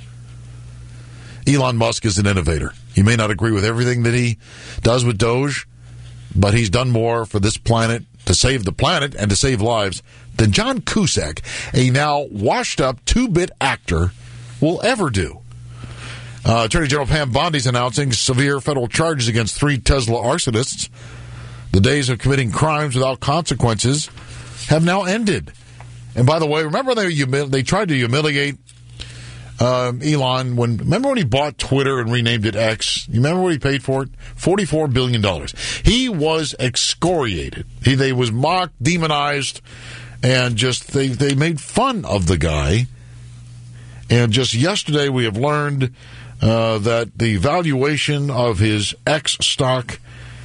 Elon Musk is an innovator. You may not agree with everything that he does with Doge, but he's done more for this planet, to save the planet and to save lives, than John Cusack, a now washed-up two-bit actor, will ever do. Uh, Attorney General Pam Bondi's announcing severe federal charges against three Tesla arsonists. The days of committing crimes without consequences have now ended. And by the way, remember they humili- they tried to humiliate uh, Elon when remember when he bought Twitter and renamed it X? You remember what he paid for it? forty-four billion dollars. He was excoriated. He they was mocked, demonized, and just they they made fun of the guy. And just yesterday we have learned uh, that the valuation of his X stock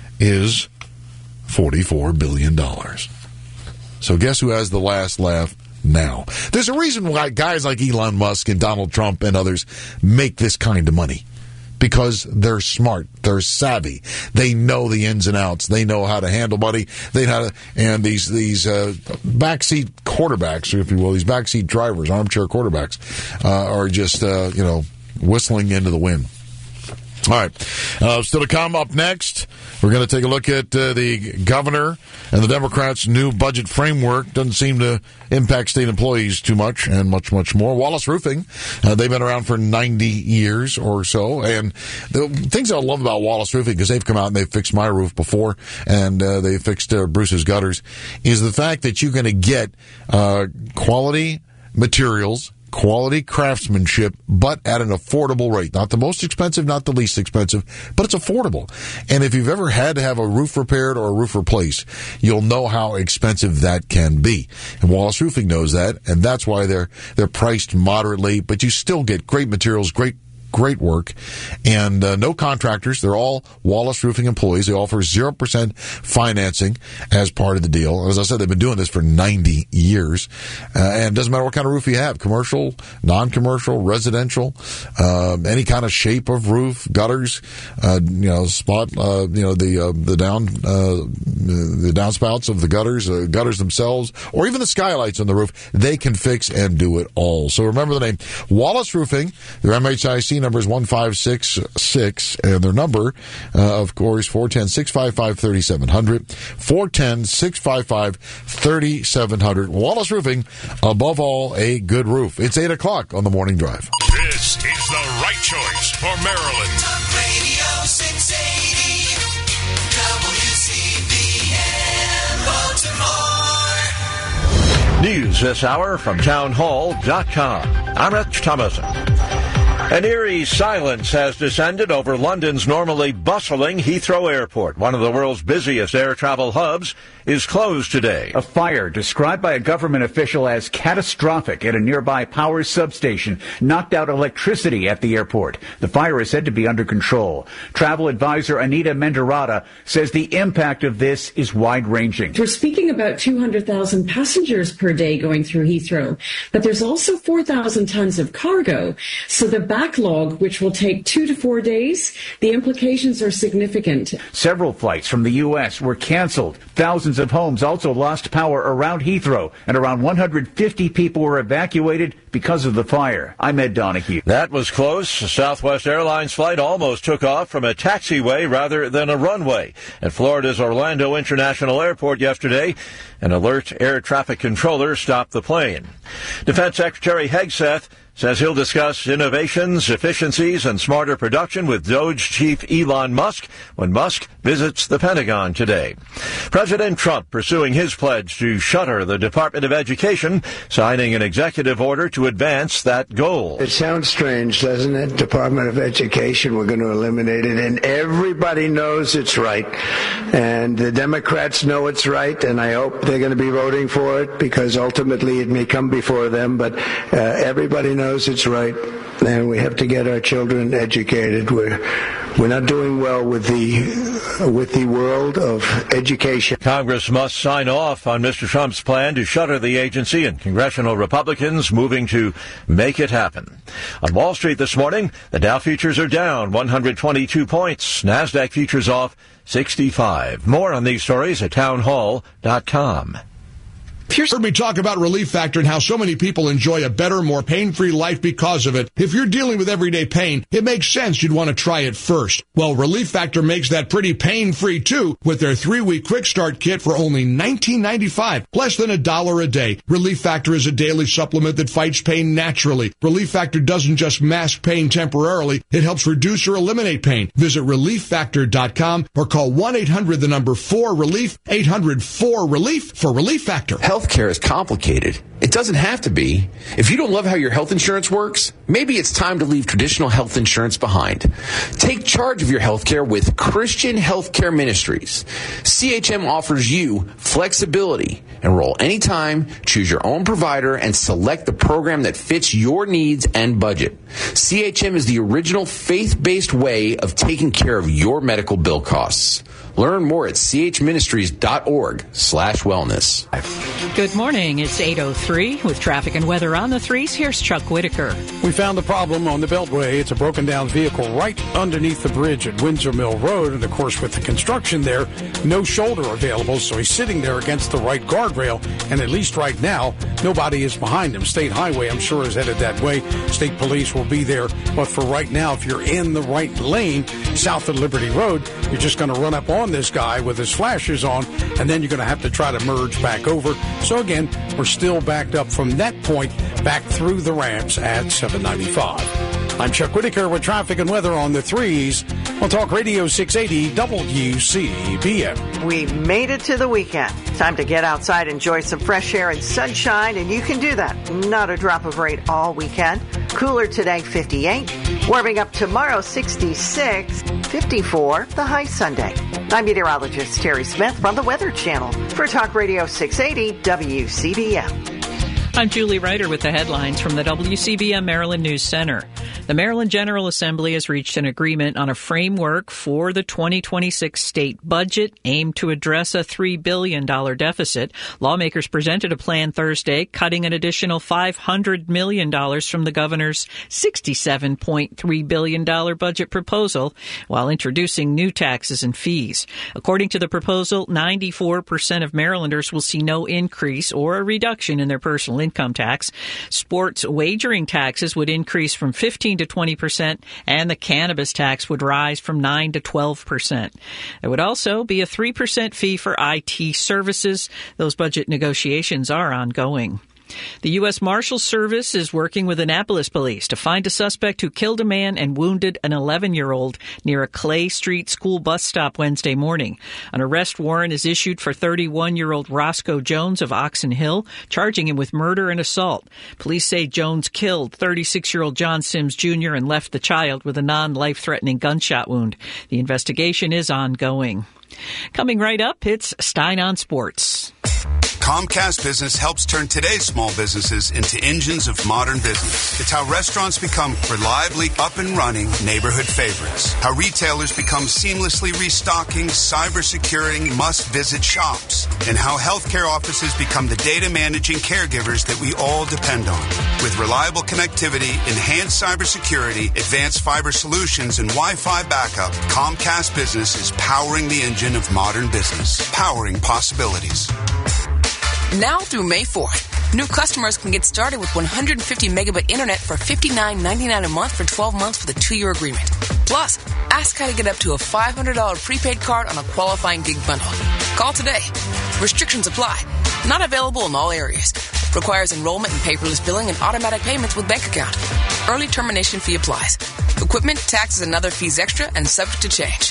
is forty-four billion dollars. So guess who has the last laugh now? There's a reason why guys like Elon Musk and Donald Trump and others make this kind of money. Because they're smart, they're savvy, they know the ins and outs, they know how to handle money, they know how to, and these these uh, backseat quarterbacks, if you will, these backseat drivers, armchair quarterbacks, uh, are just uh, you know whistling into the wind. All right. Uh, still to come up next, we're going to take a look at uh, the governor and the Democrats' new budget framework. Doesn't seem to impact state employees too much, and much, much more. Wallace Roofing, uh, they've been around for ninety years or so. And the things I love about Wallace Roofing, because they've come out and they've fixed my roof before, and uh, they fixed uh, Bruce's gutters, is the fact that you're going to get uh, quality materials, quality craftsmanship, but at an affordable rate. Not the most expensive, not the least expensive, but it's affordable. And if you've ever had to have a roof repaired or a roof replaced, you'll know how expensive that can be. And Wallace Roofing knows that, and that's why they're they're priced moderately, but you still get great materials, great Great work, and uh, no contractors. They're all Wallace Roofing employees. They offer zero percent financing as part of the deal. As I said, they've been doing this for ninety years, uh, and it doesn't matter what kind of roof you have, commercial, non-commercial, residential, uh, any kind of shape of roof, gutters, uh, you know, spot, uh, you know, the uh, the down uh, the downspouts of the gutters, uh, gutters themselves, or even the skylights on the roof. They can fix and do it all. So remember the name, Wallace Roofing. Their M H I C number is one five six six, and their number, uh, of course, four one zero, six five five, three seven zero zero, four one zero, six five five, three seven zero zero. Wallace Roofing, above all, a good roof. It's eight o'clock on the Morning Drive. This is the right choice for Maryland. Talk Radio six eighty, W C B N, Baltimore. News this hour from town hall dot com. I'm Rich Thomason. An eerie silence has descended over London's normally bustling Heathrow Airport. One of the world's busiest air travel hubs is closed today. A fire described by a government official as catastrophic at a nearby power substation knocked out electricity at the airport. The fire is said to be under control. Travel advisor Anita Menderata says the impact of this is wide-ranging. We're speaking about two hundred thousand passengers per day going through Heathrow, but there's also four thousand tons of cargo. So the backlog, which will take two to four days, the implications are significant. Several flights from the U S were canceled. Thousands of homes also lost power around Heathrow, and around one hundred fifty people were evacuated because of the fire. I'm Ed Donahue. That was close. A Southwest Airlines flight almost took off from a taxiway rather than a runway at Florida's Orlando International Airport yesterday. An alert air traffic controller stopped the plane. Defense Secretary Hegseth says he'll discuss innovations, efficiencies, and smarter production with Doge chief Elon Musk when Musk visits the Pentagon today. President Trump pursuing his pledge to shutter the Department of Education, signing an executive order to advance that goal. It sounds strange, doesn't it? Department of Education, we're going to eliminate it, and everybody knows it's right. And the Democrats know it's right, and I hope they're going to be voting for it because ultimately it may come before them, but uh, everybody knows it's right, and we have to get our children educated. We're we're not doing well with the with the world of education. Congress must sign off on Mister Trump's plan to shutter the agency, and congressional Republicans moving to make it happen. On Wall Street this morning, the Dow futures are down one hundred twenty-two points. NASDAQ futures off sixty-five. More on these stories at town hall dot com. You've heard me talk about Relief Factor and how so many people enjoy a better, more pain-free life because of it. If you're dealing with everyday pain, it makes sense you'd want to try it first. Well, Relief Factor makes that pretty pain-free too with their three-week quick start kit for only nineteen ninety-five, less than a dollar a day. Relief Factor is a daily supplement that fights pain naturally. Relief Factor doesn't just mask pain temporarily, it helps reduce or eliminate pain. Visit relief factor dot com or call one eight hundred the number four relief, eight hundred four relief for Relief Factor. Healthcare is complicated. It doesn't have to be. If you don't love how your health insurance works, maybe it's time to leave traditional health insurance behind. Take charge of your healthcare with Christian Healthcare Ministries. C H M offers you flexibility. Enroll anytime, choose your own provider, and select the program that fits your needs and budget. C H M is the original faith-based way of taking care of your medical bill costs. Learn more at chministries.org slash wellness. Good morning. It's eight oh three with traffic and weather on the threes. Here's Chuck Whitaker. We found the problem on the Beltway. It's a broken down vehicle right underneath the bridge at Windsor Mill Road. And, of course, with the construction there, no shoulder available. So he's sitting there against the right guardrail. And at least right now, nobody is behind him. State Highway, I'm sure, is headed that way. State Police will be there. But for right now, if you're in the right lane, south of Liberty Road, you're just going to run up on this guy with his flashers on, and then you're going to have to try to merge back over. So again, we're still backed up from that point back through the ramps at seven ninety-five. I'm Chuck Whitaker with traffic and weather on the threes on Talk Radio six eighty W C B M. We made it to the weekend. Time to get outside, enjoy some fresh air and sunshine, and you can do that. Not a drop of rain all weekend. Cooler today, fifty-eight. Warming up tomorrow, sixty-six. fifty-four, the high Sunday. I'm meteorologist Terry Smith from the Weather Channel for Talk Radio six eighty W C B M. I'm Julie Ryder with the headlines from the W C B M Maryland News Center. The Maryland General Assembly has reached an agreement on a framework for the twenty twenty-six state budget aimed to address a three billion dollars deficit. Lawmakers presented a plan Thursday, cutting an additional five hundred million dollars from the governor's sixty-seven point three billion dollars budget proposal, while introducing new taxes and fees. According to the proposal, ninety-four percent of Marylanders will see no increase or a reduction in their personal income tax. Sports wagering taxes would increase from fifteen to twenty percent, and the cannabis tax would rise from nine to twelve percent. There would also be a three percent fee for I T services. Those budget negotiations are ongoing. The U S Marshals Service is working with Annapolis Police to find a suspect who killed a man and wounded an eleven-year-old near a Clay Street school bus stop Wednesday morning. An arrest warrant is issued for thirty-one-year-old Roscoe Jones of Oxon Hill, charging him with murder and assault. Police say Jones killed thirty-six-year-old John Sims Junior and left the child with a non-life-threatening gunshot wound. The investigation is ongoing. Coming right up, it's Stein on Sports. Comcast Business helps turn today's small businesses into engines of modern business. It's how restaurants become reliably up and running neighborhood favorites. How retailers become seamlessly restocking, cybersecurity must-visit shops. And how healthcare offices become the data managing caregivers that we all depend on. With reliable connectivity, enhanced cybersecurity, advanced fiber solutions, and Wi-Fi backup, Comcast Business is powering the engine of modern business. Powering possibilities. Now through May fourth, new customers can get started with one hundred fifty megabit internet for fifty-nine ninety-nine a month for twelve months with a two-year agreement. Plus, ask how to get up to a five hundred dollars prepaid card on a qualifying gig bundle. Call today. Restrictions apply. Not available in all areas. Requires enrollment in paperless billing and automatic payments with bank account. Early termination fee applies. Equipment, taxes, and other fees extra and subject to change.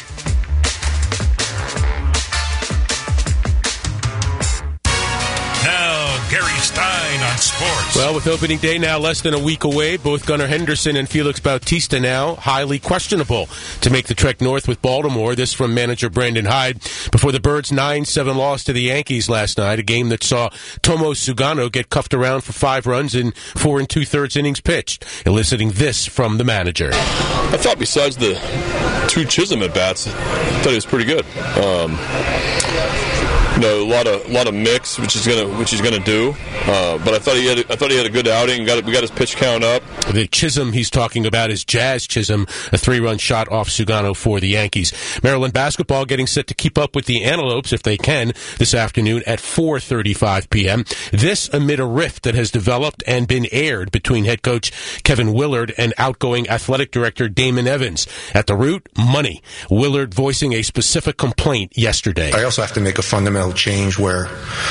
Now, Gary Stein on sports. Well, with opening day now less than a week away, both Gunnar Henderson and Felix Bautista now highly questionable to make the trek north with Baltimore. This from manager Brandon Hyde before the Birds' nine seven loss to the Yankees last night, a game that saw Tomo Sugano get cuffed around for five runs in four and two-thirds innings pitched, eliciting this from the manager. I thought besides the two Chisholm at-bats, I thought he was pretty good. Um... You know, a lot of a lot of mix, which is gonna which he's gonna do. Uh, but I thought he had I thought he had a good outing. Got we got his pitch count up. The Chisholm he's talking about is Jazz Chisholm, a three-run shot off Sugano for the Yankees. Maryland basketball getting set to keep up with the Antelopes, if they can, this afternoon at four thirty-five p.m. This amid a rift that has developed and been aired between head coach Kevin Willard and outgoing athletic director Damon Evans. At the root, money. Willard voicing a specific complaint yesterday. I also have to make a fundamental change where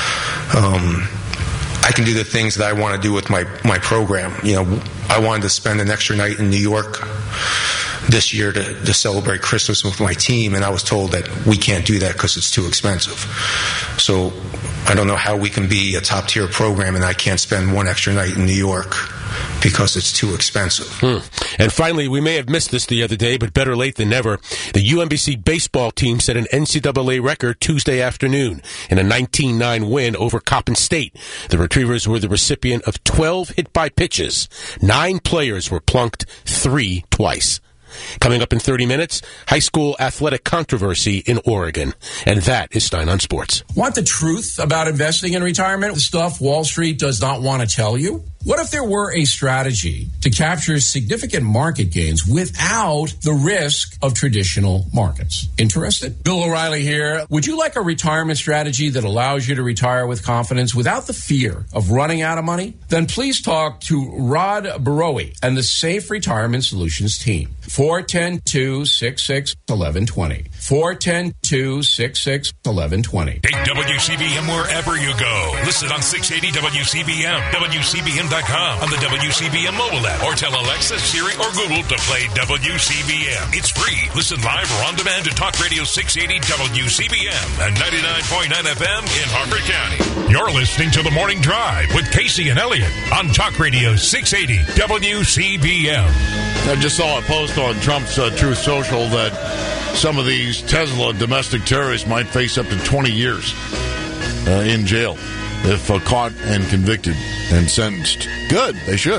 um, I can do the things that I want to do with my, my program. You know, I wanted to spend an extra night in New York this year to, to celebrate Christmas with my team, and I was told that we can't do that because it's too expensive. So I don't know how we can be a top-tier program and I can't spend one extra night in New York because it's too expensive. Hmm. And finally, we may have missed this the other day, but better late than never. The U M B C baseball team set an N C double A record Tuesday afternoon in a nineteen nine win over Coppin State. The Retrievers were the recipient of twelve hit-by pitches. Nine players were plunked, three twice. Coming up in thirty minutes, high school athletic controversy in Oregon. And that is Stein on Sports. Want the truth about investing in retirement? The stuff Wall Street does not want to tell you? What if there were a strategy to capture significant market gains without the risk of traditional markets? Interested? Bill O'Reilly here. Would you like a retirement strategy that allows you to retire with confidence without the fear of running out of money? Then please talk to Rod Barowie and the Safe Retirement Solutions team. four one zero, two six six, one one two zero. four one zero, two six six, one one two zero. Take W C B M wherever you go. Listen on six eighty W C B M, W C B M dot com, on the W C B M mobile app, or tell Alexa, Siri, or Google to play W C B M. It's free. Listen live or on demand to Talk Radio six eighty W C B M and ninety-nine point nine F M in Harford County. You're listening to The Morning Drive with Casey and Elliott on Talk Radio six eighty W C B M. I just saw a post on Trump's uh, Truth Social that some of these Tesla domestic terrorists might face up to twenty years uh, in jail if uh, caught and convicted and sentenced. Good, they should.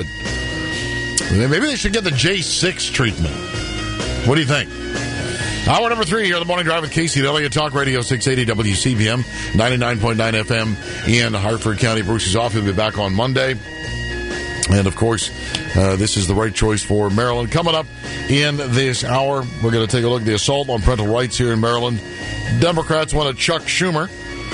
Maybe they should get the J six treatment. What do you think? Hour number three here on The Morning Drive with Casey and Elliott, Talk Radio six eighty W C B M, ninety-nine point nine F M in Hartford County. Bruce is off. He'll be back on Monday. And, of course, uh, this is the right choice for Maryland. Coming up in this hour, we're going to take a look at the assault on parental rights here in Maryland. Democrats want to Chuck Schumer.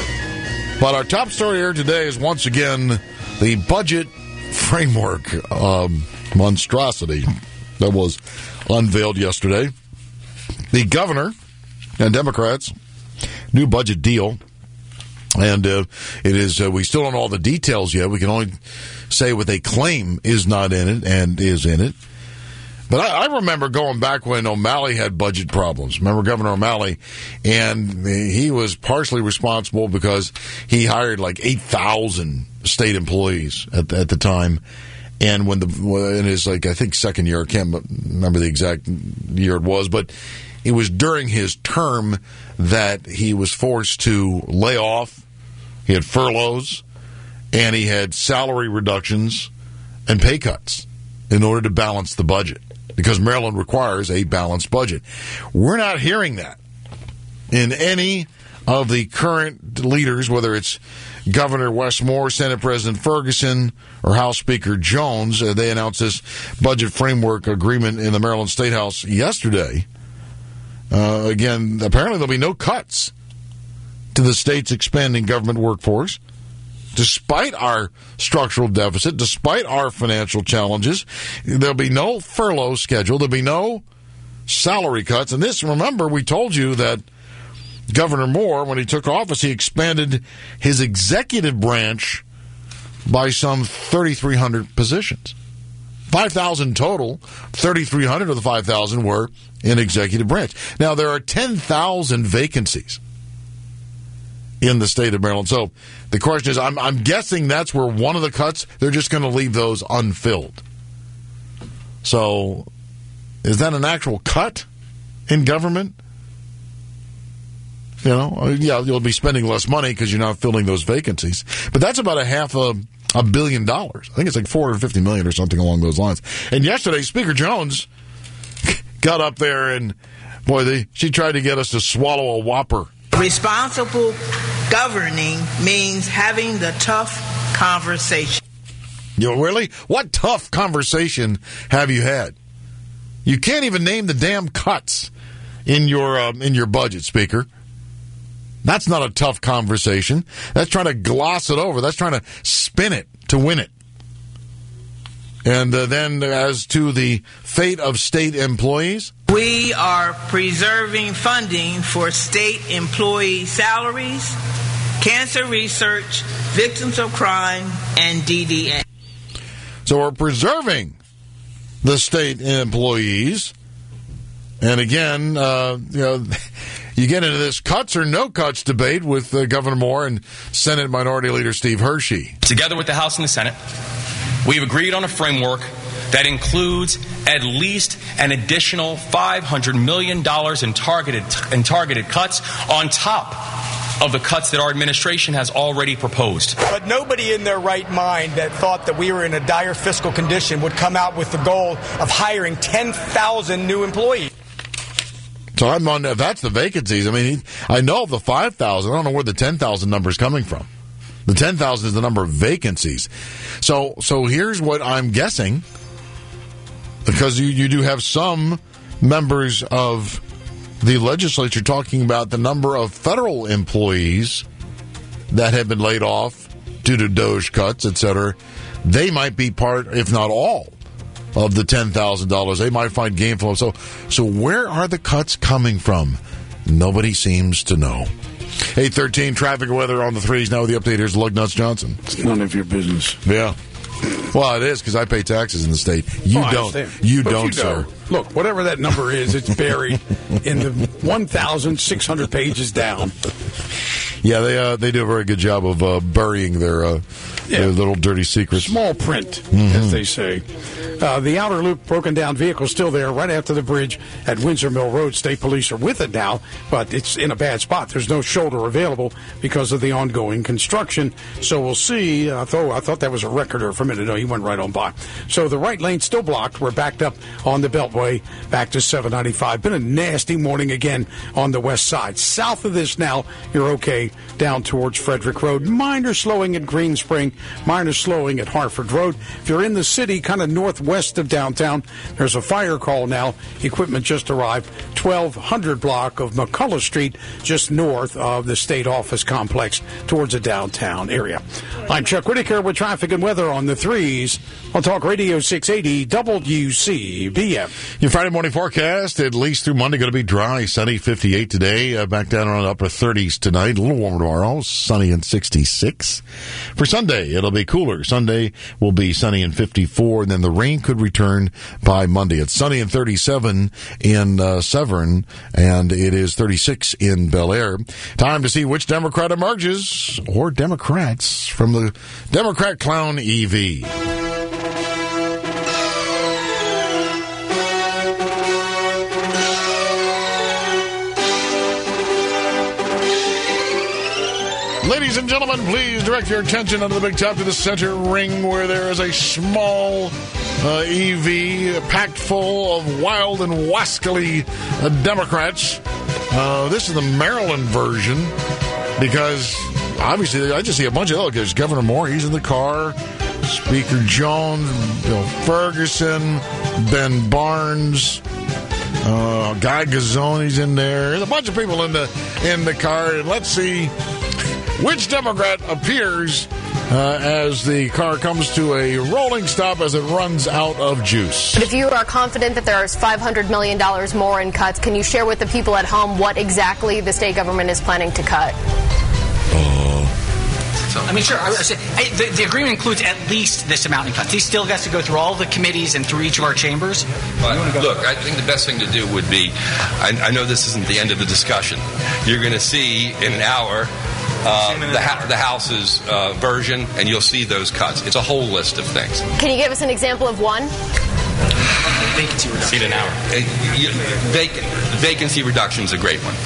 But our top story here today is, once again, the budget framework um, monstrosity that was unveiled yesterday. The governor and Democrats' new budget deal. And uh, it is, uh, we still don't know all the details yet. We can only say what they claim is not in it and is in it. But I, I remember going back when O'Malley had budget problems. Remember Governor O'Malley? And he was partially responsible because he hired like eight thousand state employees at, at the time. And when the, in his, like, I think second year, I can't remember the exact year it was, but it was during his term that he was forced to lay off. He had furloughs, and he had salary reductions and pay cuts in order to balance the budget, because Maryland requires a balanced budget. We're not hearing that in any of the current leaders, whether it's Governor Wes Moore, Senate President Ferguson, or House Speaker Jones. Uh, they announced this budget framework agreement in the Maryland State House yesterday. Uh, again, apparently there'll be no cuts to the state's expanding government workforce. Despite our structural deficit, despite our financial challenges, there'll be no furlough schedule. There'll be no salary cuts. And this, remember, we told you that Governor Moore, when he took office, he expanded his executive branch by some thirty-three hundred positions. five thousand total, thirty-three hundred of the five thousand were in executive branch. Now, there are ten thousand vacancies in the state of Maryland. So the question is, I'm, I'm guessing that's where one of the cuts, they're just going to leave those unfilled. So is that an actual cut in government? You know, yeah, you'll be spending less money because you're not filling those vacancies. But that's about a half a, a billion dollars. I think it's like four hundred fifty million dollars or something along those lines. And yesterday, Speaker Jones got up there and, boy, they, she tried to get us to swallow a Whopper. Responsible governing means having the tough conversation. You know, really? What tough conversation have you had? You can't even name the damn cuts in your um, in your budget, Speaker. That's not a tough conversation. That's trying to gloss it over. That's trying to spin it to win it. And uh, then as to the fate of state employees, we are preserving funding for state employee salaries, cancer research, victims of crime, and D D A. So we're preserving the state employees. And again, uh, you know, you get into this cuts or no cuts debate with uh, Governor Moore and Senate Minority Leader Steve Hershey. Together with the House and the Senate, we've agreed on a framework that includes at least an additional five hundred million dollars in targeted in targeted cuts on top of the cuts that our administration has already proposed. But nobody in their right mind that thought that we were in a dire fiscal condition would come out with the goal of hiring ten thousand new employees. So I'm on. If that's the vacancies, I mean, I know of the five thousand. I don't know where the ten thousand number is coming from. The ten thousand is the number of vacancies. So, so here's what I'm guessing, because you, you do have some members of the legislature talking about the number of federal employees that have been laid off due to DOGE cuts, et cetera. They might be part, if not all, of the ten thousand dollars. They might find gainful. So, so where are the cuts coming from? Nobody seems to know. eight thirteen, traffic and weather on the threes. Now with the update, here's Lug Nuts Johnson. It's none of your business. Yeah. Well, it is, because I pay taxes in the state. You oh, don't. You but don't, you sir. Look, whatever that number is, it's buried in the one thousand six hundred pages down. Yeah, they uh, they do a very good job of uh, burying their, uh, yeah. their little dirty secrets. Small print, mm-hmm. as they say. Uh, the outer loop broken down vehicle still there right after the bridge at Windsor Mill Road. State police are with it now, but it's in a bad spot. There's no shoulder available because of the ongoing construction. So we'll see. I thought, I thought that was a recorder for a minute. No, he went right on by. So the right lane still blocked. We're backed up on the Beltway back to seven ninety-five. Been a nasty morning again on the west side. South of this now, you're okay down towards Frederick Road. Minor slowing at Green Spring. Minor slowing at Hartford Road. If you're in the city, kind of northwest of downtown, there's a fire call now. Equipment just arrived. twelve hundred block of McCullough Street, just north of the state office complex towards the downtown area. I'm Chuck Whitaker with traffic and weather on the threes on Talk Radio six eighty W C B M. Your Friday morning forecast, at least through Monday, going to be dry, sunny, fifty-eight today, uh, back down around upper thirties tonight, a little warmer tomorrow, sunny and sixty-six. For Sunday, it'll be cooler. Sunday will be sunny and fifty-four, and then the rain could return by Monday. It's sunny and thirty-seven in uh, Severn, and it is thirty-six in Bel Air. Time to see which Democrat emerges, or Democrats, from the Democrat clown E V. Ladies and gentlemen, please direct your attention under the big top to the center ring, where there is a small uh, E V packed full of wild and wascally uh, Democrats. Uh, this is the Maryland version, because obviously I just see a bunch of, oh, there's Governor Moore, he's in the car, Speaker Jones, Bill Ferguson, Ben Barnes, uh, Guy Gazzoni's in there. There's a bunch of people in the in the car, and let's see which Democrat appears uh, as the car comes to a rolling stop as it runs out of juice. But if you are confident that there is five hundred million dollars more in cuts, can you share with the people at home what exactly the state government is planning to cut? So, I mean, sure. I would say, I, the, the agreement includes at least this amount in cuts. He still has to go through all the committees and through each of our chambers. But, look, I think the best thing to do would be, I, I know this isn't the end of the discussion. You're going to see in an hour uh, the, ha- the House's uh, version, and you'll see those cuts. It's a whole list of things. Can you give us an example of one? Vacancy reduction. See it in an hour. Uh, you, vac- vacancy reduction is a great one.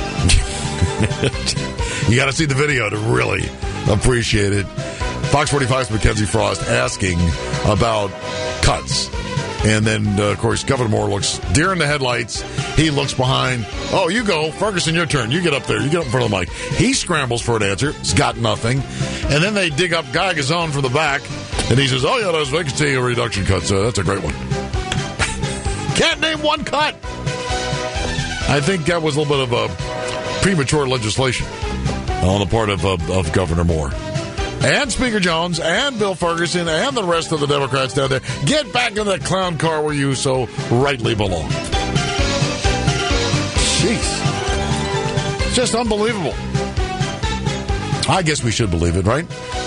You got to see the video to really appreciate it. Fox forty-five's Mackenzie Frost asking about cuts. And then, uh, of course, Governor Moore looks deer in the headlights. He looks behind. Oh, you go. Ferguson, your turn. You get up there. You get up in front of the mic. He scrambles for an answer. He's got nothing. And then they dig up Guy Gazzone from the back. And he says, oh, yeah, those vacancy reduction cuts. Uh, that's a great one. Can't name one cut. I think that was a little bit of a premature legislation on the part of, uh, of Governor Moore. And Speaker Jones and Bill Ferguson and the rest of the Democrats down there. Get back in that clown car where you so rightly belong. Jeez. It's just unbelievable. I guess we should believe it, right?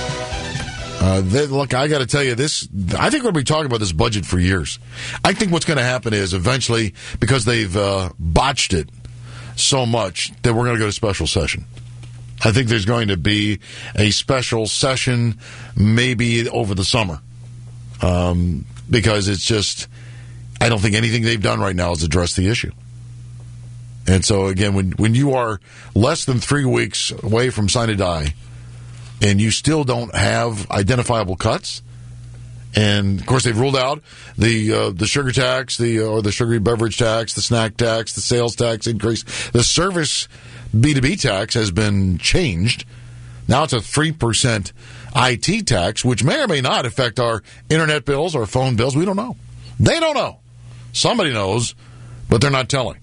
Uh, they, look, I got to tell you this. I think we're going to be talking about this budget for years. I think what's going to happen is eventually, because they've uh, botched it so much, that we're going to go to special session. I think there's going to be a special session maybe over the summer um, because it's just, I don't think anything they've done right now has addressed the issue. And so, again, when, when you are less than three weeks away from sine die and you still don't have identifiable cuts, and, of course, they've ruled out the uh, the sugar tax, the uh, or the sugary beverage tax, the snack tax, the sales tax increase. The service B two B tax has been changed. Now it's a three percent I T tax, which may or may not affect our internet bills or phone bills. We don't know. They don't know. Somebody knows, but they're not telling.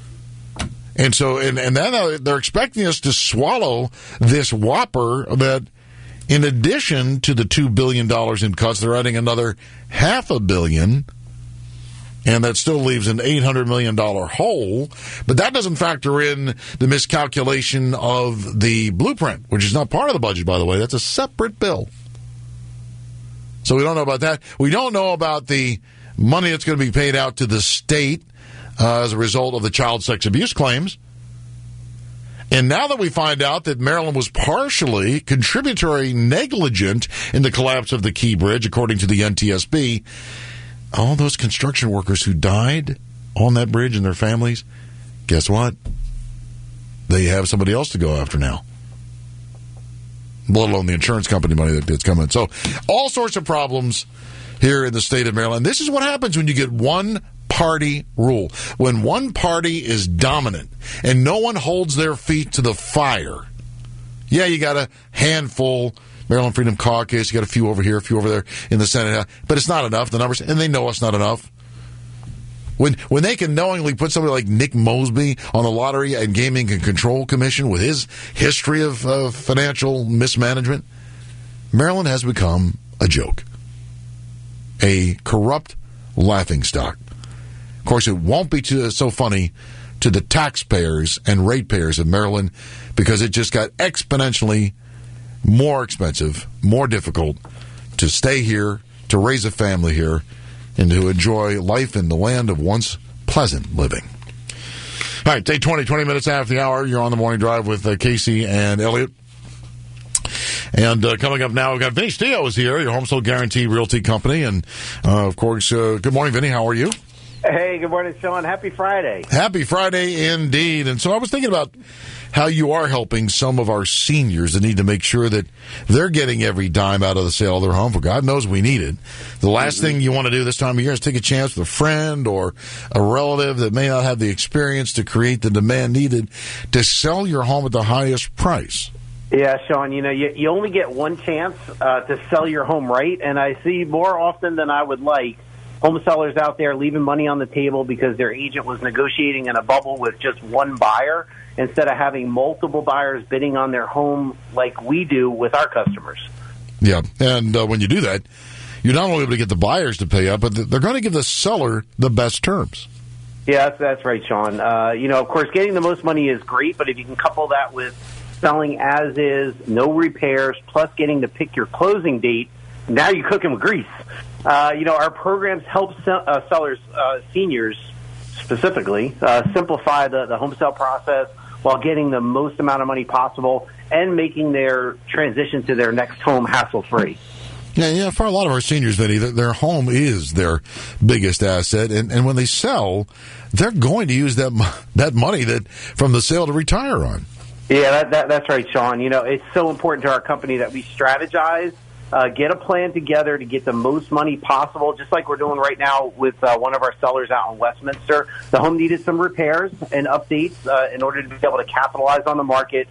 And so, and, and then they're expecting us to swallow this whopper that, in addition to the two billion dollars in cuts, they're adding another half a billion, and that still leaves an eight hundred million dollars hole. But that doesn't factor in the miscalculation of the blueprint, which is not part of the budget, by the way. That's a separate bill. So we don't know about that. We don't know about the money that's going to be paid out to the state uh, as a result of the child sex abuse claims. And now that we find out that Maryland was partially contributory negligent in the collapse of the Key Bridge, according to the N T S B, all those construction workers who died on that bridge and their families, guess what? They have somebody else to go after now. Let alone the insurance company money that's coming. So all sorts of problems here in the state of Maryland. This is what happens when you get one party rule. When one party is dominant and no one holds their feet to the fire. Yeah, you got a handful, Maryland Freedom Caucus, you got a few over here, a few over there in the Senate, but it's not enough, the numbers, and they know it's not enough. When when they can knowingly put somebody like Nick Mosby on the Lottery and Gaming and Control Commission with his history of uh, financial mismanagement, Maryland has become a joke. A corrupt laughingstock. Of course, it won't be too, so funny to the taxpayers and ratepayers of Maryland because it just got exponentially more expensive, more difficult to stay here, to raise a family here, and to enjoy life in the land of once pleasant living. All right, day twenty, twenty minutes after the hour. You're on the morning drive with uh, Casey and Elliot. And uh, coming up now, we've got Vinny Stillo is here, your Home Sold Guarantee Realty Company. And, uh, of course, uh, good morning, Vinny. How are you? Hey, good morning, Sean. Happy Friday. Happy Friday indeed. And so I was thinking about how you are helping some of our seniors that need to make sure that they're getting every dime out of the sale of their home. For God knows we need it. The last mm-hmm. thing you want to do this time of year is take a chance with a friend or a relative that may not have the experience to create the demand needed to sell your home at the highest price. Yeah, Sean, you know, you, you only get one chance uh, to sell your home right, and I see more often than I would like home sellers out there leaving money on the table because their agent was negotiating in a bubble with just one buyer instead of having multiple buyers bidding on their home like we do with our customers. Yeah, and uh, when you do that, you're not only able to get the buyers to pay up, but they're going to give the seller the best terms. Yeah, that's, that's right, Sean. Uh, you know, of course, getting the most money is great, but if you can couple that with selling as is, no repairs, plus getting to pick your closing date, now you're cooking with grease. Uh, you know, our programs help se- uh, sellers, uh, seniors specifically, uh, simplify the, the home sale process while getting the most amount of money possible and making their transition to their next home hassle-free. Yeah, yeah. For a lot of our seniors, Vinny, their home is their biggest asset, and, and when they sell, they're going to use that that money that from the sale to retire on. Yeah, that, that, that's right, Sean. You know, it's so important to our company that we strategize. Uh, get a plan together to get the most money possible, just like we're doing right now with uh, one of our sellers out in Westminster. The home needed some repairs and updates uh, in order to be able to capitalize on the market.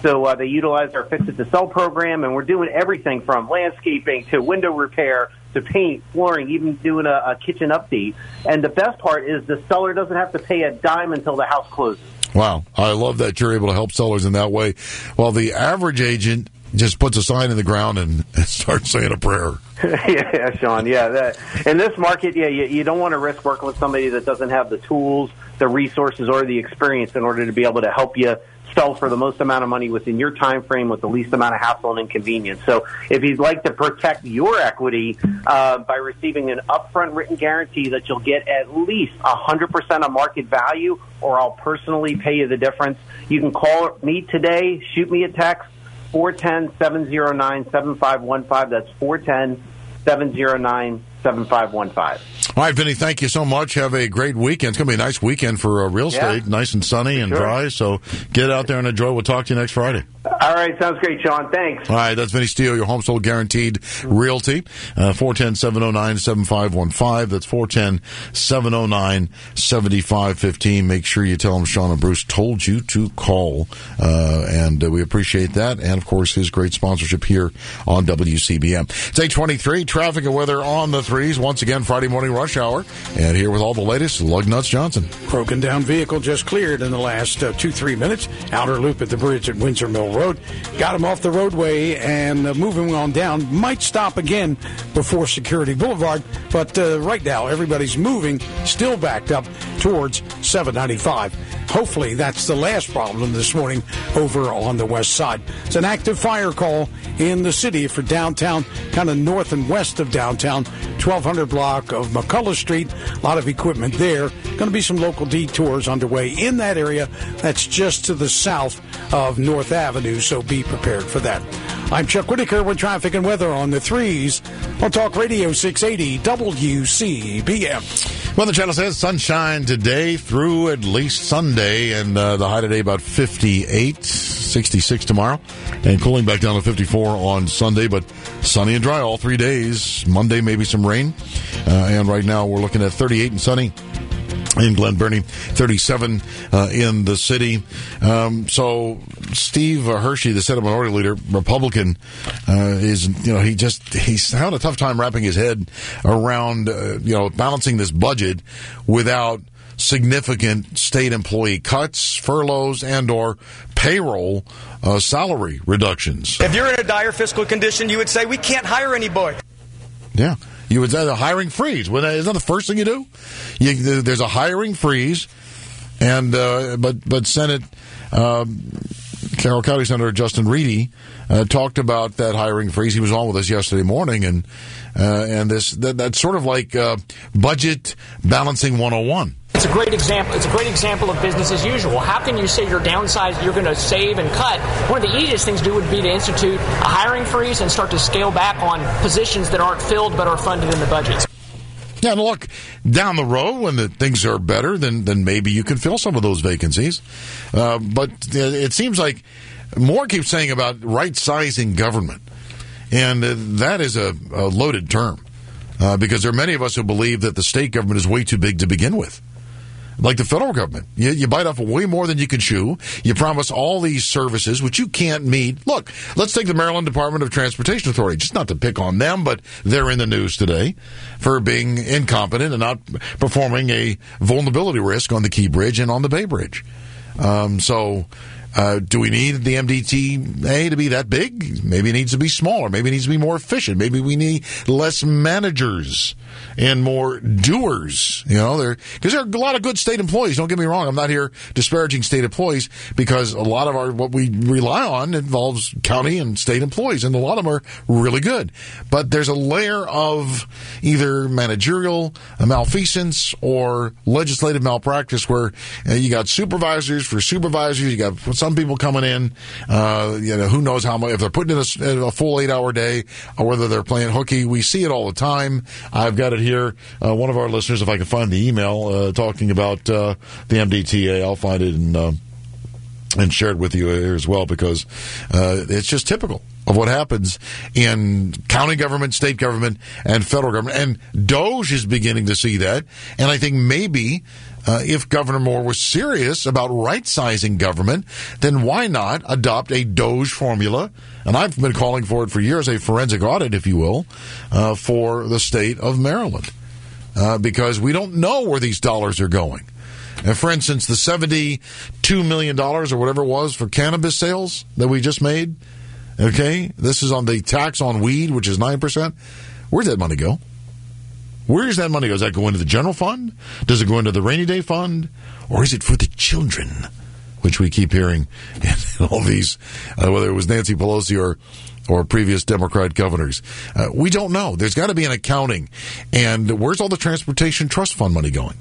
So uh, they utilize our Fix It to Sell program, and we're doing everything from landscaping to window repair to paint, flooring, even doing a, a kitchen update. And the best part is the seller doesn't have to pay a dime until the house closes. Wow. I love that you're able to help sellers in that way. While the average agent just puts a sign in the ground and, and starts saying a prayer. Yeah, Sean. Yeah, that, in this market, yeah, you, you don't want to risk working with somebody that doesn't have the tools, the resources, or the experience in order to be able to help you sell for the most amount of money within your time frame with the least amount of hassle and inconvenience. So if you'd like to protect your equity uh, by receiving an upfront written guarantee that you'll get at least one hundred percent of market value, or I'll personally pay you the difference, you can call me today, shoot me a text, four one zero, seven zero nine, seven five one five. That's four one zero, seven zero nine, seven five one five. All right, Vinny, thank you so much. Have a great weekend. It's going to be a nice weekend for uh, real estate, yeah, nice and sunny and sure. dry. So get out there and enjoy. We'll talk to you next Friday. All right, sounds great, Sean. Thanks. All right, that's Vinny Steele, your home sold guaranteed realty. Uh, four one zero, seven zero nine, seven five one five. That's four one zero, seven zero nine, seven five one five. Make sure you tell him Sean and Bruce told you to call. Uh, and uh, we appreciate that. And, of course, his great sponsorship here on W C B M. It's eight twenty-three. Traffic and weather on the threes. Once again, Friday morning rush hour. And here with all the latest, Lug Nuts Johnson. Broken down vehicle just cleared in the last uh, two, three minutes. Outer loop at the bridge at Windsor Mill Road. Got him off the roadway and uh, moving on down. Might stop again before Security Boulevard, but uh, right now everybody's moving, still backed up towards seven ninety-five. Hopefully that's the last problem this morning over on the west side. It's an active fire call in the city for downtown, kind of north and west of downtown, twelve hundred block of McCullough Street. A lot of equipment there. Going to be some local detours underway in that area. That's just to the south of North Avenue, so be prepared for that. I'm Chuck Whitaker with traffic and weather on the threes on Talk Radio six eighty W C B M. Well, the channel says sunshine today through at least Sunday, and uh, the high today about fifty-eight, sixty-six tomorrow, and cooling back down to fifty-four on Sunday, but sunny and dry all three days. Monday, maybe some rain, uh, and right now we're looking at thirty-eight and sunny in Glen Burnie, thirty-seven uh, in the city. Um, so Steve Hershey, the Senate Minority Leader, Republican, uh, is, you know, he just, he's having a tough time wrapping his head around, uh, you know, balancing this budget without significant state employee cuts, furloughs, and or payroll uh, salary reductions. If you're in a dire fiscal condition, you would say, we can't hire anybody. Yeah. You would say a hiring freeze. Well, isn't that the first thing you do? You, there's a hiring freeze, and uh, but but Senate um, Carroll County Senator Justin Reedy uh, talked about that hiring freeze. He was on with us yesterday morning, and uh, and this that, that's sort of like uh, budget balancing one oh one. It's a great example. It's a great example of business as usual. How can you say you're downsized, you're going to save and cut? One of the easiest things to do would be to institute a hiring freeze and start to scale back on positions that aren't filled but are funded in the budgets. Yeah, and look, down the road when the things are better, then then maybe you can fill some of those vacancies. Uh, but it seems like Moore keeps saying about right-sizing government, and uh, that is a, a loaded term uh, because there are many of us who believe that the state government is way too big to begin with. Like the federal government. You, you bite off way more than you can chew. You promise all these services, which you can't meet. Look, let's take the Maryland Department of Transportation Authority. Just not to pick on them, but they're in the news today for being incompetent and not performing a vulnerability risk on the Key Bridge and on the Bay Bridge. Um, so... Uh, do we need the M D T A to be that big? Maybe it needs to be smaller. Maybe it needs to be more efficient. Maybe we need less managers and more doers. You know, there because there are a lot of good state employees. Don't get me wrong. I'm not here disparaging state employees because a lot of our what we rely on involves county and state employees, and a lot of them are really good. But there's a layer of either managerial malfeasance or legislative malpractice where uh, you got supervisors for supervisors. You got some people coming in, uh, you know, who knows how much, if they're putting in a, a full eight-hour day or whether they're playing hooky. We see it all the time. I've got it here. Uh, one of our listeners, if I can find the email, uh, talking about uh, the M D T A. I'll find it and, uh, and share it with you here as well because uh, it's just typical of what happens in county government, state government, and federal government. And DOJ is beginning to see that. And I think maybe Uh, if Governor Moore was serious about right-sizing government, then why not adopt a DOGE formula? And I've been calling for it for years, a forensic audit, if you will, uh, for the state of Maryland. Uh, because we don't know where these dollars are going. And for instance, the seventy-two million dollars or whatever it was for cannabis sales that we just made, okay, this is on the tax on weed, which is nine percent. Where'd that money go? Where does that money go? Does that go into the general fund? Does it go into the rainy day fund? Or is it for the children? Which we keep hearing in all these, uh, whether it was Nancy Pelosi or, or previous Democrat governors. Uh, we don't know. There's got to be an accounting. And where's all the transportation trust fund money going?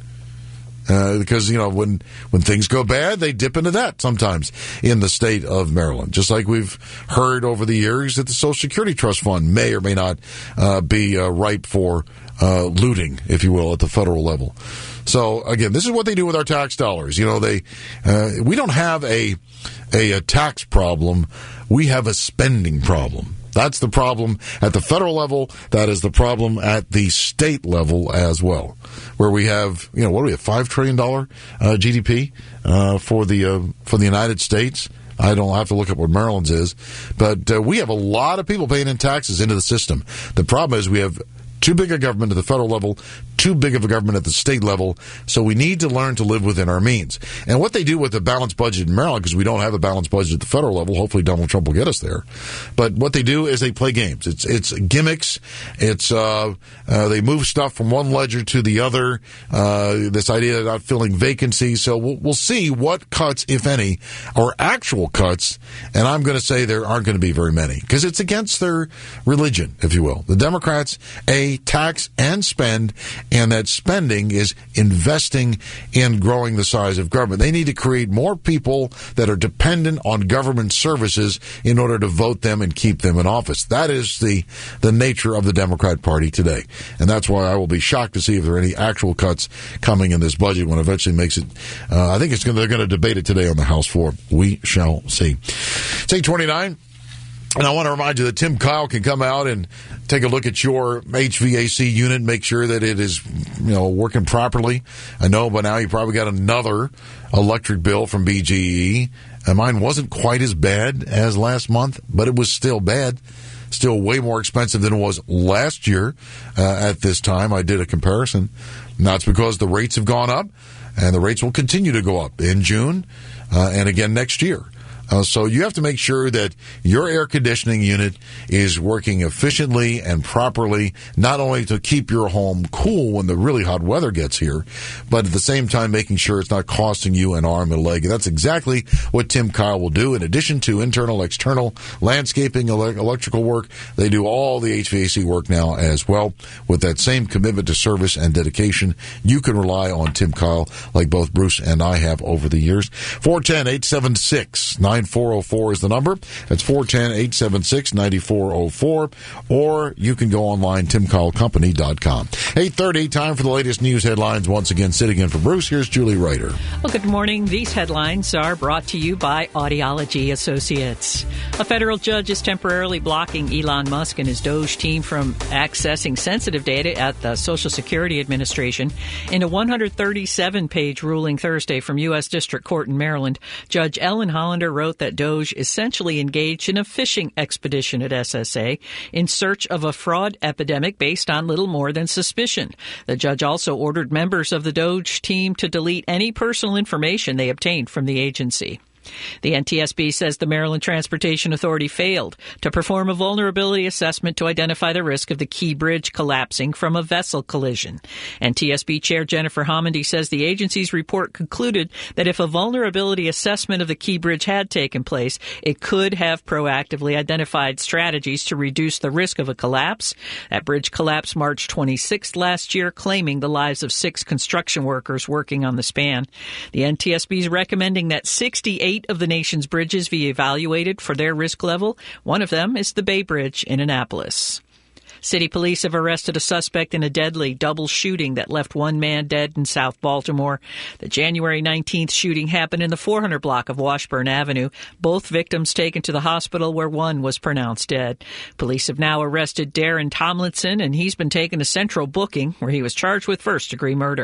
Uh, because, you know, when, when things go bad, they dip into that sometimes in the state of Maryland. Just like we've heard over the years that the Social Security Trust Fund may or may not uh, be uh, ripe for uh, looting, if you will, at the federal level. So, again, this is what they do with our tax dollars. You know, they uh, we don't have a, a a tax problem. We have a spending problem. That's the problem at the federal level. That is the problem at the state level as well, where we have, you know, what do we have, five trillion dollars uh, G D P uh, for the uh, for the United States. I don't have to look up what Maryland's is, but uh, we have a lot of people paying in taxes into the system. The problem is we have too big a government at the federal level, too big of a government at the state level, so we need to learn to live within our means. And what they do with the balanced budget in Maryland, because we don't have a balanced budget at the federal level, hopefully Donald Trump will get us there, but what they do is they play games. It's it's gimmicks. It's uh, uh, they move stuff from one ledger to the other, uh, this idea of not filling vacancies. So we'll, we'll see what cuts, if any, are actual cuts, and I'm going to say there aren't going to be very many, because it's against their religion, if you will. The Democrats, A, tax and spend, and that spending is investing in growing the size of government. They need to create more people that are dependent on government services in order to vote them and keep them in office. That is the, the nature of the Democrat Party today. And that's why I will be shocked to see if there are any actual cuts coming in this budget when it eventually makes it. Uh, I think it's gonna, they're going to debate it today on the House floor. We shall see. It's eight twenty-nine. And I want to remind you that Tim Kyle can come out and take a look at your H V A C unit, make sure that it is, you know, working properly. I know by now you probably got another electric bill from B G E. And mine wasn't quite as bad as last month, but it was still bad. Still way more expensive than it was last year uh, at this time. I did a comparison. And that's because the rates have gone up, and the rates will continue to go up in June uh, and again next year. Uh, so you have to make sure that your air conditioning unit is working efficiently and properly, not only to keep your home cool when the really hot weather gets here, but at the same time making sure it's not costing you an arm and a leg. And that's exactly what Tim Kyle will do. In addition to internal, external, landscaping, ele- electrical work, they do all the H V A C work now as well. With that same commitment to service and dedication, you can rely on Tim Kyle like both Bruce and I have over the years. four one zero, eight seven six, nine four zero four is the number. That's four one zero, eight seven six, nine four zero four. Or you can go online, tim kyle company dot com. eight thirty, time for the latest news headlines. Once again, sitting in for Bruce, here's Julie Ryder. Well, good morning. These headlines are brought to you by Audiology Associates. A federal judge is temporarily blocking Elon Musk and his Doge team from accessing sensitive data at the Social Security Administration. In a one hundred thirty-seven page ruling Thursday from U S District Court in Maryland, Judge Ellen Hollander wrote that Doge essentially engaged in a fishing expedition at S S A in search of a fraud epidemic based on little more than suspicion. The judge also ordered members of the Doge team to delete any personal information they obtained from the agency. The N T S B says the Maryland Transportation Authority failed to perform a vulnerability assessment to identify the risk of the Key Bridge collapsing from a vessel collision. N T S B Chair Jennifer Homendy says the agency's report concluded that if a vulnerability assessment of the Key Bridge had taken place, it could have proactively identified strategies to reduce the risk of a collapse. That bridge collapsed March twenty-sixth last year, claiming the lives of six construction workers working on the span. The N T S B is recommending that sixty-eight of the nation's bridges be evaluated for their risk level. One of them is the Bay Bridge in Annapolis. City police have arrested a suspect in a deadly double shooting that left one man dead in South Baltimore. The January nineteenth shooting happened in the four hundred block of Washburn Avenue. Both victims taken to the hospital where one was pronounced dead. Police have now arrested Darren Tomlinson, and he's been taken to central booking where he was charged with first-degree murder.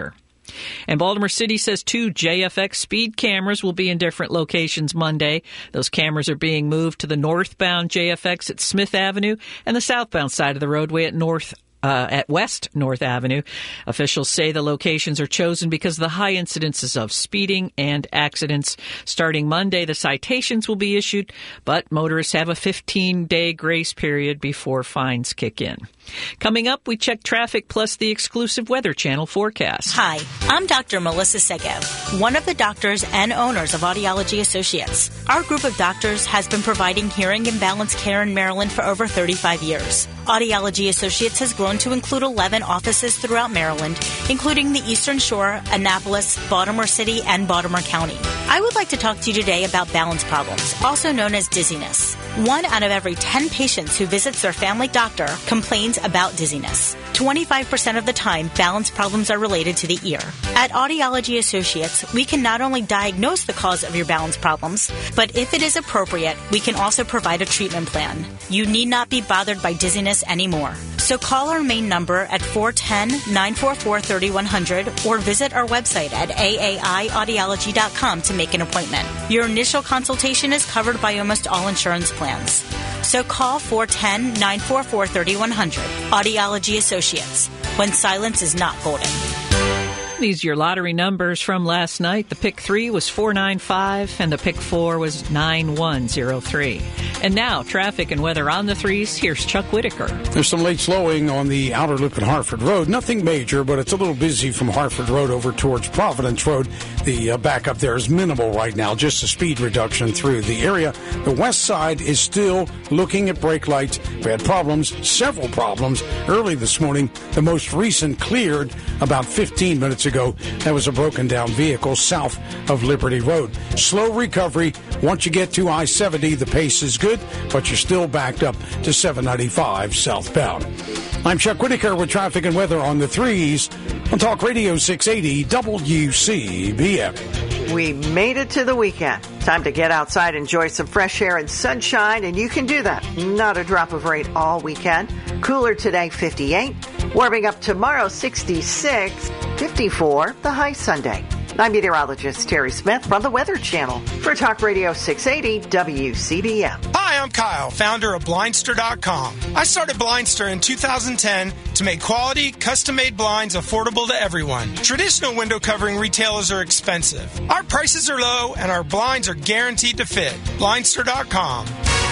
And Baltimore City says two J F X speed cameras will be in different locations Monday. Those cameras are being moved to the northbound J F X at Smith Avenue and the southbound side of the roadway at North Uh, at West North Avenue. Officials say the locations are chosen because of the high incidences of speeding and accidents. Starting Monday, the citations will be issued, but motorists have a fifteen-day grace period before fines kick in. Coming up, we check traffic plus the exclusive Weather Channel forecast. Hi, I'm Doctor Melissa Segev, one of the doctors and owners of Audiology Associates. Our group of doctors has been providing hearing and balance care in Maryland for over thirty-five years. Audiology Associates has grown to include eleven offices throughout Maryland, including the Eastern Shore, Annapolis, Baltimore City, and Baltimore County. I would like to talk to you today about balance problems, also known as dizziness. One out of every ten patients who visits their family doctor complains about dizziness. twenty-five percent of the time, balance problems are related to the ear. At Audiology Associates, we can not only diagnose the cause of your balance problems, but if it is appropriate, we can also provide a treatment plan. You need not be bothered by dizziness anymore. So call our main number at four one zero, nine four four, three one zero zero or visit our website at A A I audiology dot com to make an appointment. Your initial consultation is covered by almost all insurance plans. So call four one zero, nine four four, three one zero zero. Audiology Associates, when silence is not golden. These are your lottery numbers from last night. The pick three was four nine five, and the pick four was nine one zero three. And now, traffic and weather on the threes. Here's Chuck Whitaker. There's some late slowing on the outer loop at Hartford Road. Nothing major, but it's a little busy from Hartford Road over towards Providence Road. The uh, backup there is minimal right now, just a speed reduction through the area. The west side is still looking at brake lights. We had problems, several problems, early this morning. The most recent cleared about fifteen minutes ago. That was a broken down vehicle south of Liberty Road. Slow recovery. Once you get to I seventy, the pace is good, but you're still backed up to seven ninety-five southbound. I'm Chuck Whitaker with traffic and weather on the threes on Talk Radio six eighty W C B M. We made it to the weekend. Time to get outside, enjoy some fresh air and sunshine, and you can do that. Not a drop of rain all weekend. Cooler today, fifty-eight. Warming up tomorrow, sixty-six. fifty-four, the high Sunday. I'm meteorologist Terry Smith from the Weather Channel for Talk Radio six eighty W C B M. Hi, I'm Kyle, founder of Blindster dot com. I started Blindster in two thousand ten to make quality, custom-made blinds affordable to everyone. Traditional window covering retailers are expensive. Our prices are low, and our blinds are guaranteed to fit. Blindster dot com.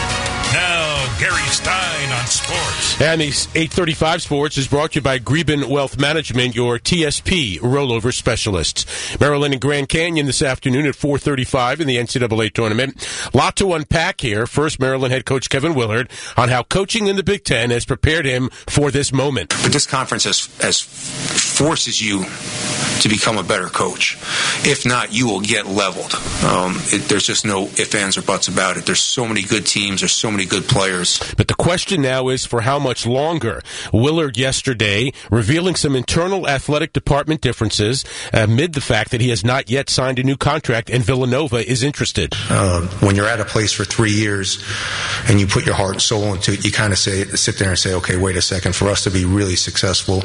Now, Gary Stein on sports. And the eight thirty-five Sports is brought to you by Greben Wealth Management, your T S P rollover specialists. Maryland and Grand Canyon this afternoon at four thirty-five in the N C double A tournament. Lot to unpack here. First, Maryland head coach Kevin Willard on how coaching in the Big Ten has prepared him for this moment. But this conference has, has forces you to become a better coach. If not, you will get leveled. Um, it, there's just no ifs, ands, or buts about it. There's so many good teams. There's so many good players. But the question now is for how much longer? Willard yesterday revealing some internal athletic department differences amid the fact that he has not yet signed a new contract and Villanova is interested. Uh, when you're at a place for three years and you put your heart and soul into it, you kind of say, sit there and say, okay, wait a second. For us to be really successful,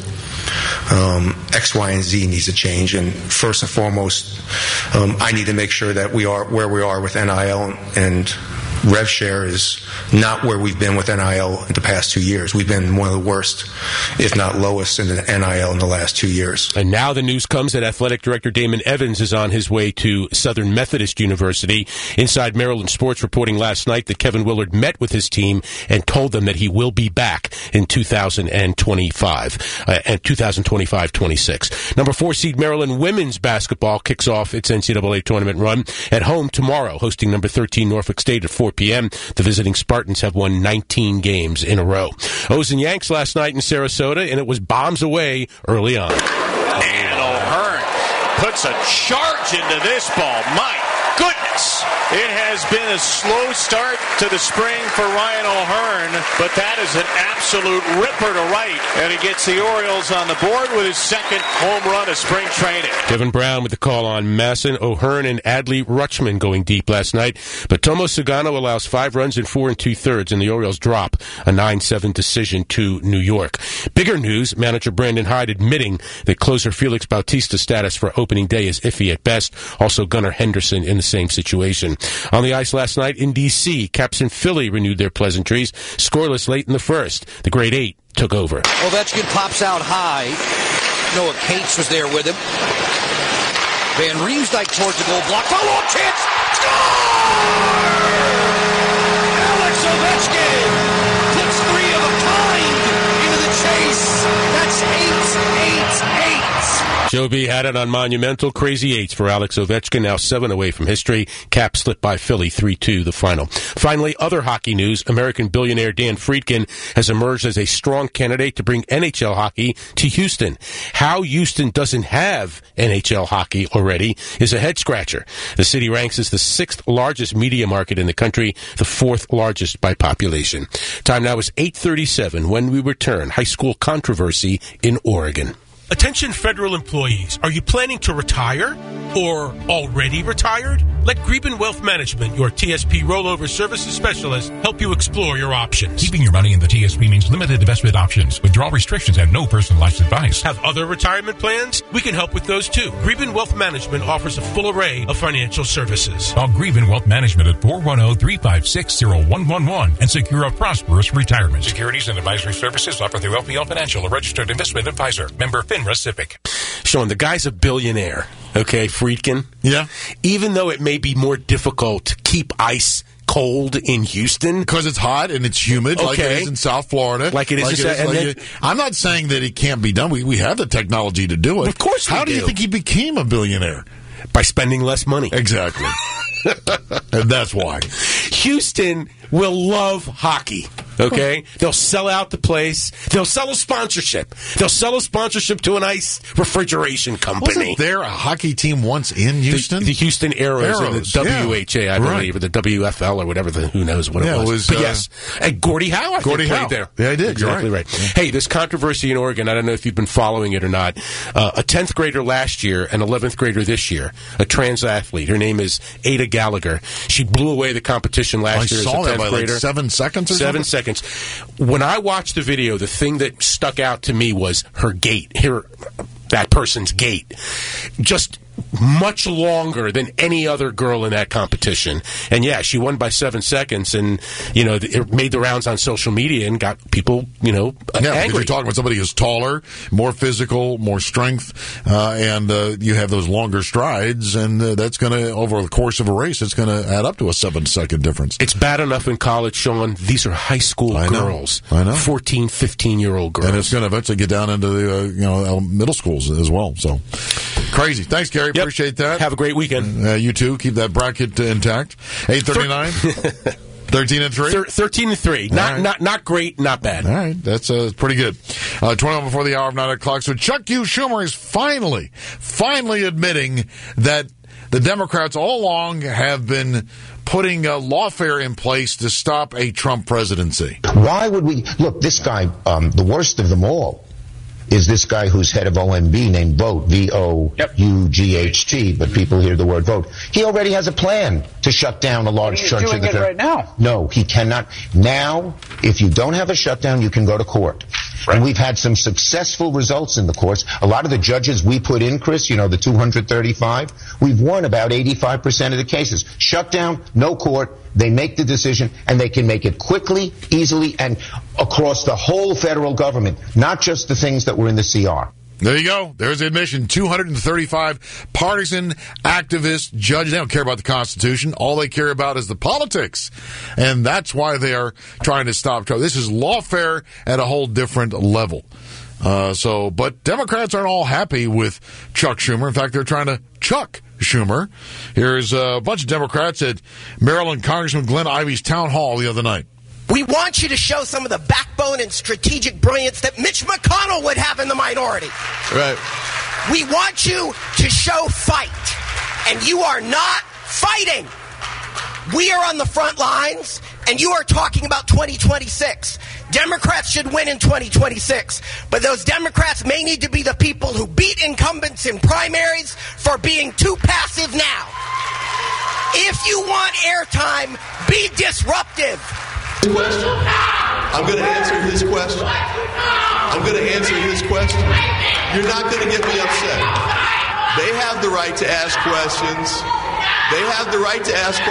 um, X, Y, and Z needs to change. And first and foremost, um, I need to make sure that we are where we are with N I L and rev share is not where we've been with N I L in the past two years. We've been one of the worst, if not lowest, in the N I L in the last two years. And now the news comes that Athletic Director Damon Evans is on his way to Southern Methodist University. Inside Maryland Sports reporting last night that Kevin Willard met with his team and told them that he will be back in two thousand twenty-five uh, and two thousand twenty-five twenty-six. Number four seed Maryland women's basketball kicks off its N C double A tournament run at home tomorrow, hosting number thirteen Norfolk State at four p.m. The visiting Spartans have won nineteen games in a row. O's and Yanks last night in Sarasota, and it was bombs away early on. And O'Hearn puts a charge into this ball. My goodness. It has been a slow start to the spring for Ryan O'Hearn, but that is an absolute ripper to right. And he gets the Orioles on the board with his second home run of spring training. Kevin Brown with the call on Masson, O'Hearn, and Adley Rutschman going deep last night. But Tomo Sugano allows five runs in four and two-thirds, and the Orioles drop a nine seven decision to New York. Bigger news, manager Brandon Hyde admitting that closer Felix Bautista's status for opening day is iffy at best. Also, Gunnar Henderson in the same situation. On the ice last night in D C, Caps and Philly renewed their pleasantries. Scoreless late in the first. The grade eight took over. Ovechkin pops out high. Noah Cates was there with him. Van Riemsdyk towards the goal block. Follow-up chance! Score! Alex Ovechkin puts three of a kind into the chase. That's eight, eight, eight. Joe B had it on Monumental. Crazy eights for Alex Ovechkin, now seven away from history. Cap slipped by Philly three two, the final. Finally, other hockey news. American billionaire Dan Friedkin has emerged as a strong candidate to bring N H L hockey to Houston. How Houston doesn't have N H L hockey already is a head-scratcher. The city ranks as the sixth largest media market in the country, the fourth largest by population. Time now is eight thirty-seven. When we return, high school controversy in Oregon. Attention federal employees. Are you planning to retire or already retired? Let Greben Wealth Management, your T S P rollover services specialist, help you explore your options. Keeping your money in the T S P means limited investment options, withdrawal restrictions, and no personalized advice. Have other retirement plans? We can help with those too. Greben Wealth Management offers a full array of financial services. Call Greben Wealth Management at four one zero, three five six, zero one one one and secure a prosperous retirement. Securities and advisory services offered through L P L Financial, a registered investment advisor. Member FINRA SIPC. Sean, the guy's a billionaire, okay, Friedkin? Yeah. Even though it may be more difficult to keep ice cold in Houston. Because it's hot and it's humid, okay. like it is in South Florida. Like it is, like in, it is and like then, it, I'm not saying that it can't be done. We, we have the technology to do it. Of course we How do do. you think he became a billionaire? By spending less money. Exactly. And that's why. Houston will love hockey. Okay? They'll sell out the place. They'll sell a sponsorship. They'll sell a sponsorship to an ice refrigeration company. Wasn't there a hockey team once in Houston? The, the Houston Aeros, Aeros and the W H A, yeah. I believe, right. or the W F L, or whatever, the, who knows what yeah, it was. It was but uh, yes. And Gordie Howe, I Gordie think, Howe. played there. Yeah, I did. Exactly You're right. right. Yeah. Hey, this controversy in Oregon, I don't know if you've been following it or not. Uh, a tenth grader last year, an eleventh grader this year, a trans athlete. Her name is Ada Gallagher. She blew away the competition last I year saw as a that tenth by grader. Like seven seconds or Seven something? seconds. When I watched the video, the thing that stuck out to me was her gait. Her, that person's gait. Just much longer than any other girl in that competition. And yeah, she won by seven seconds, and you know, it made the rounds on social media and got people, you know, yeah, angry. You're talking about somebody who's taller, more physical, more strength, uh, and uh, you have those longer strides, and uh, that's going to, over the course of a race, it's going to add up to a seven-second difference. It's bad enough in college, Sean. These are high school I know. girls. I know. fourteen, fifteen-year-old girls. And it's going to eventually get down into the uh, you know middle schools as well. So crazy. Thanks, Gary. Yep. Appreciate that. Have a great weekend. Uh, you too. Keep that bracket uh, intact. eight thirty-nine. Thirteen and three. Thir- Thirteen and three. Not right. not not great. Not bad. All right, that's uh, pretty good. Uh, Twenty-one before the hour of nine o'clock. So Chuck U. Schumer is finally, finally admitting that the Democrats all along have been putting uh, lawfare in place to stop a Trump presidency. Why would we look? This guy, um, the worst of them all, is this guy who's head of O M B named Vote, V O U G H T, but people hear the word vote. He already has a plan to shut down a large He's church doing in the it right now. No, he cannot. Now, if you don't have a shutdown, you can go to court. Right. And we've had some successful results in the courts. A lot of the judges we put in, Chris, you know, the two hundred thirty-five, we've won about eighty-five percent of the cases. Shutdown, no court. They make the decision, and they can make it quickly, easily, and across the whole federal government, not just the things that were in the C R. There you go. There's the admission. two hundred thirty-five partisan activist judges. They don't care about the Constitution. All they care about is the politics. And that's why they are trying to stop Trump. This is lawfare at a whole different level. Uh, so, but Democrats aren't all happy with Chuck Schumer. In fact, they're trying to chuck Schumer. Here's a bunch of Democrats at Maryland Congressman Glenn Ivey's town hall the other night. We want you to show some of the backbone and strategic brilliance that Mitch McConnell would have in the minority. Right. We want you to show fight. And you are not fighting. We are on the front lines, and you are talking about twenty twenty-six. Democrats should win in twenty twenty-six, but those Democrats may need to be the people who beat incumbents in primaries for being too passive now. If you want airtime, be disruptive. Question. I'm going to answer his question. I'm going to answer his question. You're not going to get me upset. They have the right to ask questions. They have the right to ask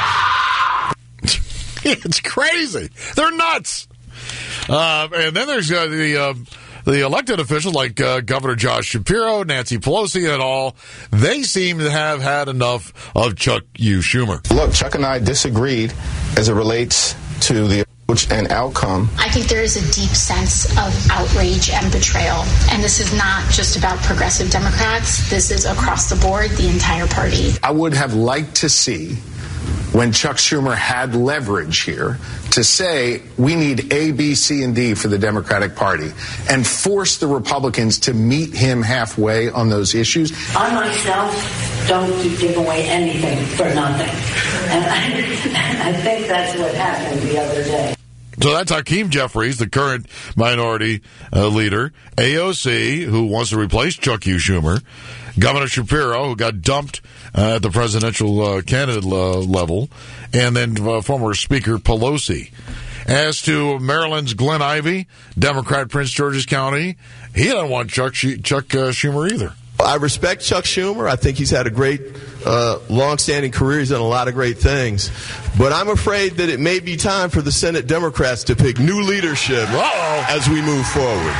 questions. It's crazy. They're nuts. Uh, and then there's uh, the uh, the elected officials like uh, Governor Josh Shapiro, Nancy Pelosi, and all. They seem to have had enough of Chuck U. Schumer. Look, Chuck and I disagreed as it relates to the approach and outcome. I think there is a deep sense of outrage and betrayal. And this is not just about progressive Democrats. This is across the board, the entire party. I would have liked to see, when Chuck Schumer had leverage here, to say we need A, B, C, and D for the Democratic Party and force the Republicans to meet him halfway on those issues. I myself don't give away anything for nothing. And I, I think that's what happened the other day. So that's Hakeem Jeffries, the current minority uh, leader, A O C, who wants to replace Chuck U. Schumer, Governor Shapiro, who got dumped uh, at the presidential uh, candidate uh, level, and then uh, former Speaker Pelosi. As to Maryland's Glenn Ivey, Democrat, Prince George's County, he doesn't want Chuck, Chuck uh, Schumer either. I respect Chuck Schumer. I think he's had a great, uh, long-standing career. He's done a lot of great things. But I'm afraid that it may be time for the Senate Democrats to pick new leadership Uh-oh. as we move forward.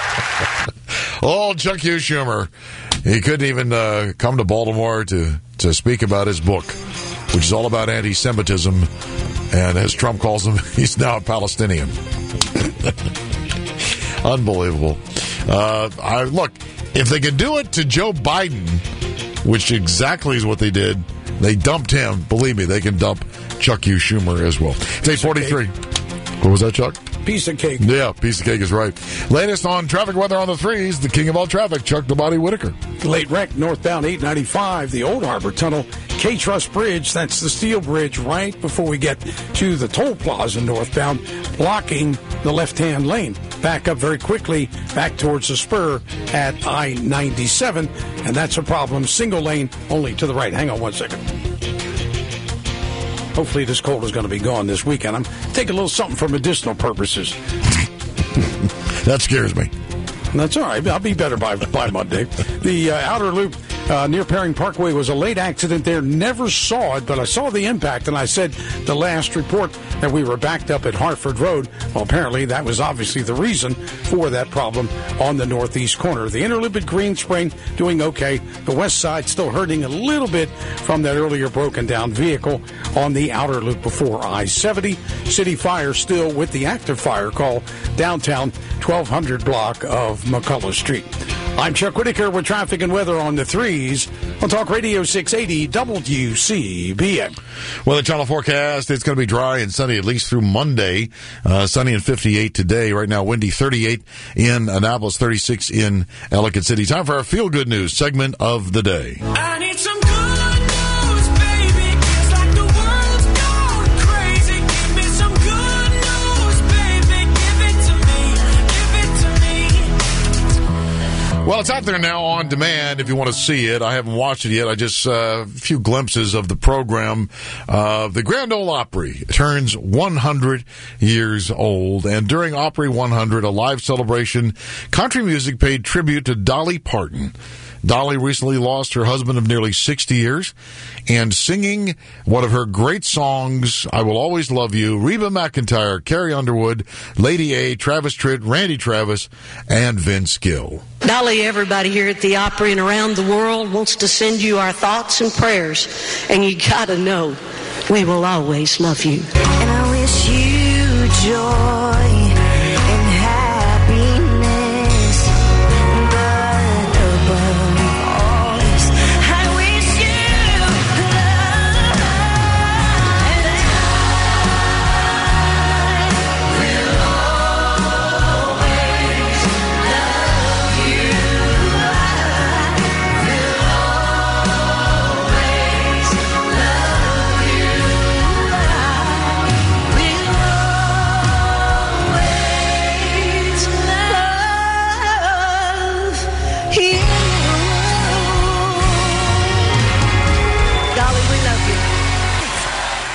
Oh, Chuck U. Schumer. He couldn't even uh, come to Baltimore to, to speak about his book, which is all about anti-Semitism. And as Trump calls him, he's now a Palestinian. Unbelievable. Uh, I look, if they could do it to Joe Biden, which exactly is what they did, they dumped him. Believe me, they can dump Chuck U. Schumer as well. It's eight forty-three. What was that, Chuck? Piece of cake. Yeah, piece of cake is right. Latest on traffic weather on the threes, the king of all traffic, Chuck the Body Whitaker. Late wreck northbound eight ninety-five, the Old Harbor Tunnel, K-Truss Bridge, that's the steel bridge right before we get to the toll plaza northbound, blocking the left-hand lane. Back up very quickly back towards the spur at I ninety-seven, and that's a problem. Single lane only to the right. Hang on one second. Hopefully this cold is going to be gone this weekend. I'm taking a little something for medicinal purposes. That scares me. That's all right. I'll be better by by Monday. The uh, outer loop uh, near Perring Parkway was a late accident there. Never saw it, but I saw the impact, and I said the last report that we were backed up at Hartford Road. Well, apparently that was obviously the reason for that problem on the northeast corner. The inner loop at Green Spring doing okay. The west side still hurting a little bit from that earlier broken down vehicle on the outer loop before I seventy. City Fire still with the active fire call downtown twelve hundred block of McCullough Street. I'm Chuck Whitaker with traffic and weather on the threes on Talk Radio six eighty W C B M. Well, the channel forecast, it's going to be dry and sunny at least through Monday. Uh, sunny and fifty-eight today. Right now, windy thirty-eight in Annapolis, thirty-six in Ellicott City. Time for our Feel Good News segment of the day. I need some good news, baby. Feels like the world's gone crazy. Give me some good news, baby. Give it to me. Give it to me. Well, it's out there now on demand if you want to see it. I haven't watched it yet. I just, uh, a few glimpses of the program. Uh, the Grand Ole Opry turns one hundred years old. And during Opry one hundred, a live celebration, country music paid tribute to Dolly Parton. Dolly recently lost her husband of nearly sixty years, and singing one of her great songs, I Will Always Love You, Reba McEntire, Carrie Underwood, Lady A, Travis Tritt, Randy Travis, and Vince Gill. Dolly, everybody here at the Opry and around the world wants to send you our thoughts and prayers, and you gotta know we will always love you. And I wish you joy. Love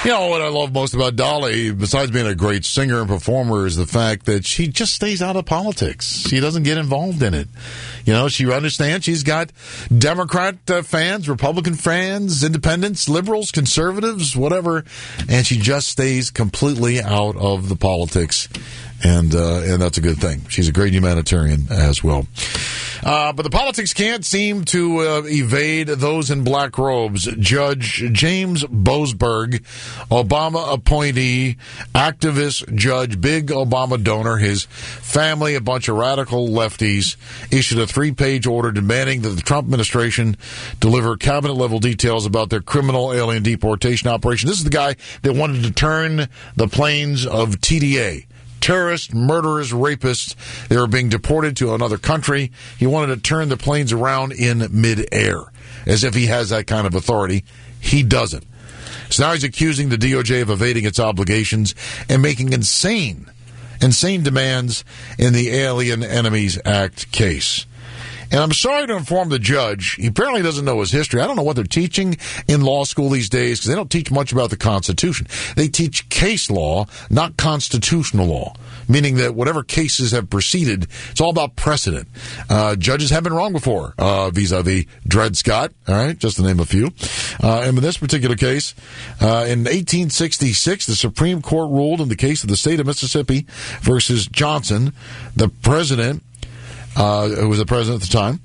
You know, what I love most about Dolly, besides being a great singer and performer, is the fact that she just stays out of politics. She doesn't get involved in it. You know, she understands she's got Democrat uh, fans, Republican fans, independents, liberals, conservatives, whatever, and she just stays completely out of the politics. And uh, and that's a good thing. She's a great humanitarian as well. Uh, but the politics can't seem to uh, evade those in black robes. Judge James Boasberg, Obama appointee, activist judge, big Obama donor, his family, a bunch of radical lefties, issued a three-page order demanding that the Trump administration deliver cabinet-level details about their criminal alien deportation operation. This is the guy that wanted to turn the planes of T D A. Terrorists, murderers, rapists, they were being deported to another country. He wanted to turn the planes around in midair, as if he has that kind of authority. He doesn't. So now he's accusing the D O J of evading its obligations and making insane, insane demands in the Alien Enemies Act case. And I'm sorry to inform the judge, he apparently doesn't know his history. I don't know what they're teaching in law school these days because they don't teach much about the Constitution. They teach case law, not constitutional law, meaning that whatever cases have preceded, it's all about precedent. Uh, judges have been wrong before, uh, vis-a-vis Dred Scott, all right, just to name a few. Uh, and in this particular case, uh, in eighteen sixty-six, the Supreme Court ruled in the case of the state of Mississippi versus Johnson, the president, Uh, who was the president at the time.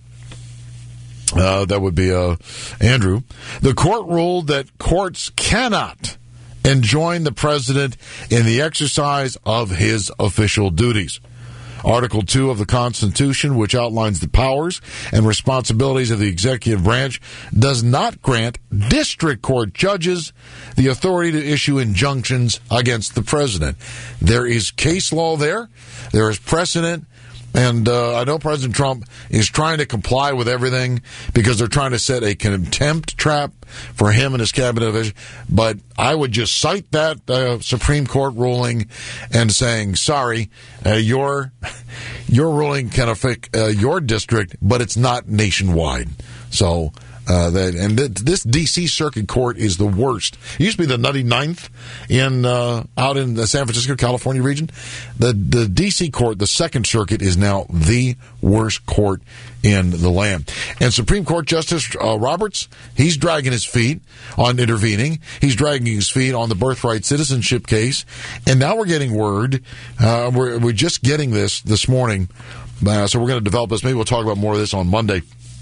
Uh, that would be uh, Andrew. The court ruled that courts cannot enjoin the president in the exercise of his official duties. Article two of the Constitution, which outlines the powers and responsibilities of the executive branch, does not grant district court judges the authority to issue injunctions against the president. There is case law there. There is precedent. And uh, I know President Trump is trying to comply with everything because they're trying to set a contempt trap for him and his cabinet division. But I would just cite that uh, Supreme Court ruling and saying, sorry, uh, your your ruling can affect uh, your district, but it's not nationwide. So uh, that and th- this D C Circuit Court is the worst. It used to be the Nutty Ninth in uh, out in the San Francisco, California region. The the D C Court, the Second Circuit, is now the worst court in the land. And Supreme Court Justice uh, Roberts, he's dragging his feet on intervening. He's dragging his feet on the birthright citizenship case. And now we're getting word. Uh, we're we're just getting this this morning. Uh, so we're going to develop this. Maybe we'll talk about more of this on Monday.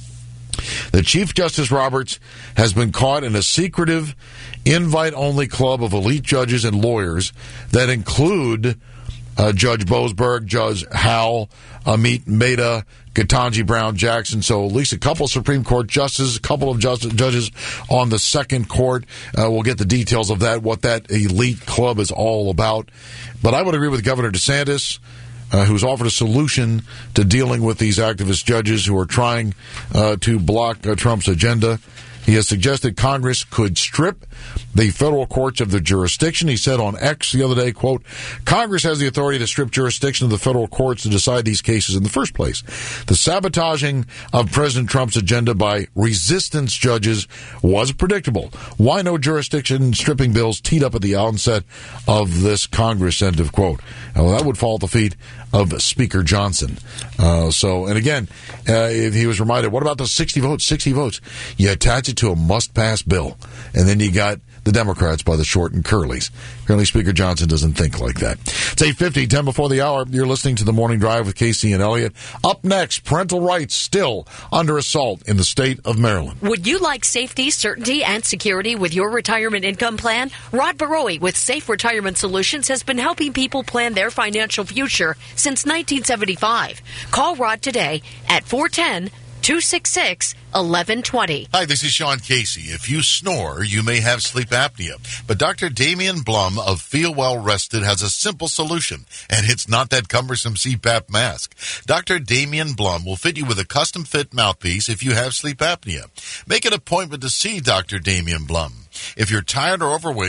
The Chief Justice Roberts has been caught in a secretive, invite-only club of elite judges and lawyers that include uh, Judge Boasberg, Judge Howell, Amit Mehta, Ketanji Brown Jackson. So at least a couple of Supreme Court justices, a couple of justice, judges on the second court. Uh, we'll get the details of that, what that elite club is all about. But I would agree with Governor DeSantis, Uh, who's offered a solution to dealing with these activist judges who are trying uh, to block uh, Trump's agenda. He has suggested Congress could strip the federal courts of their jurisdiction. He said on X the other day, quote, Congress has the authority to strip jurisdiction of the federal courts to decide these cases in the first place. The sabotaging of President Trump's agenda by resistance judges was predictable. Why no jurisdiction stripping bills teed up at the onset of this Congress, end of quote. Well, that would fall at the feet of Speaker Johnson. Uh, so, and again, uh, he was reminded, what about those sixty votes? sixty votes. You attach it to a must-pass bill, and then you got the Democrats by the short and curlies. Apparently, Speaker Johnson doesn't think like that. It's eight fifty, ten before the hour. You're listening to The Morning Drive with Casey and Elliott. Up next, parental rights still under assault in the state of Maryland. Would you like safety, certainty, and security with your retirement income plan? Rod Barowie with Safe Retirement Solutions has been helping people plan their financial future since nineteen seventy-five. Call Rod today at four one zero, two six six, one one two zero. Hi, this is Sean Casey. If you snore, you may have sleep apnea. But Doctor Damian Blum of Feel Well Rested has a simple solution, and it's not that cumbersome C PAP mask. Doctor Damian Blum will fit you with a custom-fit mouthpiece if you have sleep apnea. Make an appointment to see Doctor Damian Blum. If you're tired or overweight,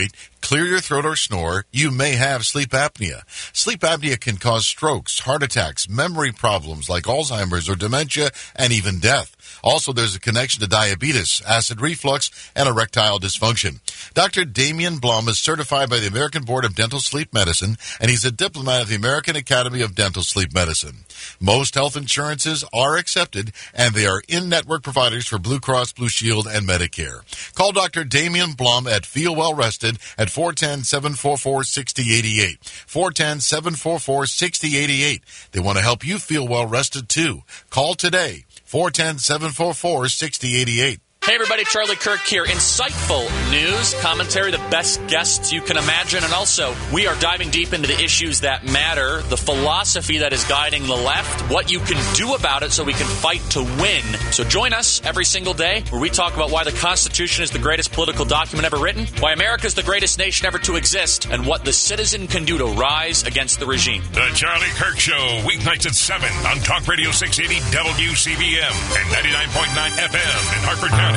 clear your throat or snore, you may have sleep apnea. Sleep apnea can cause strokes, heart attacks, memory problems like Alzheimer's or dementia, and even death. Also, there's a connection to diabetes, acid reflux, and erectile dysfunction. Doctor Damian Blum is certified by the American Board of Dental Sleep Medicine, and he's a diplomat of the American Academy of Dental Sleep Medicine. Most health insurances are accepted, and they are in-network providers for Blue Cross Blue Shield and Medicare. Call Doctor Damian Blum at Feel Well Rested at four one zero, seven four four, six zero eight eight. four one zero, seven four four, six zero eight eight. They want to help you feel well rested, too. Call today. four one zero, seven four four, six zero eight eight. Hey everybody, Charlie Kirk here. Insightful news, commentary, the best guests you can imagine, and also we are diving deep into the issues that matter, the philosophy that is guiding the left, what you can do about it so we can fight to win. So join us every single day where we talk about why the Constitution is the greatest political document ever written, why America is the greatest nation ever to exist, and what the citizen can do to rise against the regime. The Charlie Kirk Show, weeknights at seven on Talk Radio six eighty W C B M and ninety-nine point nine F M in Hartford County. You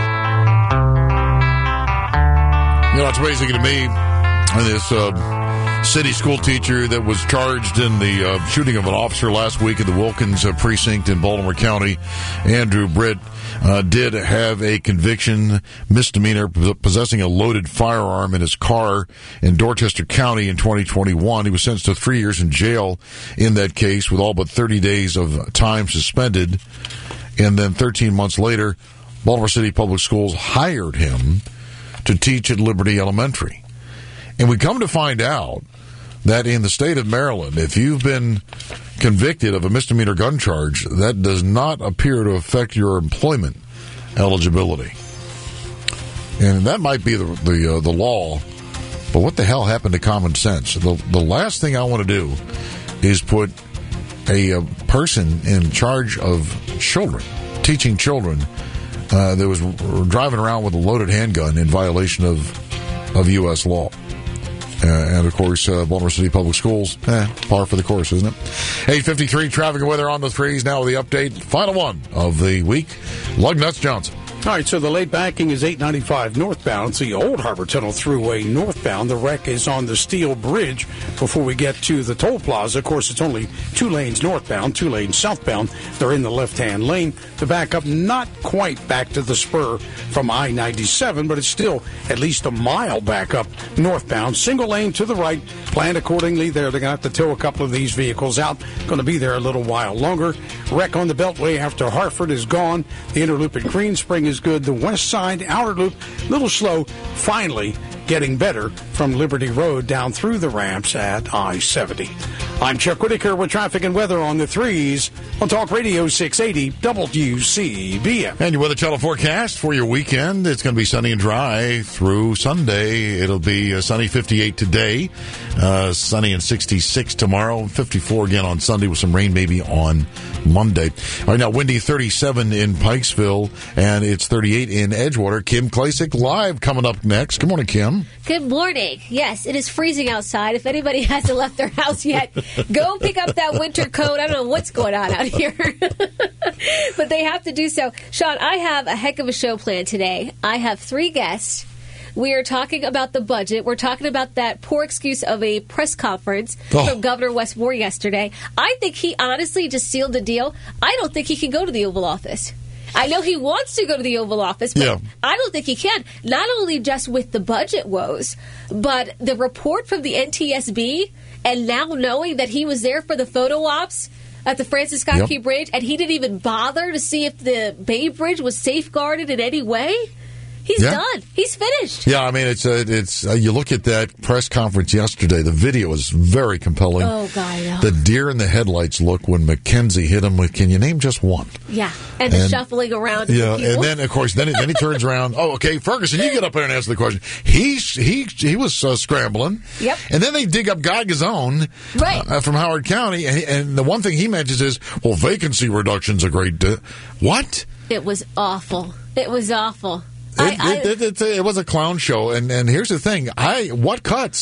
know, it's amazing to me, this uh, city school teacher that was charged in the uh, shooting of an officer last week at the Wilkins uh, precinct in Baltimore County, Andrew Britt, uh, did have a conviction, misdemeanor, possessing a loaded firearm in his car in Dorchester County in twenty twenty-one. He was sentenced to three years in jail in that case with all but thirty days of time suspended. And then thirteen months later, Baltimore City Public Schools hired him to teach at Liberty Elementary. And we come to find out that in the state of Maryland, if you've been convicted of a misdemeanor gun charge, that does not appear to affect your employment eligibility. And that might be the the, uh, the law, but what the hell happened to common sense? The, the last thing I want to do is put a, a person in charge of children, teaching children, Uh, that was driving around with a loaded handgun in violation of of U S law. Uh, and, of course, uh, Baltimore City Public Schools, eh, par for the course, isn't it? eight fifty-three, traffic and weather on the threes. Now with the update, final one of the week. Lugnuts Johnson. All right, so the late backing is eight ninety-five northbound. It's the Old Harbor Tunnel Thruway northbound. The wreck is on the Steel Bridge before we get to the toll plaza. Of course, it's only two lanes northbound, two lanes southbound. They're in the left-hand lane. The backup not quite back to the spur from I ninety-seven, but it's still at least a mile back up northbound. Single lane to the right, planned accordingly there. They're going to have to tow a couple of these vehicles out. Going to be there a little while longer. Wreck on the Beltway after Hartford is gone. The inner loop at Green Spring is good. The west side, outer loop, little slow. Finally getting better from Liberty Road down through the ramps at I seventy. I'm Chuck Whitaker with traffic and weather on the threes on Talk Radio six eighty W C B M. And your weather channel forecast for your weekend. It's going to be sunny and dry through Sunday. It'll be uh, sunny fifty-eight today, uh, sunny and sixty-six tomorrow, fifty-four again on Sunday with some rain maybe on Monday. All right, now windy thirty-seven in Pikesville, and it's thirty-eight in Edgewater. Kim Klasick live coming up next. Good morning, Kim. Good morning. Yes, it is freezing outside. If anybody hasn't left their house yet, go pick up that winter coat. I don't know what's going on out here, but they have to do so. Sean, I have a heck of a show planned today. I have three guests. We are talking about the budget. We're talking about that poor excuse of a press conference oh. from Governor Wes Moore yesterday. I think he honestly just sealed the deal. I don't think he can go to the Oval Office. I know he wants to go to the Oval Office, but yeah. I don't think he can. Not only just with the budget woes, but the report from the N T S B, and now knowing that he was there for the photo ops at the Francis Scott yep. Key Bridge, and he didn't even bother to see if the Bay Bridge was safeguarded in any way. He's yeah. done. He's finished. Yeah, I mean, it's uh, it's. Uh, you look at that press conference yesterday. The video is very compelling. Oh, God, no. The deer in the headlights look when McKenzie hit him with. Can you name just one? Yeah, and, and the shuffling around. Yeah, and then of course, then then he turns around. Oh, okay, Ferguson, you get up there and answer the question. He he he was uh, scrambling. Yep. And then they dig up Guy Gazzone, right, uh, from Howard County, and, and the one thing he mentions is, well, vacancy reduction's a great. Uh, what? It was awful. It was awful. It, I, I, it, it, it, it was a clown show, and, and here's the thing: I what cuts?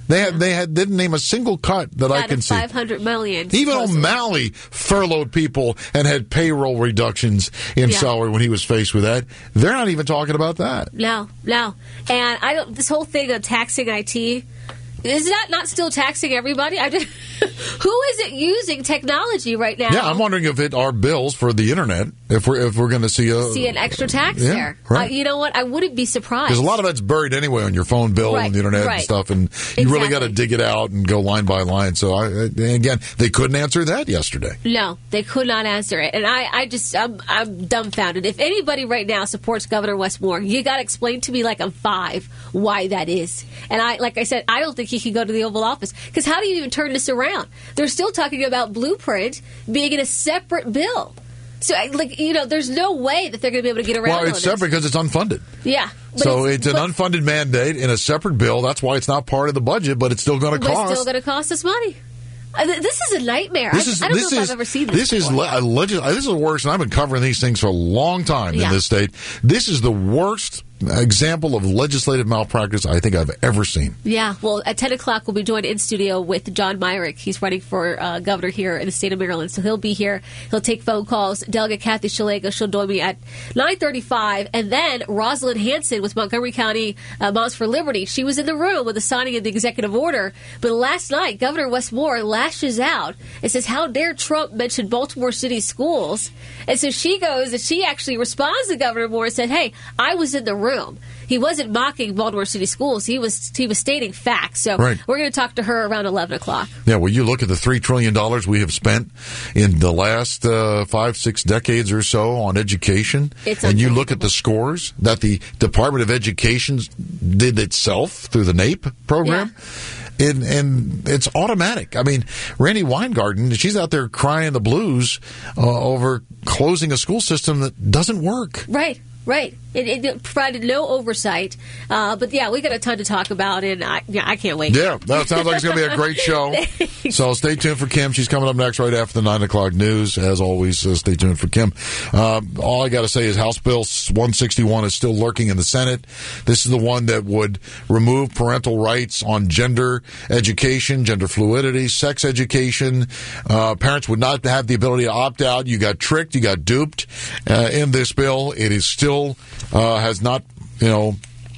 They had they had didn't name a single cut that I Out can of see. five hundred million. Even supposedly. O'Malley furloughed people and had payroll reductions in Yeah. salary when he was faced with that. They're not even talking about that. No, no. And I don't. This whole thing of taxing I T. Is that not still taxing everybody? I just, who isn't using technology right now? Yeah, I'm wondering if it are bills for the internet. If we're if we're going to see a See an extra tax Yeah, there. right. Uh, you know what? I wouldn't be surprised. because a lot of that's buried anyway on your phone bill Right, and the internet right. and stuff, and you really Exactly. got to dig it out and go line by line. So I, again, they couldn't answer that yesterday. No, they could not answer it, and I, I just, I'm, I'm dumbfounded. If anybody right now supports Governor Westmore, you got to explain to me like I'm five why that is. And I, like I said, I don't think he can go to the Oval Office because how do you even turn this around? They're still talking about Blueprint being in a separate bill. So, I- like, you know, there's no way that they're going to be able to get around. Well, on it's this. separate because it's unfunded. Yeah. but So it's, an but- unfunded mandate in a separate bill. That's why it's not part of the budget, but it's still going to but it's cost. still going to cost us money. Uh, th- This is a nightmare. This I, is I don't this know if is I've ever seen this. this is before. le- a legis- this is the worst. And I've been covering these things for a long time Yeah. in this state. This is the worst example of legislative malpractice I think I've ever seen. Yeah, well, at ten o'clock, we'll be joined in studio with John Myrick. He's running for uh, governor here in the state of Maryland, so he'll be here. He'll take phone calls. Delegate Kathy Szeliga, she'll join me at nine thirty-five. And then Rosalind Hanson with Montgomery County uh, Moms for Liberty. She was in the room with the signing of the executive order. But last night, Governor Westmore lashes out and says, how dare Trump mention Baltimore City schools? And so she goes and she actually responds to Governor Moore and said, hey, I was in the room. He wasn't mocking Baltimore City schools. He was he was stating facts. So Right. we're going to talk to her around eleven o'clock. Yeah, well, you look at the three trillion dollars we have spent in the last uh, five, six decades or so on education, It's and you look at the scores that the Department of Education did itself through the NAEP program. And, and it's automatic. I mean, Randy Weingarten, she's out there crying the blues uh, over closing a school system that doesn't work. Right, right. It, it provided no oversight. Uh, but yeah, we got a ton to talk about, and I, yeah, I can't wait. Yeah, that sounds like it's going to be a great show. So stay tuned for Kim. She's coming up next right after the nine o'clock news. As always, uh, stay tuned for Kim. Uh, all I got to say is House Bill one sixty-one is still lurking in the Senate. This is the one that would remove parental rights on gender education, gender fluidity, sex education. Uh, parents would not have the ability to opt out. You got tricked. You got duped uh, in this bill. It is still uh, has not, you know,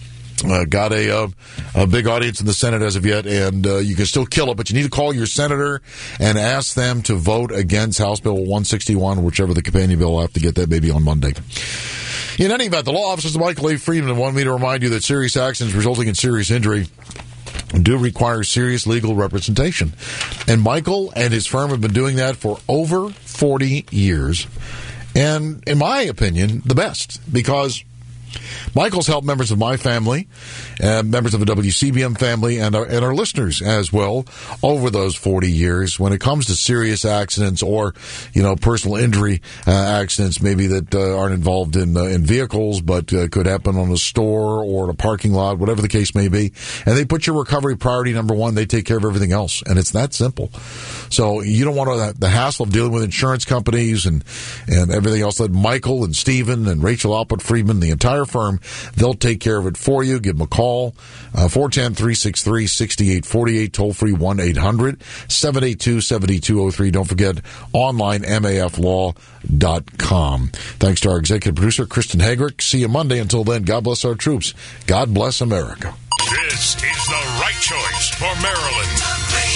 Uh, got a, uh, a big audience in the Senate as of yet, and uh, you can still kill it, but you need to call your senator and ask them to vote against House Bill one sixty-one, whichever the companion bill. I'll have to get that maybe on Monday. In any event, the law offices of Michael A. Friedman want me to remind you that serious accidents resulting in serious injury do require serious legal representation. And Michael and his firm have been doing that for over forty years. And in my opinion, the best, because Michael's helped members of my family, uh, members of the W C B M family, and our, and our listeners as well over those forty years. When it comes to serious accidents or, you know, personal injury uh, accidents, maybe that uh, aren't involved in uh, in vehicles, but uh, could happen on a store or in a parking lot, whatever the case may be. And they put your recovery priority number one. They take care of everything else, and it's that simple. So you don't want to, the hassle of dealing with insurance companies and and everything else. That Michael and Stephen and Rachel Alpert Friedman, the entire firm, they'll take care of it for you. Give them a call, uh, four one zero, three six three, six eight four eight, toll free one eight hundred, seven eight two, seven two zero three. Don't forget, online, M A F law dot com. Thanks to our executive producer, Kristen Hagrick. See you Monday. Until then, God bless our troops. God bless America. This is the right choice for Maryland.